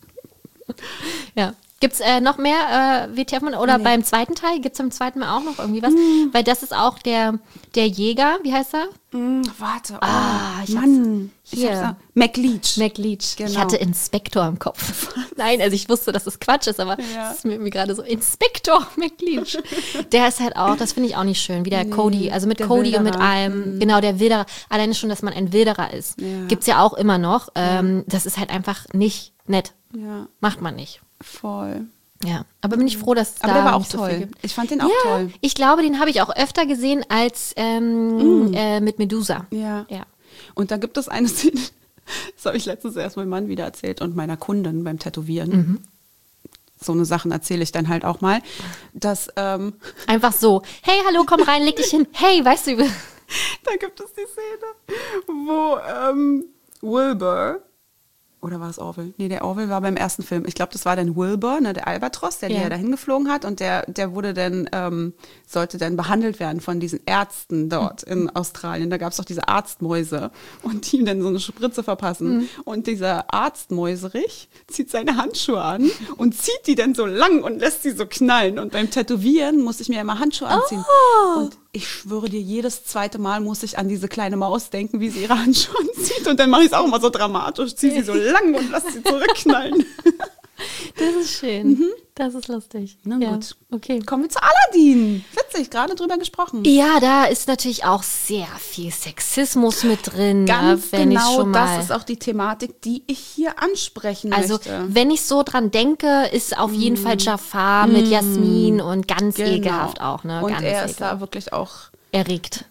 Ja. Gibt es äh, noch mehr äh, W T F? Oder Nee. beim zweiten Teil? Gibt es im zweiten Mal auch noch irgendwie was? Weil das ist auch der, der Jäger, wie heißt er? Mm, warte. Oh, Ah, ich Mann. Ich hier. hab's auch- McLeach. McLeach. Genau. Ich hatte Inspektor im Kopf. Nein, also ich wusste, dass es Quatsch ist, aber Ja. das ist mir irgendwie gerade so, Inspektor McLeach. Der ist halt auch, das finde ich auch nicht schön, wie der Cody, also mit der Cody und mit Wilderer. allem, genau, der Wilderer, alleine schon, dass man ein Wilderer ist, Ja. gibt's ja auch immer noch. Ähm, das ist halt einfach nicht nett. Ja, Macht man nicht. voll. Ja, aber bin ich froh, dass es Aber da der war auch nicht so viel toll. gibt. Ich fand den auch Ja, toll. ich glaube, den habe ich auch öfter gesehen als ähm, äh, mit Medusa. Ja. Ja. Und da gibt es eine Szene, das habe ich letztens erst meinem Mann wieder erzählt und meiner Kundin beim Tätowieren. Mhm. So eine Sachen erzähle ich dann halt auch mal, dass ähm, Einfach so, hey, hallo, komm rein, leg dich hin. Hey, weißt du, da gibt es die Szene, wo ähm, Wilbur, oder war es Orville? Nee, der Orville war beim ersten Film. Ich glaube, das war dann Wilbur, ne, der Albatros, der Ja. die ja dahin geflogen hat und der, der wurde dann, ähm, sollte dann behandelt werden von diesen Ärzten dort in Australien. Da gab es doch diese Arztmäuse und die ihm dann so eine Spritze verpassen. Und dieser Arztmäuserich zieht seine Handschuhe an und zieht die dann so lang und lässt sie so knallen. Und beim Tätowieren muss ich mir immer Handschuhe anziehen. Und ich schwöre dir, jedes zweite Mal muss ich an diese kleine Maus denken, wie sie ihre Handschuhe anzieht. Und dann mache ich es auch immer so dramatisch. Ziehe sie so lang und lasse sie zurückknallen. das ist schön. Das ist lustig. Na ja. gut. Okay. Kommen wir zu Aladdin. Witzig, gerade drüber gesprochen. Ja, da ist natürlich auch sehr viel Sexismus mit drin. Ganz ne, wenn ich genau, schon mal, das ist auch die Thematik, die ich hier ansprechen also möchte. wenn ich so dran denke, ist auf jeden Fall Jafar mit Jasmin und ganz Genau. ekelhaft auch. Ne? Und ganz er ist ekelhaft. da wirklich auch Erregt.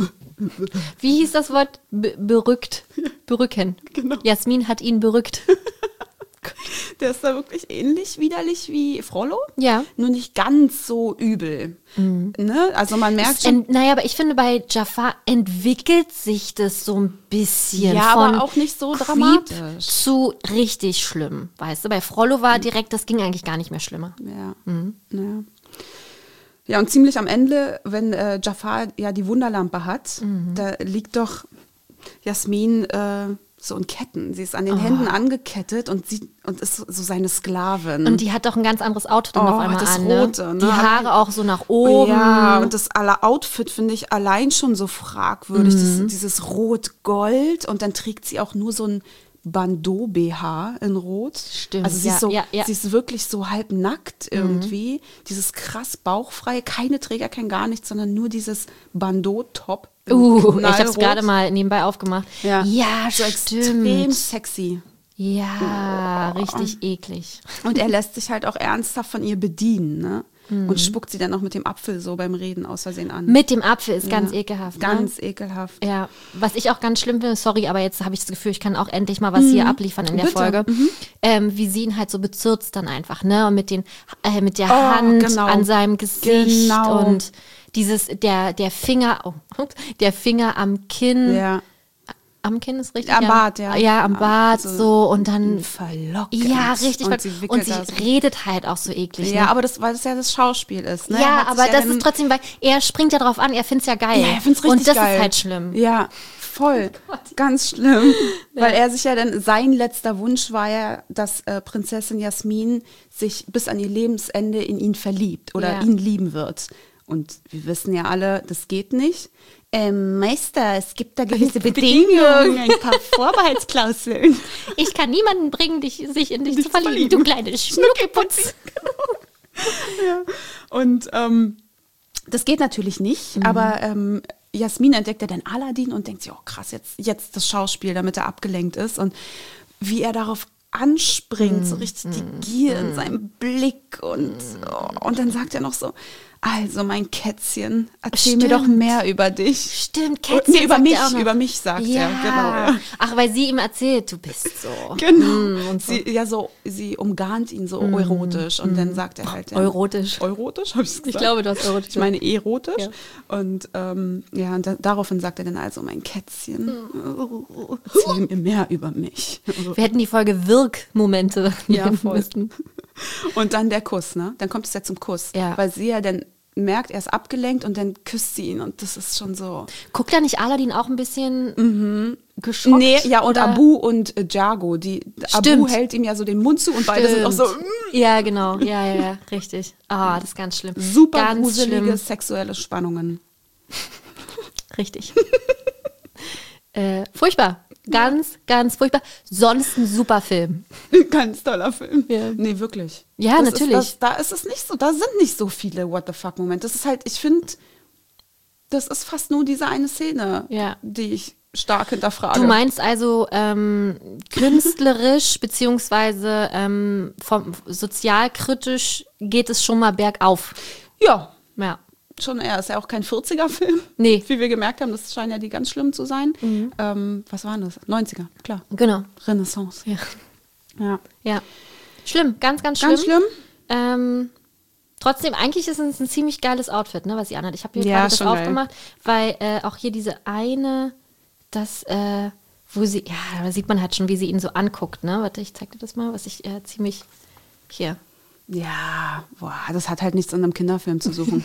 Wie hieß das Wort? Be berückt. Berücken. Genau. Jasmin hat ihn berückt. der ist da wirklich ähnlich widerlich wie Frollo. Ja. Nur nicht ganz so übel. Ne? Also man merkt schon. Ent, naja, aber ich finde, bei Jafar entwickelt sich das so ein bisschen Ja, von aber auch nicht so Creep dramatisch. zu richtig schlimm, weißt du? Bei Frollo war direkt, das ging eigentlich gar nicht mehr schlimmer. Ja. Ja. Ja, und ziemlich am Ende, wenn äh, Jafar ja die Wunderlampe hat, da liegt doch Jasmin äh, so in Ketten. Sie ist an den Händen angekettet und, sie, und ist so, so seine Sklavin. Und die hat doch ein ganz anderes Outfit dann Oh, auf einmal das an. Rote, ne? ne? Die Haare auch so nach oben. Ja, und das aller Outfit finde ich allein schon so fragwürdig. Das, dieses Rot-Gold und dann trägt sie auch nur so ein Bandeau-B H in Rot. Stimmt, Also sie, ja, ist so, ja, ja. sie ist wirklich so halb nackt irgendwie. Dieses krass bauchfreie, keine Träger, kein gar nichts, sondern nur dieses Bandeau-Top. in Uh, ich habe es knallrot. gerade mal nebenbei aufgemacht. Ja, ja so stimmt. extrem sexy. Ja, richtig eklig. Und er lässt sich halt auch ernsthaft von ihr bedienen, ne? Und spuckt sie dann noch mit dem Apfel so beim Reden aus Versehen an. Mit dem Apfel ist ganz Ja, ekelhaft. Ganz ne? ekelhaft. Ja, was ich auch ganz schlimm finde, sorry, aber jetzt habe ich das Gefühl, ich kann auch endlich mal was hier abliefern in der Bitte. Folge, ähm, wie sie ihn halt so bezirzt dann einfach, ne, und mit den, äh, mit der Oh, Hand genau. an seinem Gesicht Genau. und dieses, der, der Finger, oh, der Finger am Kinn, Ja. am Kinn ist richtig? Am Bart, ja. Ja, am Bart, Also, so, und dann, Verlockend. ja, richtig, Und und sie, sie, wickelt und sie da so. redet halt auch so eklig, Ja, ne? aber das, weil das ja das Schauspiel ist. Ne? Er Ja, hat sich aber das dann- ist trotzdem, weil er springt ja drauf an, er findet es ja geil. Ja, er find's richtig und das geil. ist halt schlimm. Ja, voll. Ganz schlimm. Weil er sich ja dann, sein letzter Wunsch war ja, dass äh, Prinzessin Jasmin sich bis an ihr Lebensende in ihn verliebt oder Ja. ihn lieben wird. Und wir wissen ja alle, das geht nicht. Ähm, Meister, es gibt da gewisse Bedingungen, ein paar Vorbehaltsklauseln. Ich kann niemanden bringen, dich, sich in dich Dich zu zu verlieben, verlieben. du kleine Schnuckiputz. Ja. Und ähm, das geht natürlich nicht, Mhm. aber ähm, Jasmin entdeckt ja dann Aladdin und denkt sich, oh krass, jetzt, jetzt das Schauspiel, damit er abgelenkt ist. Und wie er darauf anspringt, Mhm. so richtig die Gier in seinem Blick. Und, oh, und dann sagt er noch so, Also mein Kätzchen, erzähl Stimmt. mir doch mehr über dich. Stimmt, Und, Kätzchen nee, über sagt mich, er auch noch. über mich sagt ja. er. Genau, ja. Ach, weil sie ihm erzählt, du bist so. Genau. Mm, und so. Sie, ja, so, sie umgarnt ihn so erotisch und dann sagt er halt. Ja, Eurotisch. Eurotisch, habe ich gesagt? Ich glaube, du hast erotisch. Ich meine erotisch. Ja. Und ähm, ja, und da, daraufhin sagt er dann also, mein Kätzchen, erzähl mir mehr über mich. Wir hätten die Folge Wirkmomente Ja, nennen voll. müssen. Und dann der Kuss, ne? Dann kommt es ja zum Kuss. Ja. Weil sie ja dann merkt, er ist abgelenkt und dann küsst sie ihn und das ist schon so. Guckt da nicht Aladdin auch ein bisschen geschockt? Nee, ja, und oder? Abu und äh, Djago, die Abu Stimmt. hält ihm ja so den Mund zu und beide sind auch so Stimmt. Ja, genau. Ja, ja, ja, richtig. Ah, das ist ganz schlimm. super ganz gruselige schlimm. sexuelle Spannungen. Richtig. äh, furchtbar. Ganz, ganz furchtbar. Sonst ein super Film. Ganz toller Film. Ja. Nee, wirklich. Ja, Das natürlich. Ist, das, da ist es nicht so, da sind nicht so viele What the fuck Momente. Das ist halt, ich finde, das ist fast nur diese eine Szene, Ja. die ich stark hinterfrage. Du meinst also ähm, künstlerisch beziehungsweise ähm, vom, sozialkritisch geht es schon mal bergauf. Ja, Ja. schon eher. Ist ja auch kein vierziger-Film. Nee. Wie wir gemerkt haben, das scheinen ja die ganz schlimm zu sein. Ähm, was waren das? neunziger, klar. Genau. Renaissance. Ja. Ja. Ja. Schlimm, ganz, ganz schlimm. Ganz schlimm. Ähm, trotzdem, eigentlich ist es ein ziemlich geiles Outfit, ne, was sie anhat. Ich habe hier Ja, gerade das schon geil. aufgemacht, weil äh, auch hier diese eine, das, äh, wo sie, ja, da sieht man halt schon, wie sie ihn so anguckt, ne? Warte, ich zeig dir das mal, was ich äh, ziemlich, hier. Ja, boah, das hat halt nichts in einem Kinderfilm zu suchen.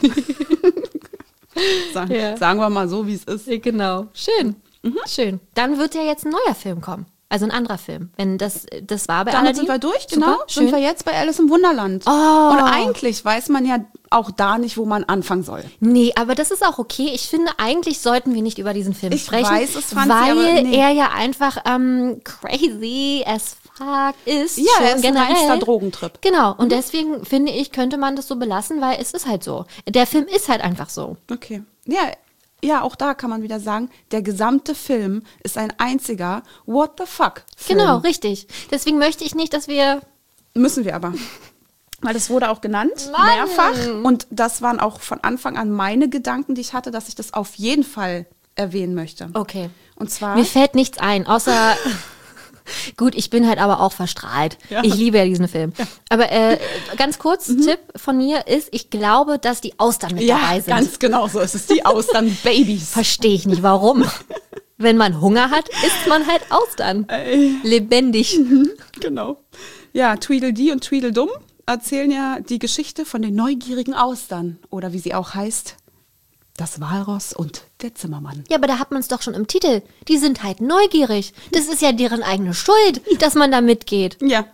Sagen, Ja. sagen wir mal so, wie es ist. Genau. Schön. Mhm. Schön. Dann wird ja jetzt ein neuer Film kommen. Also ein anderer Film. Wenn das, das war bei Damit Aladdin. sind wir durch, Super, genau. schön. Sind wir jetzt bei Alice im Wunderland. Oh. Und eigentlich weiß man ja auch da nicht, wo man anfangen soll. Nee, aber das ist auch okay. Ich finde, eigentlich sollten wir nicht über diesen Film Ich sprechen, weiß, es fand sie, weil aber nee. er ja einfach ähm, crazy as fuck ist. Ja, schon er ist ein generell. reinster Drogentrip. Genau, und deswegen finde ich, könnte man das so belassen, weil es ist halt so. Der Film ist halt einfach so. Okay. Ja, ja, auch da kann man wieder sagen, der gesamte Film ist ein einziger What the fuck Film. Genau, richtig. Deswegen möchte ich nicht, dass wir... Müssen wir aber. Weil das wurde auch genannt, Mann. mehrfach. Und das waren auch von Anfang an meine Gedanken, die ich hatte, dass ich das auf jeden Fall erwähnen möchte. Okay. Und zwar... Mir fällt nichts ein, außer... Gut, ich bin halt aber auch verstrahlt. Ja. Ich liebe ja diesen Film. Aber äh, ganz kurz, Tipp von mir ist, ich glaube, dass die Austern mit ja, dabei sind. ganz genau so. Es ist die Austern-Babys. Verstehe ich nicht, warum. Wenn man Hunger hat, isst man halt Austern. Ey. Lebendig. Genau. Ja, Tweedledee und Tweedledum erzählen ja die Geschichte von den neugierigen Austern. Oder wie sie auch heißt, das Walross und der Zimmermann. Ja, aber da hat man es doch schon im Titel. Die sind halt neugierig. Das ist ja deren eigene Schuld, dass man da mitgeht. Ja.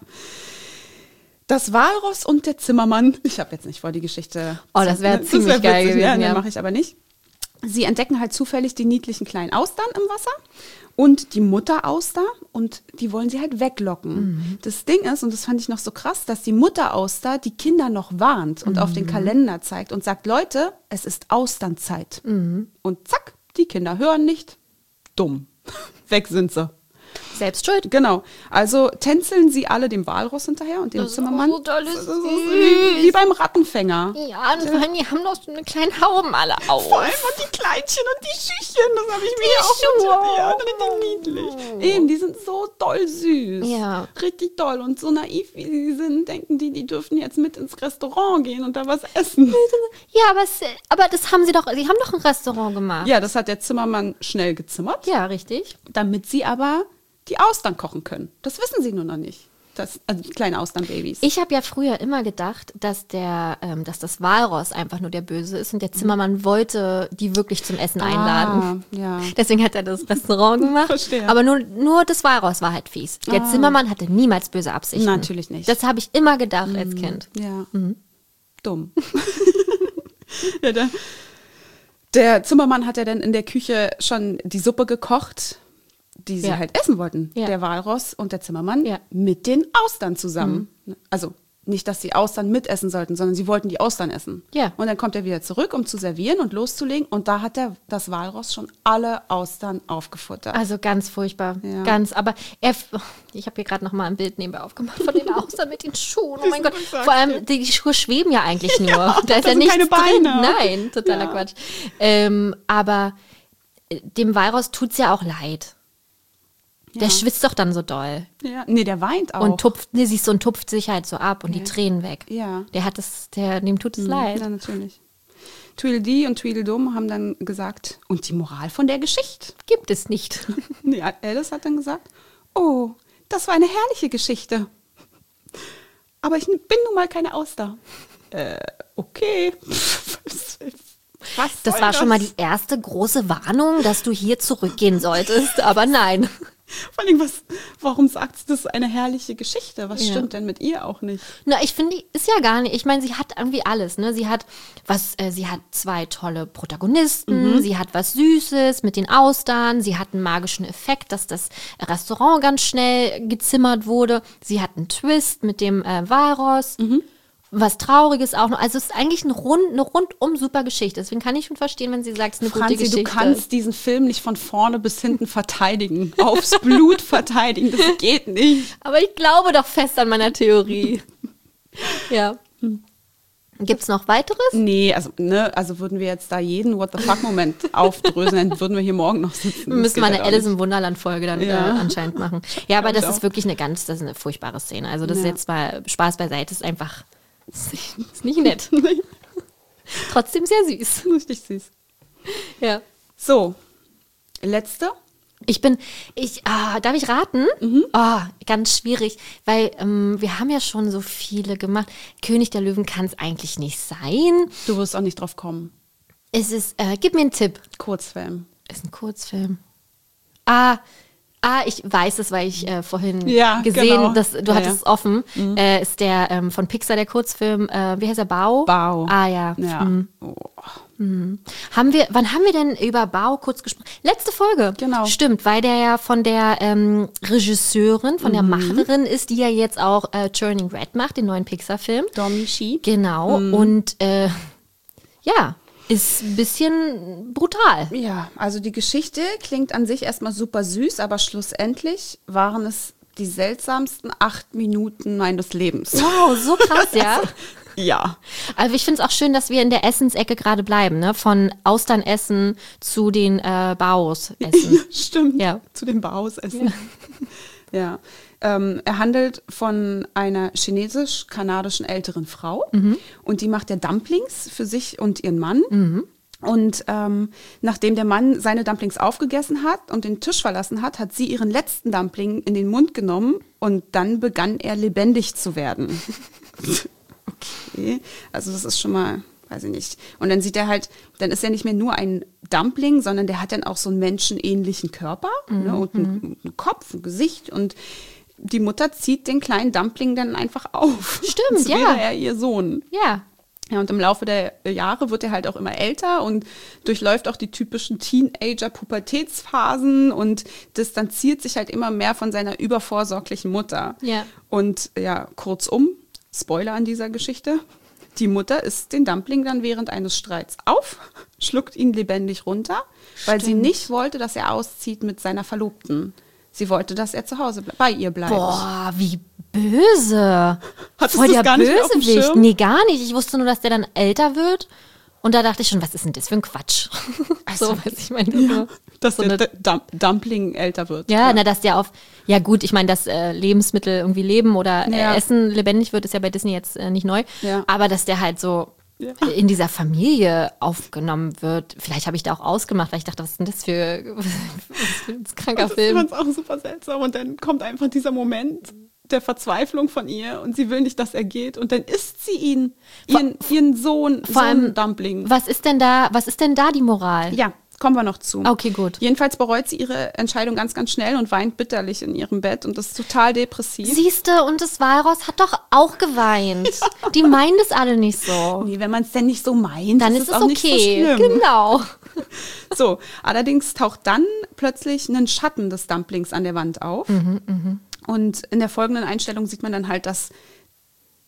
Das Walross und der Zimmermann. Ich habe jetzt nicht vor, die Geschichte. Oh, das wäre Das ziemlich wär geil witzig, gewesen, Ja, nee, ja. mache ich aber nicht. Sie entdecken halt zufällig die niedlichen kleinen Austern im Wasser und die Mutterauster und die wollen sie halt weglocken. Mhm. Das Ding ist, und das fand ich noch so krass, dass die Mutterauster die Kinder noch warnt und Mhm. auf den Kalender zeigt und sagt, Leute, es ist Austernzeit. Mhm. Und zack, die Kinder hören nicht. Dumm. Weg sind sie. Selbst schuld. Genau. Also tänzeln sie alle dem Walross hinterher und dem Das ist Zimmermann. auch so toll, Das ist süß. wie, wie beim Rattenfänger. Ja, und vor allem, die haben doch so eine kleinen Hauben alle auf. Vor allem und die Kleinchen und die Schüchchen, das habe ich mir ja auch Schuhe. Ja, richtig niedlich. Eben, die sind so doll süß. Ja. Richtig doll. Und so naiv wie sie sind, denken die, die dürfen jetzt mit ins Restaurant gehen und da was essen. Ja, aber, es, aber das haben sie doch, sie haben doch ein Restaurant gemacht. Ja, das hat der Zimmermann schnell gezimmert, Ja, richtig. damit sie aber die Austern kochen können. Das wissen sie nur noch nicht. Das, also die kleinen Austernbabys. Ich habe ja früher immer gedacht, dass der, ähm, dass das Walross einfach nur der Böse ist und der Zimmermann wollte die wirklich zum Essen einladen. Ah, ja. Deswegen hat er das Restaurant gemacht. Verstehe. Aber nur, nur das Walross war halt fies. Der Zimmermann hatte niemals böse Absichten. Natürlich nicht. Das habe ich immer gedacht als Kind. Ja. Dumm. ja, der, der Zimmermann hat ja dann in der Küche schon die Suppe gekocht, die sie Ja. halt essen wollten. Ja. Der Walross und der Zimmermann Ja. mit den Austern zusammen. Also nicht, dass sie Austern mitessen sollten, sondern sie wollten die Austern essen. Ja. Und dann kommt er wieder zurück, um zu servieren und loszulegen. Und da hat der, das Walross schon alle Austern aufgefuttert. Also ganz furchtbar. Ja. Ganz, aber er, ich habe hier gerade noch mal ein Bild nebenbei aufgemacht von den Austern mit den Schuhen. Oh mein Das Gott. ist so Vor allem, die Schuhe schweben ja eigentlich nur. Ja, da ist da ja sind nichts keine drin. Beine. Nein, totaler Ja. Quatsch. Ähm, aber dem Walross tut's ja auch leid. Der Ja. schwitzt doch dann so doll. Ja. Nee, der weint auch. Und tupft, nee, siehst du, und tupft sich halt so ab und die Ja. Tränen weg. Ja. Der hat es, der, dem tut es leid. Ja, natürlich. Tweedledee und Tweedledum haben dann gesagt, und die Moral von der Geschichte? Gibt es nicht. Nee, Alice hat dann gesagt, oh, das war eine herrliche Geschichte. Aber ich bin nun mal keine Auster. Äh, okay. Was Das soll war schon mal die erste große Warnung, dass du hier zurückgehen solltest, aber nein. Vor allem, was, warum sagt sie, das ist eine herrliche Geschichte? Was Ja. stimmt denn mit ihr auch nicht? Na, ich finde, die ist ja gar nicht. Ich meine, sie hat irgendwie alles, ne? Sie hat was, äh, sie hat zwei tolle Protagonisten, sie hat was Süßes mit den Austern, sie hat einen magischen Effekt, dass das Restaurant ganz schnell gezimmert wurde. Sie hat einen Twist mit dem äh, Walross. Was Trauriges auch noch. Also es ist eigentlich eine, rund, eine rundum super Geschichte. Deswegen kann ich schon verstehen, wenn sie sagt, es ist eine Franzi, gute Geschichte. du kannst diesen Film nicht von vorne bis hinten verteidigen. Aufs Blut verteidigen. Das geht nicht. Aber ich glaube doch fest an meiner Theorie. Ja. Gibt es noch weiteres? Nee, also, ne, also würden wir jetzt da jeden What the fuck-Moment aufdröseln, dann würden wir hier morgen noch sitzen. Wir müssen mal eine Das geht halt Alice auch im Wunderland-Folge dann Ja. äh, anscheinend machen. Ja, aber das ich ist auch. wirklich eine ganz, das ist eine furchtbare Szene. Also das ist Ja. jetzt mal Spaß beiseite, ist einfach, ist nicht, ist nicht nett. nicht. Trotzdem sehr süß. Richtig süß. Ja. So, letzte. Ich bin, ich, ah, darf ich raten? Ah, ganz schwierig, weil ähm, wir haben ja schon so viele gemacht. König der Löwen kann es eigentlich nicht sein. Du wirst auch nicht drauf kommen. Es ist, äh, gib mir einen Tipp. Kurzfilm. Ist ein Kurzfilm. Ah, ah, ich weiß es, weil ich äh, vorhin Ja, gesehen, genau. dass du Ja, hattest es ja. offen. Äh, ist der ähm, von Pixar der Kurzfilm, äh, wie heißt er, Bao? Bao. Ah ja. Ja. Hm. Oh. Haben wir, wann haben wir denn über Bao kurz gesprochen? Letzte Folge. Genau. Stimmt, weil der ja von der ähm, Regisseurin, von Mhm. der Macherin ist, die ja jetzt auch äh, Turning Red macht, den neuen Pixar-Film. Domi Shi. Genau. Mhm. Und äh, ja, ist ein bisschen brutal. Ja, also die Geschichte klingt an sich erstmal super süß, aber schlussendlich waren es die seltsamsten acht Minuten meines Lebens. Wow, so krass, ja. Ja. Also ich finde es auch schön, dass wir in der Essensecke gerade bleiben, ne? Von Austern essen zu den äh, Baos essen. Stimmt. Ja. Zu den Baos essen. Ja. Ähm, er handelt von einer chinesisch-kanadischen älteren Frau und die macht ja Dumplings für sich und ihren Mann. Und ähm, nachdem der Mann seine Dumplings aufgegessen hat und den Tisch verlassen hat, hat sie ihren letzten Dumpling in den Mund genommen und dann begann er lebendig zu werden. Okay, also das ist schon mal, weiß ich nicht. Und dann sieht er halt, dann ist er nicht mehr nur ein Dumpling, sondern der hat dann auch so einen menschenähnlichen Körper ne, und einen, einen Kopf, ein Gesicht und die Mutter zieht den kleinen Dumpling dann einfach auf. Stimmt, Als ja. wäre er ihr Sohn. Ja. Ja, und im Laufe der Jahre wird er halt auch immer älter und durchläuft auch die typischen Teenager-Pubertätsphasen und distanziert sich halt immer mehr von seiner übervorsorglichen Mutter. Ja. Und ja, kurzum, Spoiler an dieser Geschichte, die Mutter isst den Dumpling dann während eines Streits auf, schluckt ihn lebendig runter, weil sie nicht wollte, dass er auszieht mit seiner Verlobten. Sie wollte, dass er zu Hause ble- bei ihr bleibt. Boah, wie böse. Hattest Voll du's der gar nicht auf dem Bösewicht. Schirm? Nee, gar nicht. Ich wusste nur, dass der dann älter wird. Und da dachte ich schon, was ist denn das für ein Quatsch? Also, so, weiß ich meine. Ja, So, dass so der eine, D- Dump- Dumpling älter wird. ja, na, dass der auf, ja gut, ich meine, dass äh, Lebensmittel irgendwie leben oder Ja. äh, Essen lebendig wird, ist ja bei Disney jetzt äh, nicht neu. Ja. Aber dass der halt so Ja. in dieser Familie aufgenommen wird, vielleicht habe ich da auch ausgemacht, weil ich dachte, was ist denn das für, was für ein kranker Das Film? ist auch super seltsam. Und dann kommt einfach dieser Moment der Verzweiflung von ihr und sie will nicht, dass er geht. Und dann isst sie ihn, ihren, ihren Sohn, Vor allem, Sohn-Dumpling. was ist denn da, was ist denn da die Moral? Ja, kommen wir noch zu. Okay, gut. Jedenfalls bereut sie ihre Entscheidung ganz, ganz schnell und weint bitterlich in ihrem Bett und ist total depressiv. Siehste, und das Walross hat doch auch geweint. Die meinen das alle nicht so. Nee, wenn man es denn nicht so meint, Dann ist ist es es auch nicht so okay. schlimm. Genau. So, allerdings taucht dann plötzlich ein Schatten des Dumplings an der Wand auf. Und in der folgenden Einstellung sieht man dann halt, dass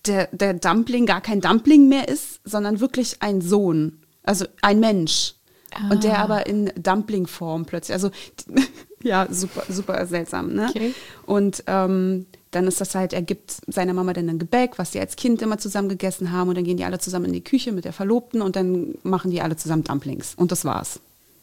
der, der Dumpling gar kein Dumpling mehr ist, sondern wirklich ein Sohn, also ein Mensch. Ah. Und der aber in Dumpling-Form plötzlich, also ja, super, super seltsam, ne? Okay. Und ähm, dann ist das halt, er gibt seiner Mama dann ein Gebäck, was sie als Kind immer zusammen gegessen haben und dann gehen die alle zusammen in die Küche mit der Verlobten und dann machen die alle zusammen Dumplings und das war's.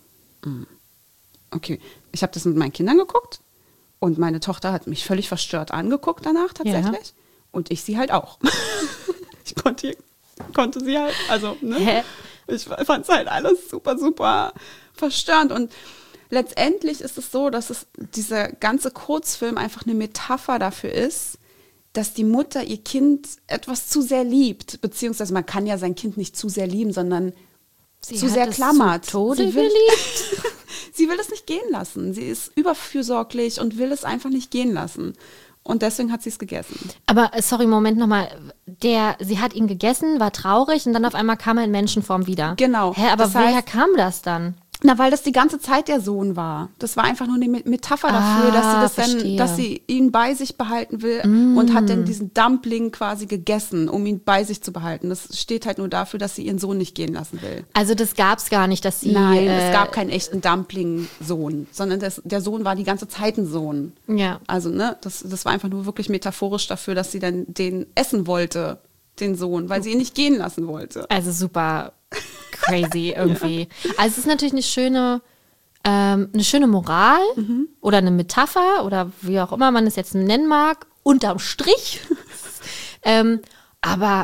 Okay, ich habe das mit meinen Kindern geguckt und meine Tochter hat mich völlig verstört angeguckt danach tatsächlich ja. und ich sie halt auch. Ich konnte, konnte sie halt, also ne? Hä? Ich fand es halt alles super, super verstörend und letztendlich ist es so, dass es dieser ganze Kurzfilm einfach eine Metapher dafür ist, dass die Mutter ihr Kind etwas zu sehr liebt, beziehungsweise man kann ja sein Kind nicht zu sehr lieben, sondern sie zu sehr klammert. Zu Tode sie will, geliebt. Sie will es nicht gehen lassen. Sie ist überfürsorglich und will es einfach nicht gehen lassen. Und deswegen hat sie es gegessen. Aber, sorry, Moment nochmal. Der, sie hat ihn gegessen, war traurig und dann auf einmal kam er in Menschenform wieder. Genau. Hä, aber das woher heißt, kam das dann? Na, weil das die ganze Zeit der Sohn war. Das war einfach nur eine Metapher dafür, ah, dass sie das verstehe. dann, dass sie ihn bei sich behalten will mm. und hat dann diesen Dumpling quasi gegessen, um ihn bei sich zu behalten. Das steht halt nur dafür, dass sie ihren Sohn nicht gehen lassen will. Also das gab es gar nicht, dass sie... Nein, äh, es gab keinen echten Dumpling-Sohn, sondern das, der Sohn war die ganze Zeit ein Sohn. Ja. Also, ne, das, das war einfach nur wirklich metaphorisch dafür, dass sie dann den essen wollte, den Sohn, weil sie ihn nicht gehen lassen wollte. Also super crazy irgendwie. Ja. Also es ist natürlich eine schöne... Ähm, eine schöne Moral mhm. oder eine Metapher oder wie auch immer man es jetzt nennen mag, unterm Strich. ähm, aber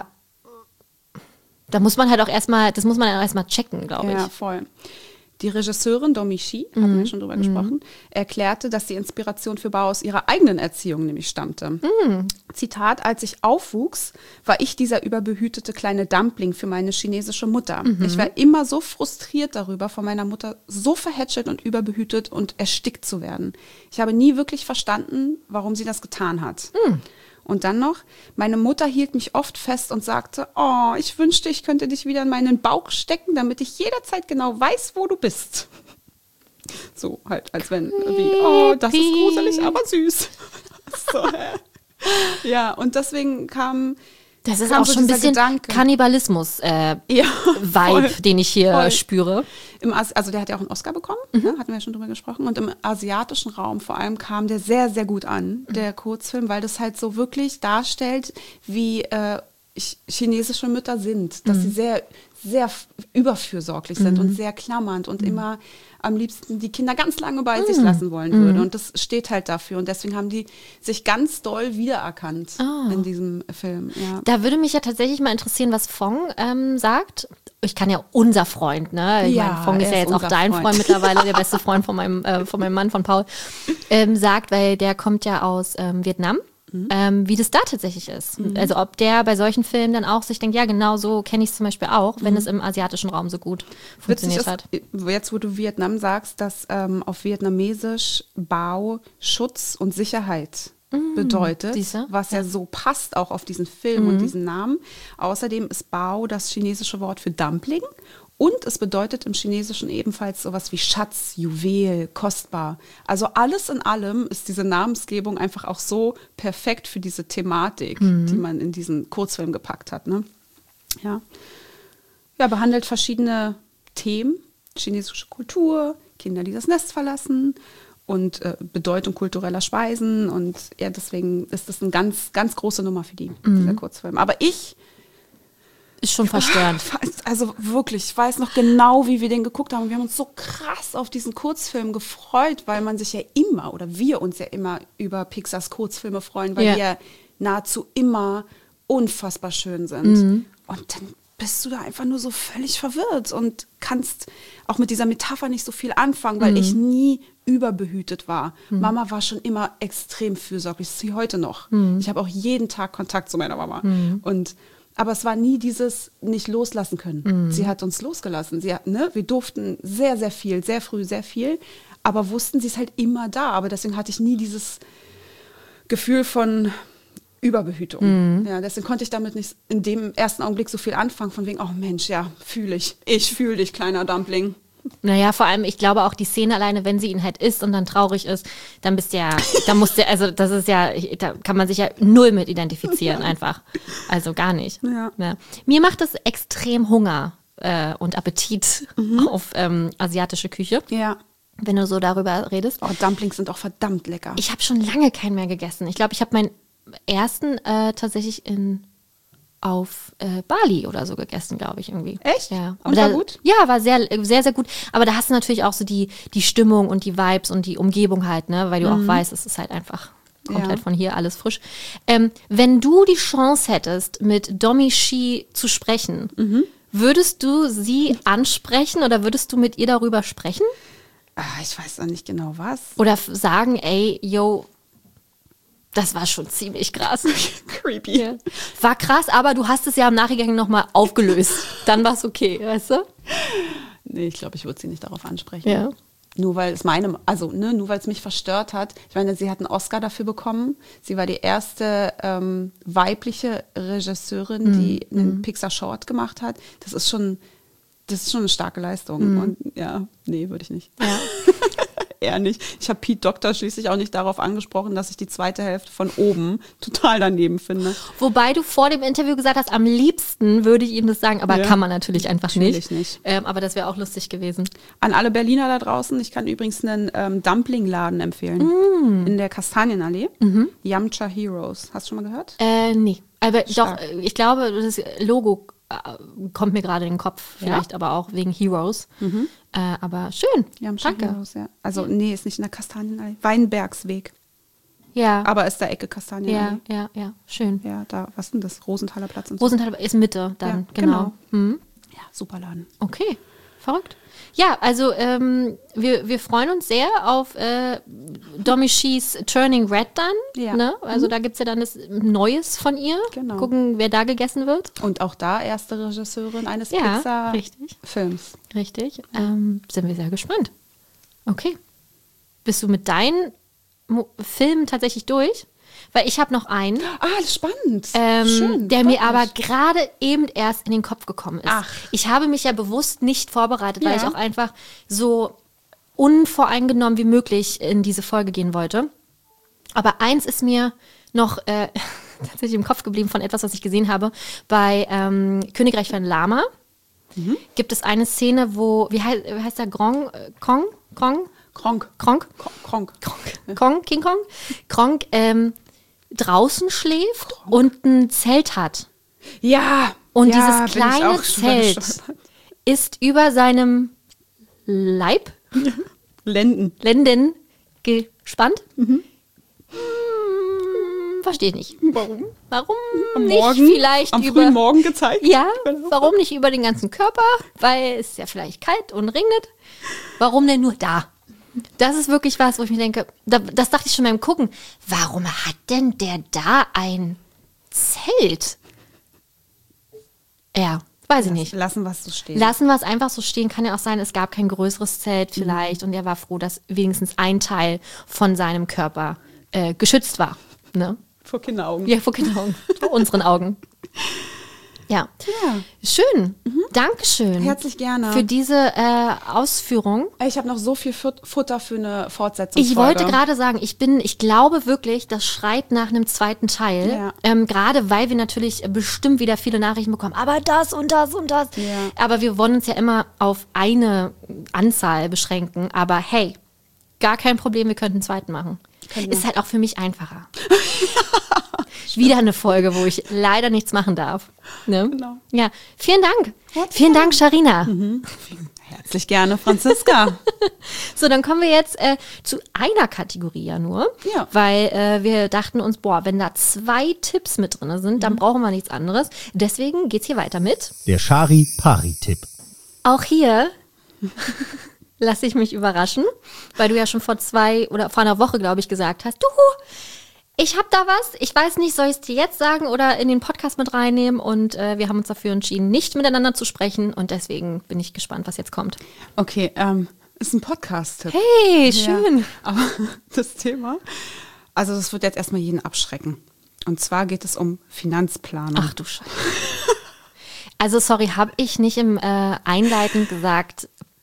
da muss man halt auch erstmal, das muss man auch erstmal checken, glaube ich. Ja, voll. Die Regisseurin Domichi, mhm. hatten wir schon drüber mhm. gesprochen, erklärte, dass die Inspiration für Bao aus ihrer eigenen Erziehung nämlich stammte. Mhm. Zitat, als ich aufwuchs, war ich dieser überbehütete kleine Dumpling für meine chinesische Mutter. Mhm. Ich war immer so frustriert darüber, von meiner Mutter so verhätschelt und überbehütet und erstickt zu werden. Ich habe nie wirklich verstanden, warum sie das getan hat. Mhm. Und dann noch, meine Mutter hielt mich oft fest und sagte, oh, ich wünschte, ich könnte dich wieder in meinen Bauch stecken, damit ich jederzeit genau weiß, wo du bist. So halt, als wenn, wie, oh, das ist gruselig, aber süß. So, hä? Ja, und deswegen kam... Das ist auch so schon ein bisschen Gedanke. Kannibalismus-Vibe, äh, ja, den ich hier voll. spüre. Im As- also der hat ja auch einen Oscar bekommen, mhm. ne? Hatten wir ja schon drüber gesprochen. Und im asiatischen Raum vor allem kam der sehr, sehr gut an, mhm. der Kurzfilm, weil das halt so wirklich darstellt, wie äh, ch- chinesische Mütter sind. Dass mhm. sie sehr, sehr überfürsorglich sind mhm. und sehr klammernd und mhm. immer am liebsten die Kinder ganz lange bei mhm. sich lassen wollen mhm. würde. Und das steht halt dafür. Und deswegen haben die sich ganz doll wiedererkannt oh. in diesem Film. Ja. Da würde mich ja tatsächlich mal interessieren, was Fong ähm, sagt. Ich kann ja unser Freund, ne? Ich ja, meine, Fong ist ja jetzt auch dein Freund, Freund mittlerweile, der beste Freund von meinem, äh, von meinem Mann, von Paul, ähm, sagt, weil der kommt ja aus ähm, Vietnam. Mhm. Ähm, wie das da tatsächlich ist. Mhm. Also ob der bei solchen Filmen dann auch sich denkt, ja genau so kenne ich es zum Beispiel auch, wenn mhm. es im asiatischen Raum so gut funktioniert Witzig hat. Ist, jetzt wo du Vietnam sagst, dass ähm, auf Vietnamesisch Bao Schutz und Sicherheit mhm. bedeutet, Siehste? was ja. ja so passt auch auf diesen Film mhm. und diesen Namen. Außerdem ist Bao das chinesische Wort für Dumpling. Und es bedeutet im Chinesischen ebenfalls sowas wie Schatz, Juwel, kostbar. Also alles in allem ist diese Namensgebung einfach auch so perfekt für diese Thematik, mhm. die man in diesen Kurzfilm gepackt hat. Ne? Ja. Ja, behandelt verschiedene Themen, chinesische Kultur, Kinder, die das Nest verlassen und äh, Bedeutung kultureller Speisen. Und ja, deswegen ist das eine ganz, ganz große Nummer für die, mhm. dieser Kurzfilm. Aber ich Ist schon verstörend. Also wirklich, ich weiß noch genau, wie wir den geguckt haben. Wir haben uns so krass auf diesen Kurzfilm gefreut, weil man sich ja immer, oder wir uns ja immer über Pixars Kurzfilme freuen, weil ja. die ja nahezu immer unfassbar schön sind. Mhm. Und dann bist du da einfach nur so völlig verwirrt und kannst auch mit dieser Metapher nicht so viel anfangen, weil mhm. ich nie überbehütet war. Mhm. Mama war schon immer extrem fürsorglich, das ist sie heute noch. Mhm. Ich habe auch jeden Tag Kontakt zu meiner Mama. Mhm. Und aber es war nie dieses nicht loslassen können. Mhm. Sie hat uns losgelassen. Sie hat, ne, wir durften sehr, sehr viel, sehr früh, sehr viel, aber wussten, sie ist halt immer da. Aber deswegen hatte ich nie dieses Gefühl von Überbehütung. Mhm. Ja, deswegen konnte ich damit nicht in dem ersten Augenblick so viel anfangen, von wegen, oh Mensch, ja, fühle ich. Ich fühle dich, kleiner Dumpling. Naja, vor allem, ich glaube auch die Szene alleine, wenn sie ihn halt isst und dann traurig ist, dann bist du ja, da musst du, also das ist ja, da kann man sich ja null mit identifizieren einfach. Also gar nicht. Ja. Ja. Mir macht es extrem Hunger äh, und Appetit Mhm. auf ähm, asiatische Küche, Ja. wenn du so darüber redest. Oh, Dumplings sind auch verdammt lecker. Ich habe schon lange keinen mehr gegessen. Ich glaube, ich habe meinen ersten äh, tatsächlich in auf äh, Bali oder so gegessen, glaube ich, irgendwie. Echt? Ja. Und war gut? Ja, war sehr, sehr, sehr gut. Aber da hast du natürlich auch so die, die Stimmung und die Vibes und die Umgebung halt, ne? Weil du auch weißt, es ist halt einfach, kommt Ja. halt von hier alles frisch. Ähm, wenn du die Chance hättest, mit Domi Shi zu sprechen, würdest du sie ansprechen oder würdest du mit ihr darüber sprechen? Ah, ich weiß noch nicht genau was. Oder f- sagen, ey, yo, das war schon ziemlich krass. Creepy. Ja. War krass, aber du hast es ja im Nachgang nochmal aufgelöst. Dann war es okay, weißt du? Nee, ich glaube, ich würde sie nicht darauf ansprechen. Ja. Nur weil es meine, also ne, nur weil es mich verstört hat. Ich meine, sie hat einen Oscar dafür bekommen. Sie war die erste ähm, weibliche Regisseurin, die einen Pixar-Short gemacht hat. Das ist schon, das ist schon eine starke Leistung. Und ja, nee, würde ich nicht. Ja. Eher nicht. Ich habe Pete Docter schließlich auch nicht darauf angesprochen, dass ich die zweite Hälfte von oben total daneben finde. Wobei du vor dem Interview gesagt hast, am liebsten würde ich ihm das sagen, aber Ja. kann man natürlich einfach Natürlich nicht. nicht. Ähm, aber das wäre auch lustig gewesen. An alle Berliner da draußen, ich kann übrigens einen ähm, Dumpling-Laden empfehlen. In der Kastanienallee. Yamcha Heroes. Hast du schon mal gehört? Äh, nee. Aber Stark. doch, äh, ich glaube, das Logo äh, kommt mir gerade in den Kopf. Vielleicht aber auch wegen Heroes. Äh, aber schön. Yamcha Danke. Heroes, ja. Also, nee, ist nicht in der Kastanienallee. Weinbergsweg. Ja. Aber ist der Ecke ja, Kastanienallee. ja, ja. Schön. Ja, da, was ist denn das? Rosenthaler Platz und so. Rosenthal ist Mitte dann, Ja, genau. Hm. Ja, super Laden. Okay, verrückt. Ja, also ähm, wir, wir freuen uns sehr auf äh, Domi Shis Turning Red dann. Ja. Ne? Also da gibt es ja dann das Neues von ihr. Genau. Gucken, wer da gegessen wird. Und auch da erste Regisseurin eines Ja, richtig. Pixar-Films. Richtig. Ähm, sind wir sehr gespannt. Okay. Bist du mit deinen Mo Filmen tatsächlich durch? Weil ich habe noch einen, Ah, das ist spannend. ähm, Schön. der mir freut aber mich. gerade eben erst in den Kopf gekommen ist. Ach. Ich habe mich ja bewusst nicht vorbereitet, weil Ja. ich auch einfach so unvoreingenommen wie möglich in diese Folge gehen wollte. Aber eins ist mir noch äh, tatsächlich im Kopf geblieben von etwas, was ich gesehen habe. Bei ähm, Königreich von Lama Mhm. gibt es eine Szene, wo, wie heißt, wie heißt der, Grong, äh, Kong? Kong? Kronk. Kronk? Kronk. Kong, King Kong, Kronk ähm, draußen schläft und ein Zelt hat. Ja. Und ja, dieses bin ich kleine auch drüber Zelt gestolpert. ist über seinem Leib, Lenden. Lenden, gespannt. Mhm. Hm, verstehe ich nicht. Warum? Warum Am nicht Morgen, vielleicht am über... frühen Morgen gezeigt? Ja, Genau. warum nicht über den ganzen Körper? Weil es ja vielleicht kalt und regnet. Warum denn nur da? Das ist wirklich was, wo ich mir denke, da, das dachte ich schon beim Gucken. Warum hat denn der da ein Zelt? Ja, weiß ich nicht. Lassen wir es so stehen. Lassen wir es einfach so stehen. Kann ja auch sein, es gab kein größeres Zelt vielleicht und er war froh, dass wenigstens ein Teil von seinem Körper äh, geschützt war. Ne? Vor Kinderaugen. Ja, vor Kinderaugen. Vor unseren Augen. Ja. Ja. Schön. Dankeschön. Herzlich gerne. Für diese äh, Ausführung. Ich habe noch so viel Fut- Futter für eine Fortsetzungsfolge. Ich wollte gerade sagen, ich bin, ich glaube wirklich, das schreit nach einem zweiten Teil. Ja. Ähm, gerade weil wir natürlich bestimmt wieder viele Nachrichten bekommen. Aber das und das und das. Ja. Aber wir wollen uns ja immer auf eine Anzahl beschränken. Aber hey, gar kein Problem, wir könnten einen zweiten machen. Können wir. Ist halt auch für mich einfacher. Wieder eine Folge, wo ich leider nichts machen darf. Ne? Genau. Ja, vielen Dank. Herzlich vielen Dank, Sharina. Herzlich gerne, Franziska. So, dann kommen wir jetzt äh, zu einer Kategorie ja nur. Ja. Weil äh, wir dachten uns, boah, wenn da zwei Tipps mit drin sind, Mhm. dann brauchen wir nichts anderes. Deswegen geht's hier weiter mit. Der Chari-Pari-Tipp. Auch hier lasse ich mich überraschen, weil du ja schon vor zwei oder vor einer Woche, glaube ich, gesagt hast, du, ich habe da was, ich weiß nicht, soll ich es dir jetzt sagen oder in den Podcast mit reinnehmen? Und äh, wir haben uns dafür entschieden, nicht miteinander zu sprechen und deswegen bin ich gespannt, was jetzt kommt. Okay, ähm, ist ein Podcast-Tipp. Hey, schön. Ja, aber das Thema, also das wird jetzt erstmal jeden abschrecken. Und zwar geht es um Finanzplanung. Ach du Scheiße. Also sorry, habe ich nicht im äh, Einleitend gesagt,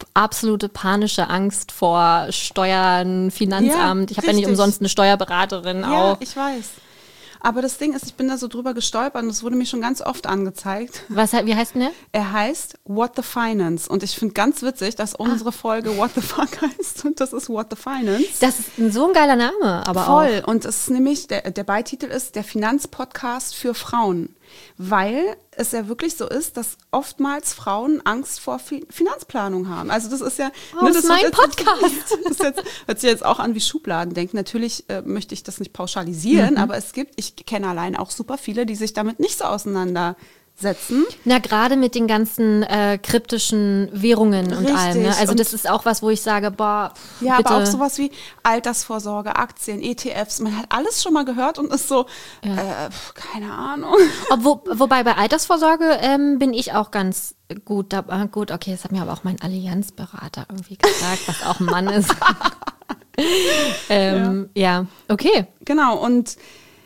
absolute panische Angst vor Steuern, Finanzamt. Ja, ich habe ja nicht richtig. umsonst eine Steuerberaterin Ja, auch. ich weiß. Aber das Ding ist, ich bin da so drüber gestolpert und das wurde mir schon ganz oft angezeigt. Was, wie heißt denn der? Er heißt What the Finance und ich finde ganz witzig, dass unsere Folge What the Fuck heißt und das ist What the Finance. Das ist ein, so ein geiler Name, aber Voll. auch. Und es ist nämlich, der, der Beititel ist der Finanzpodcast für Frauen. Weil es ja wirklich so ist, dass oftmals Frauen Angst vor Fi- Finanzplanung haben. Also das ist ja... Oh, das ist mein wird jetzt, Podcast. Das jetzt, hört sich jetzt auch an wie Schubladendenken. Natürlich äh, möchte ich das nicht pauschalisieren, Mhm. aber es gibt, ich kenne allein auch super viele, die sich damit nicht so auseinandersetzen. Na, gerade mit den ganzen äh, kryptischen Währungen und Richtig. allem. Ne? Also Und- das ist auch was, wo ich sage, boah, pff, Ja, bitte. aber auch sowas wie Altersvorsorge, Aktien, E T Fs. Man hat alles schon mal gehört und ist so, äh, pf, keine Ahnung. Obwo, wobei bei Altersvorsorge ähm, bin ich auch ganz gut dabei. Gut, okay, das hat mir aber auch mein Allianzberater irgendwie gesagt, was auch ein Mann ist. ähm, ja. ja, okay. Genau, und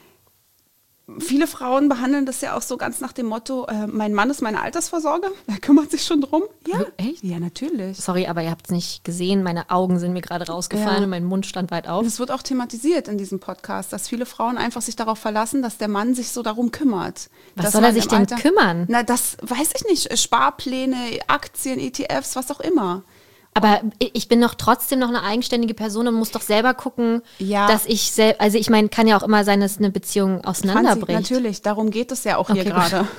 viele Frauen behandeln das ja auch so ganz nach dem Motto, äh, mein Mann ist meine Altersvorsorge, er kümmert sich schon drum. Ja, Echt? Ja, natürlich. Sorry, aber ihr habt es nicht gesehen. Meine Augen sind mir gerade rausgefallen Ja. und mein Mund stand weit auf. Und es wird auch thematisiert in diesem Podcast, dass viele Frauen einfach sich darauf verlassen, dass der Mann sich so darum kümmert. Was Dass soll er man sich im denn Alter- kümmern? Na, das weiß ich nicht. Sparpläne, Aktien, E T Fs, was auch immer. Aber ich bin doch trotzdem noch eine eigenständige Person und muss doch selber gucken, Ja. dass ich selbst, also ich meine, kann ja auch immer sein, dass eine Beziehung Franzi, auseinanderbricht. natürlich, darum geht es ja auch hier Okay, gut. gerade.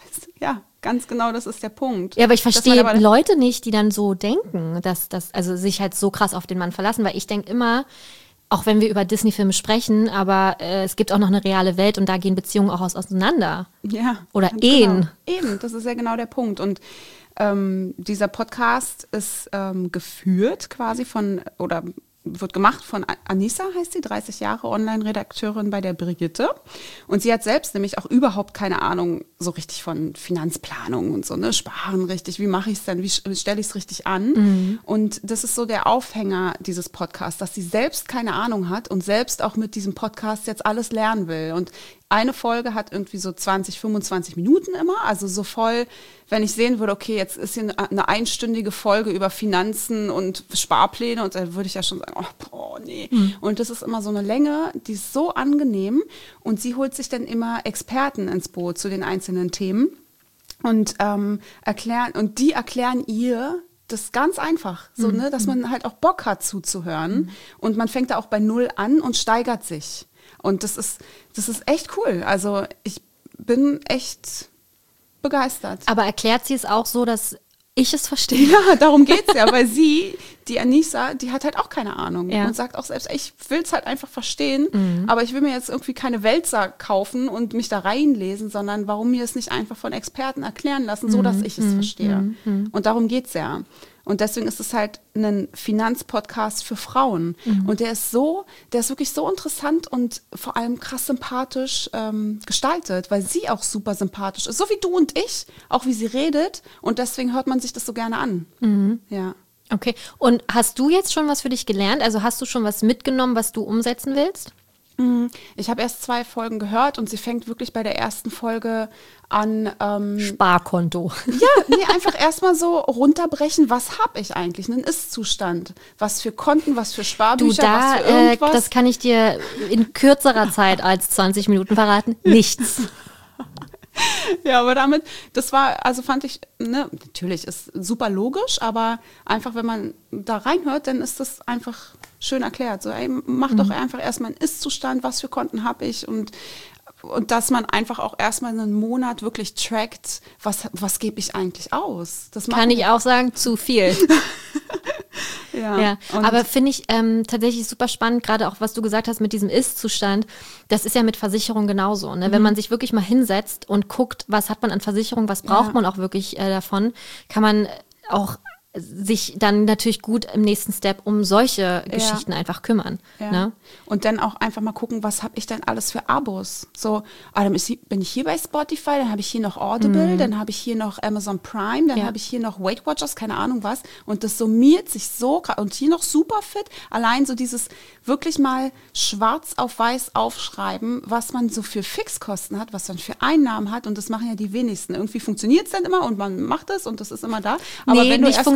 Ja, ganz genau, das ist der Punkt. Ja, aber ich Dass verstehe man aber- Leute nicht, die dann so denken, dass das, also sich halt so krass auf den Mann verlassen, weil ich denke immer, auch wenn wir über Disney-Filme sprechen, aber äh, es gibt auch noch eine reale Welt und da gehen Beziehungen auch aus auseinander. Ja. Oder ganz Ehen. Genau. Eben, das ist ja genau der Punkt. Und ähm, dieser Podcast ist ähm, geführt quasi von, oder wird gemacht von Anissa, heißt sie, dreißig Jahre Online-Redakteurin bei der Brigitte. Und sie hat selbst nämlich auch überhaupt keine Ahnung so richtig von Finanzplanung und so, ne, Sparen richtig, wie mache ich es denn, wie stelle ich es richtig an? Mhm. Und das ist so der Aufhänger dieses Podcasts, dass sie selbst keine Ahnung hat und selbst auch mit diesem Podcast jetzt alles lernen will. Und eine Folge hat irgendwie so zwanzig, fünfundzwanzig Minuten immer, also so voll, wenn ich sehen würde, okay, jetzt ist hier eine einstündige Folge über Finanzen und Sparpläne und dann würde ich ja schon sagen, oh, boah, nee. Mhm. Und das ist immer so eine Länge, die ist so angenehm und sie holt sich dann immer Experten ins Boot zu den einzelnen Themen und ähm, erklären, und die erklären ihr das ganz einfach, so, ne, dass man halt auch Bock hat zuzuhören mhm. und man fängt da auch bei Null an und steigert sich. Und das ist, das ist echt cool. Also ich bin echt begeistert. Aber erklärt sie es auch so, dass ich es verstehe? Ja, darum geht's ja, weil sie, die Anissa, die hat halt auch keine Ahnung ja. und sagt auch selbst, ich will es halt einfach verstehen, mhm. aber ich will mir jetzt irgendwie keine Wälzer kaufen und mich da reinlesen, sondern warum mir es nicht einfach von Experten erklären lassen, so dass mhm. ich es mhm. verstehe. Mhm. Und darum geht's ja. Und deswegen ist es halt ein Finanzpodcast für Frauen. Mhm. Und der ist so, der ist wirklich so interessant und vor allem krass sympathisch ähm, gestaltet, weil sie auch super sympathisch ist. So wie du und ich, auch wie sie redet. Und deswegen hört man sich das so gerne an. Mhm. Ja. Okay. Und hast du jetzt schon was für dich gelernt? Also hast du schon was mitgenommen, was du umsetzen willst? Ich habe erst zwei Folgen gehört und sie fängt wirklich bei der ersten Folge an. Ähm, Sparkonto. Ja, nee, einfach erstmal so runterbrechen, was habe ich eigentlich, einen Ist-Zustand, was für Konten, was für Sparbücher, du, da, was für irgendwas. Äh, das kann ich dir in kürzerer Zeit als zwanzig Minuten verraten. Nichts. Ja, aber damit, das war, also fand ich, ne, natürlich ist super logisch, aber einfach, wenn man da reinhört, dann ist das einfach schön erklärt. So, ey, mach mhm. doch einfach erstmal einen Ist-Zustand, was für Konten habe ich und Und dass man einfach auch erstmal einen Monat wirklich trackt, was, was gebe ich eigentlich aus. Das kann ich auch sagen, zu viel. ja, ja. Aber finde ich ähm, tatsächlich super spannend, gerade auch was du gesagt hast mit diesem Ist-Zustand. Das ist ja mit Versicherung genauso. Ne? Mhm. Wenn man sich wirklich mal hinsetzt und guckt, was hat man an Versicherung, was braucht ja. man auch wirklich äh, davon, kann man auch sich dann natürlich gut im nächsten Step um solche Geschichten ja. einfach kümmern. Ja. Ne? Und dann auch einfach mal gucken, was habe ich denn alles für Abos? So, ah, dann bin ich hier bei Spotify, dann habe ich hier noch Audible, mhm. dann habe ich hier noch Amazon Prime, dann ja. habe ich hier noch Weight Watchers, keine Ahnung was. Und das summiert sich so, und hier noch Superfit. Allein so dieses wirklich mal schwarz auf weiß aufschreiben, was man so für Fixkosten hat, was man für Einnahmen hat. Und das machen ja die wenigsten. Irgendwie funktioniert es dann immer und man macht es und das ist immer da. Aber nee, wenn du nicht erst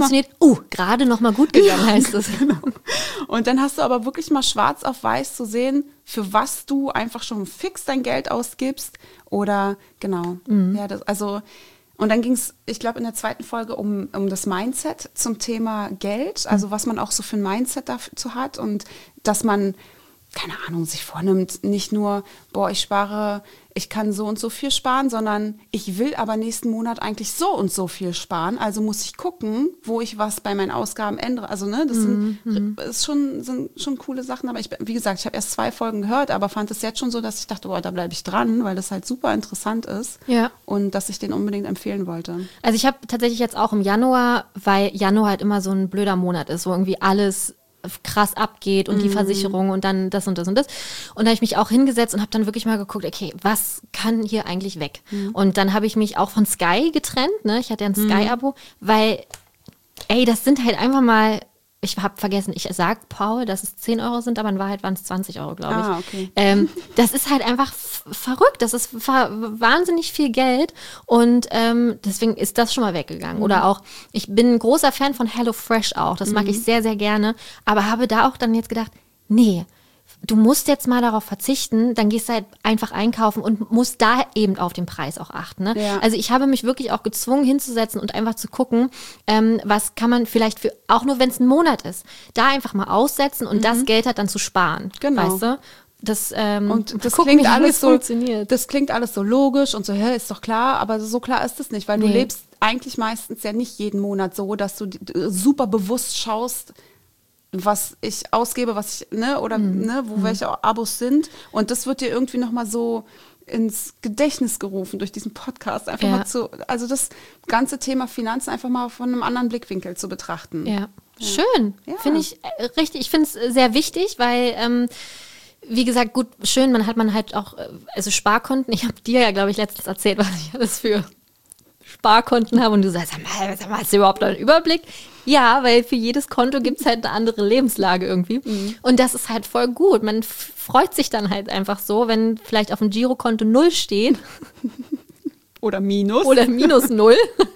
funktioniert. Uh, gerade noch mal gut gegangen, heißt es. Genau. Und dann hast du aber wirklich mal schwarz auf weiß zu sehen, für was du einfach schon fix dein Geld ausgibst oder genau. Mhm. Ja, das, also und dann ging es, ich glaube, in der zweiten Folge um, um das Mindset zum Thema Geld, also was man auch so für ein Mindset dazu hat und dass man, keine Ahnung, sich vornimmt, nicht nur, boah, ich spare, ich kann so und so viel sparen, sondern ich will aber nächsten Monat eigentlich so und so viel sparen, also muss ich gucken, wo ich was bei meinen Ausgaben ändere. Also ne, das sind, mhm. ist schon, sind schon coole Sachen, aber ich, wie gesagt, ich habe erst zwei Folgen gehört, aber fand es jetzt schon so, dass ich dachte, boah, da bleibe ich dran, weil das halt super interessant ist ja. und dass ich den unbedingt empfehlen wollte. Also ich habe tatsächlich jetzt auch im Januar, weil Januar halt immer so ein blöder Monat ist, wo irgendwie alles krass abgeht und die Mhm. Versicherung und dann das und das und das. Und da habe ich mich auch hingesetzt und habe dann wirklich mal geguckt, okay, was kann hier eigentlich weg? Mhm. Und dann habe ich mich auch von Sky getrennt, ne? Ich hatte ja ein Sky-Abo, weil, ey, das sind halt einfach mal, ich habe vergessen, ich sag Paul, dass es zehn Euro sind, aber in Wahrheit waren es zwanzig Euro, glaube ich. Ah, okay. Ähm, das ist halt einfach f- verrückt. Das ist ver- wahnsinnig viel Geld und ähm, deswegen ist das schon mal weggegangen. Mhm. Oder auch, ich bin ein großer Fan von HelloFresh auch. Das mag mhm. ich sehr, sehr gerne. Aber habe da auch dann jetzt gedacht, nee, du musst jetzt mal darauf verzichten, dann gehst du halt einfach einkaufen und musst da eben auf den Preis auch achten. Ne? Ja. Also ich habe mich wirklich auch gezwungen hinzusetzen und einfach zu gucken, ähm, was kann man vielleicht für, auch nur wenn es ein Monat ist, da einfach mal aussetzen und mhm. das Geld halt dann zu sparen. Genau. Weißt du? Das, ähm, und das gucken, klingt wie alles es so, funktioniert. das klingt alles so logisch und so, hä, ist doch klar, aber so klar ist es nicht, weil Nee. du lebst eigentlich meistens ja nicht jeden Monat so, dass du die- super bewusst schaust, was ich ausgebe, was ich, ne, oder Mhm. ne, wo welche Abos sind. Und das wird dir irgendwie nochmal so ins Gedächtnis gerufen durch diesen Podcast. Einfach Ja. mal zu, also das ganze Thema Finanzen einfach mal von einem anderen Blickwinkel zu betrachten. Ja, schön. Ja. Finde ich äh, richtig. Ich finde es sehr wichtig, weil, ähm, wie gesagt, gut, schön, man hat man halt auch, äh, also Sparkonten. Ich habe dir ja, glaube ich, letztens erzählt, was ich alles für Sparkonten habe und du sagst, sag mal, sag mal, hast du überhaupt einen Überblick? Ja, weil für jedes Konto gibt es halt eine andere Lebenslage irgendwie. Mhm. Und das ist halt voll gut. Man f- freut sich dann halt einfach so, wenn vielleicht auf dem Girokonto null steht Oder Minus. oder minus null.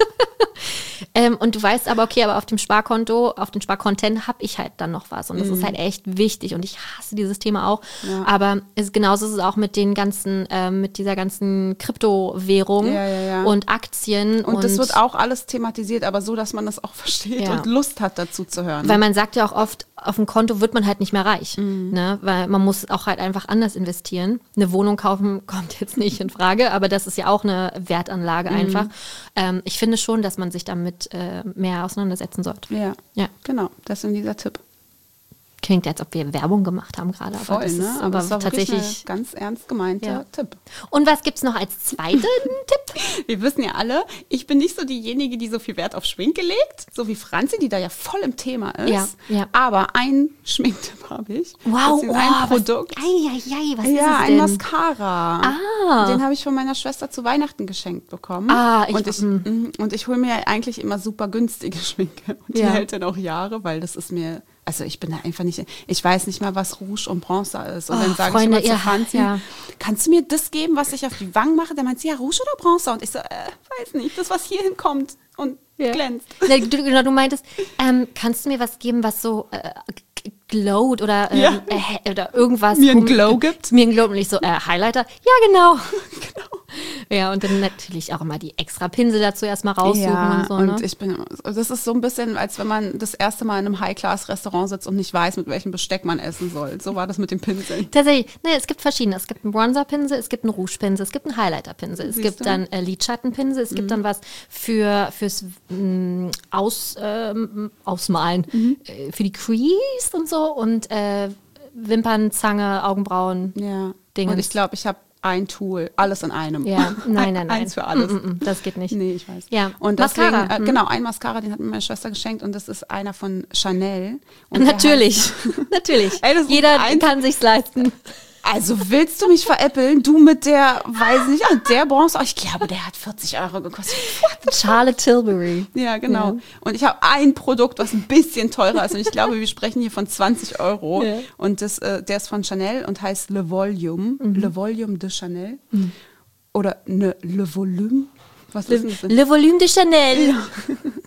ähm, und du weißt aber, okay, aber auf dem Sparkonto, auf den Sparkonten habe ich halt dann noch was. Und das ist halt echt wichtig. Und ich hasse dieses Thema auch. Ja. Aber es, genauso ist es auch mit den ganzen, ähm, mit dieser ganzen Kryptowährung Ja, ja, ja. und Aktien. Und, das wird auch alles thematisiert, aber so, dass man das auch versteht Ja. und Lust hat, dazu zu hören. Weil man sagt ja auch oft, auf dem Konto wird man halt nicht mehr reich. Ne? Weil man muss auch halt einfach anders investieren. Eine Wohnung kaufen kommt jetzt nicht in Frage, aber das ist ja auch eine Wertanlage einfach. Ähm, ich finde schon, dass man sich damit äh, mehr auseinandersetzen sollte. ja. Ja. Genau, das ist dieser Tipp. Klingt, als ob wir Werbung gemacht haben gerade. Aber Voll, das ne? ist Aber aber das ist auch wirklich tatsächlich. ein ganz ernst gemeinter Ja. Tipp. Und was gibt es noch als zweiten Tipp? Wir wissen ja alle, ich bin nicht so diejenige, die so viel Wert auf Schminke legt, so wie Franzi, die da ja voll im Thema ist. Ja, ja. Aber ein Schminktipp habe ich. Wow, Das ist oh, ein Produkt. Was, ei, ei, ei, was ja, ist es ein denn? Mascara. Ah. Den habe ich von meiner Schwester zu Weihnachten geschenkt bekommen. Ah, ich- und, ich, mm, und ich hole mir ja eigentlich immer super günstige Schminke. Und die Ja. hält dann auch Jahre, weil das ist mir, also ich bin da einfach nicht, ich weiß nicht mal, was Rouge und Bronzer ist. Und Oh, dann sage Freunde, ich immer ja, zu Franzi, ja. kannst du mir das geben, was ich auf die Wangen mache? Der meint, ja, Rouge oder Bronzer? Und ich so, äh, weiß nicht, das, was hier hinkommt und Ja. glänzt. Ne, du, genau, du meintest, ähm, kannst du mir was geben, was so äh, g- glowt oder, ähm, Ja. äh, oder irgendwas. Mir einen hum- Glow gibt? Mir einen Glow und nicht so, äh, Highlighter. Ja, genau. Genau. Ja, und dann natürlich auch immer die extra Pinsel dazu erstmal raussuchen Ja, und so. und Ne? ich bin, das ist so ein bisschen, als wenn man das erste Mal in einem High-Class-Restaurant sitzt und nicht weiß, mit welchem Besteck man essen soll. So war das mit den Pinseln. Tatsächlich, ne, es gibt verschiedene. Es gibt einen Bronzer-Pinsel, es gibt einen Rouge-Pinsel, es gibt einen Highlighter-Pinsel, es Siehst gibt du? dann äh, Lidschattenpinsel, es gibt dann was für fürs mh, Aus, ähm, Ausmalen, äh, für die Crease und so und äh, Wimpern, Zange, Augenbrauen. Ja. Dingens. Und ich glaube, ich habe ein Tool, alles in einem. Ja, nein, nein, nein. Eins für alles. Mm, mm, mm, das geht nicht. Nee, ich weiß. Ja. Und deswegen, Mascara, äh, hm. genau, ein Mascara, den hat mir meine Schwester geschenkt und das ist einer von Chanel. Und der Natürlich, natürlich. Ey, das ist Jeder ein- kann sich's leisten. Also willst du mich veräppeln? Du mit der, weiß nicht, ah, der Bronze, ich glaube, der hat vierzig Euro gekostet. Charlotte Tilbury. Ja, genau. Ja. Und ich habe ein Produkt, was ein bisschen teurer ist. Und ich glaube, wir sprechen hier von zwanzig Euro. Ja. Und das, äh, der ist von Chanel und heißt Le Volume. Mhm. Le Volume de Chanel. Oder ne, Le Volume. Was ist denn das? Le Volume de Chanel.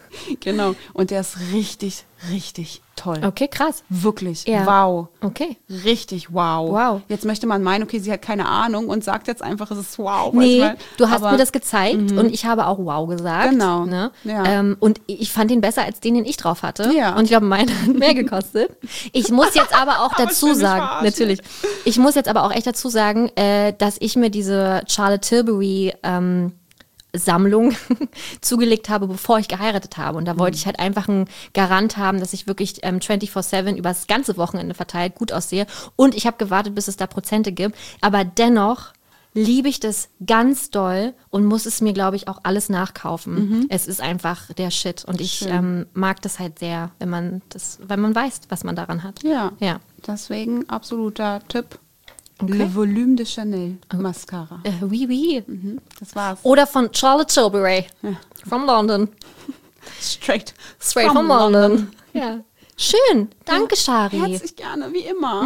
Genau. Und der ist richtig, richtig toll. Okay, krass. Wirklich. Ja. Wow. Okay. Richtig wow. Wow. Jetzt möchte man meinen, okay, sie hat keine Ahnung und sagt jetzt einfach, es ist wow. Nee, weißt du hast aber, mir das gezeigt und ich habe auch wow gesagt. Genau. Ne? Ja. Ähm, und ich fand ihn besser als den, den ich drauf hatte. Ja. Und ich glaube, meiner hat mehr gekostet. Ich muss jetzt aber auch Aber dazu ich will mich sagen, verarschen. natürlich, ich muss jetzt aber auch echt dazu sagen, äh, dass ich mir diese Charlotte Tilbury ähm, Sammlung zugelegt habe, bevor ich geheiratet habe. Und da wollte ich halt einfach einen Garant haben, dass ich wirklich ähm, vierundzwanzig sieben über das ganze Wochenende verteilt gut aussehe. Und ich habe gewartet, bis es da Prozente gibt. Aber dennoch liebe ich das ganz doll und muss es mir, glaube ich, auch alles nachkaufen. Mhm. Es ist einfach der Shit. Und ich Schön. ähm, mag das halt sehr, wenn man das, wenn man weiß, was man daran hat. Ja. Ja. Deswegen absoluter Tipp. Okay. Le Volume de Chanel Mascara. Äh, oui, oui. Mhm. Das war's. Oder von Charlotte Tilbury. Ja. From London. Straight. Straight from, London. Ja. Schön. Danke, Shari. Herzlich gerne, wie immer.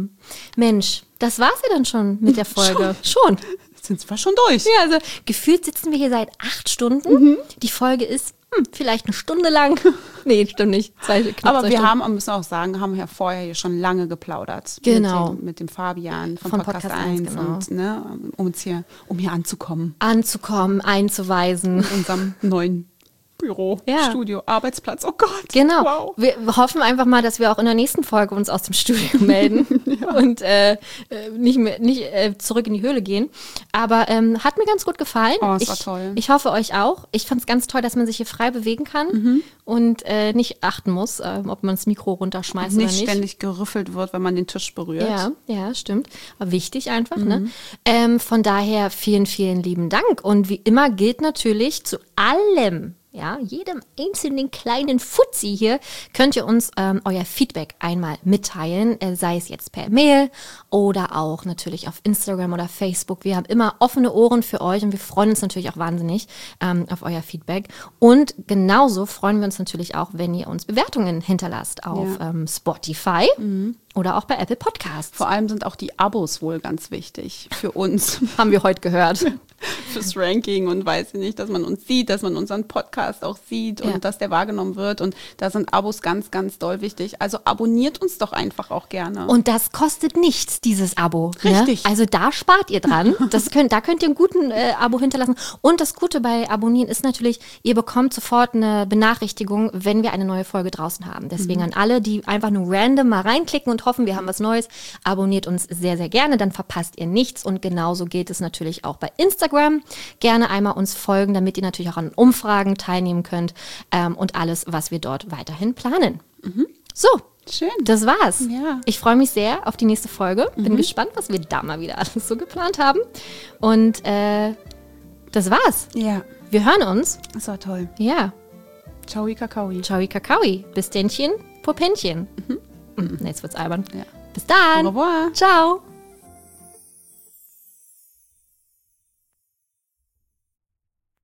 Mensch, das war's ja dann schon mit der Folge. Schon. Jetzt sind wir schon durch. Ja, also gefühlt sitzen wir hier seit acht Stunden. Die Folge ist hm, vielleicht eine Stunde lang. Nee, stimmt nicht. Zwei, knapp Aber zwei wir Stunden. haben, müssen auch sagen, haben ja vorher hier schon lange geplaudert. Genau. Mit dem, mit dem Fabian von, Von Podcast, Podcast eins, eins. genau. Und, ne, um uns hier, um hier anzukommen. Anzukommen, einzuweisen. In unserem neuen Büro, Ja. Studio, Arbeitsplatz. Oh Gott. Genau. Wow. Wir hoffen einfach mal, dass wir auch in der nächsten Folge uns aus dem Studio melden und äh, äh, nicht, mehr, nicht äh, zurück in die Höhle gehen. Aber ähm, hat mir ganz gut gefallen. Oh, es ich, war toll. Ich hoffe euch auch. Ich fand es ganz toll, dass man sich hier frei bewegen kann Mhm. und äh, nicht achten muss, äh, ob man das Mikro runterschmeißt Nicht oder nicht. ständig gerüffelt wird, wenn man den Tisch berührt. Ja, ja, stimmt. Aber wichtig einfach, Mhm. ne? Ähm, von daher vielen, vielen lieben Dank. Und wie immer gilt natürlich zu allem, ja, jedem einzelnen kleinen Fuzzi hier, könnt ihr uns ähm, euer Feedback einmal mitteilen, äh, sei es jetzt per Mail oder auch natürlich auf Instagram oder Facebook. Wir haben immer offene Ohren für euch und wir freuen uns natürlich auch wahnsinnig ähm, auf euer Feedback. Und genauso freuen wir uns natürlich auch, wenn ihr uns Bewertungen hinterlasst auf Ja. ähm, Spotify oder auch bei Apple Podcasts. Vor allem sind auch die Abos wohl ganz wichtig für uns, Haben wir heute gehört. fürs Ranking und weiß ich nicht, dass man uns sieht, dass man unseren Podcast auch sieht und Ja. dass der wahrgenommen wird. Und da sind Abos ganz, ganz doll wichtig. Also abonniert uns doch einfach auch gerne. Und das kostet nichts, dieses Abo. Richtig. Ne? Also da spart ihr dran. Das könnt, da könnt ihr einen guten äh, Abo hinterlassen. Und das Gute bei Abonnieren ist natürlich, ihr bekommt sofort eine Benachrichtigung, wenn wir eine neue Folge draußen haben. Deswegen an alle, die einfach nur random mal reinklicken und hoffen, wir haben was Neues, abonniert uns sehr, sehr gerne. Dann verpasst ihr nichts. Und genauso geht es natürlich auch bei Instagram. Gerne einmal uns folgen, damit ihr natürlich auch an Umfragen teilnehmen könnt ähm, und alles, was wir dort weiterhin planen. So, Schön. das war's. Ja. Ich freue mich sehr auf die nächste Folge. Bin gespannt, was wir da mal wieder alles so geplant haben. Und äh, das war's. Ja, Wir hören uns. das war toll. Ja. Ciao, Kakaoi. Ciao, Kakaoi. Bis Dännchen, Popinchen. Mhm. Jetzt wird's albern. Ja. Bis dann. Au revoir. Ciao.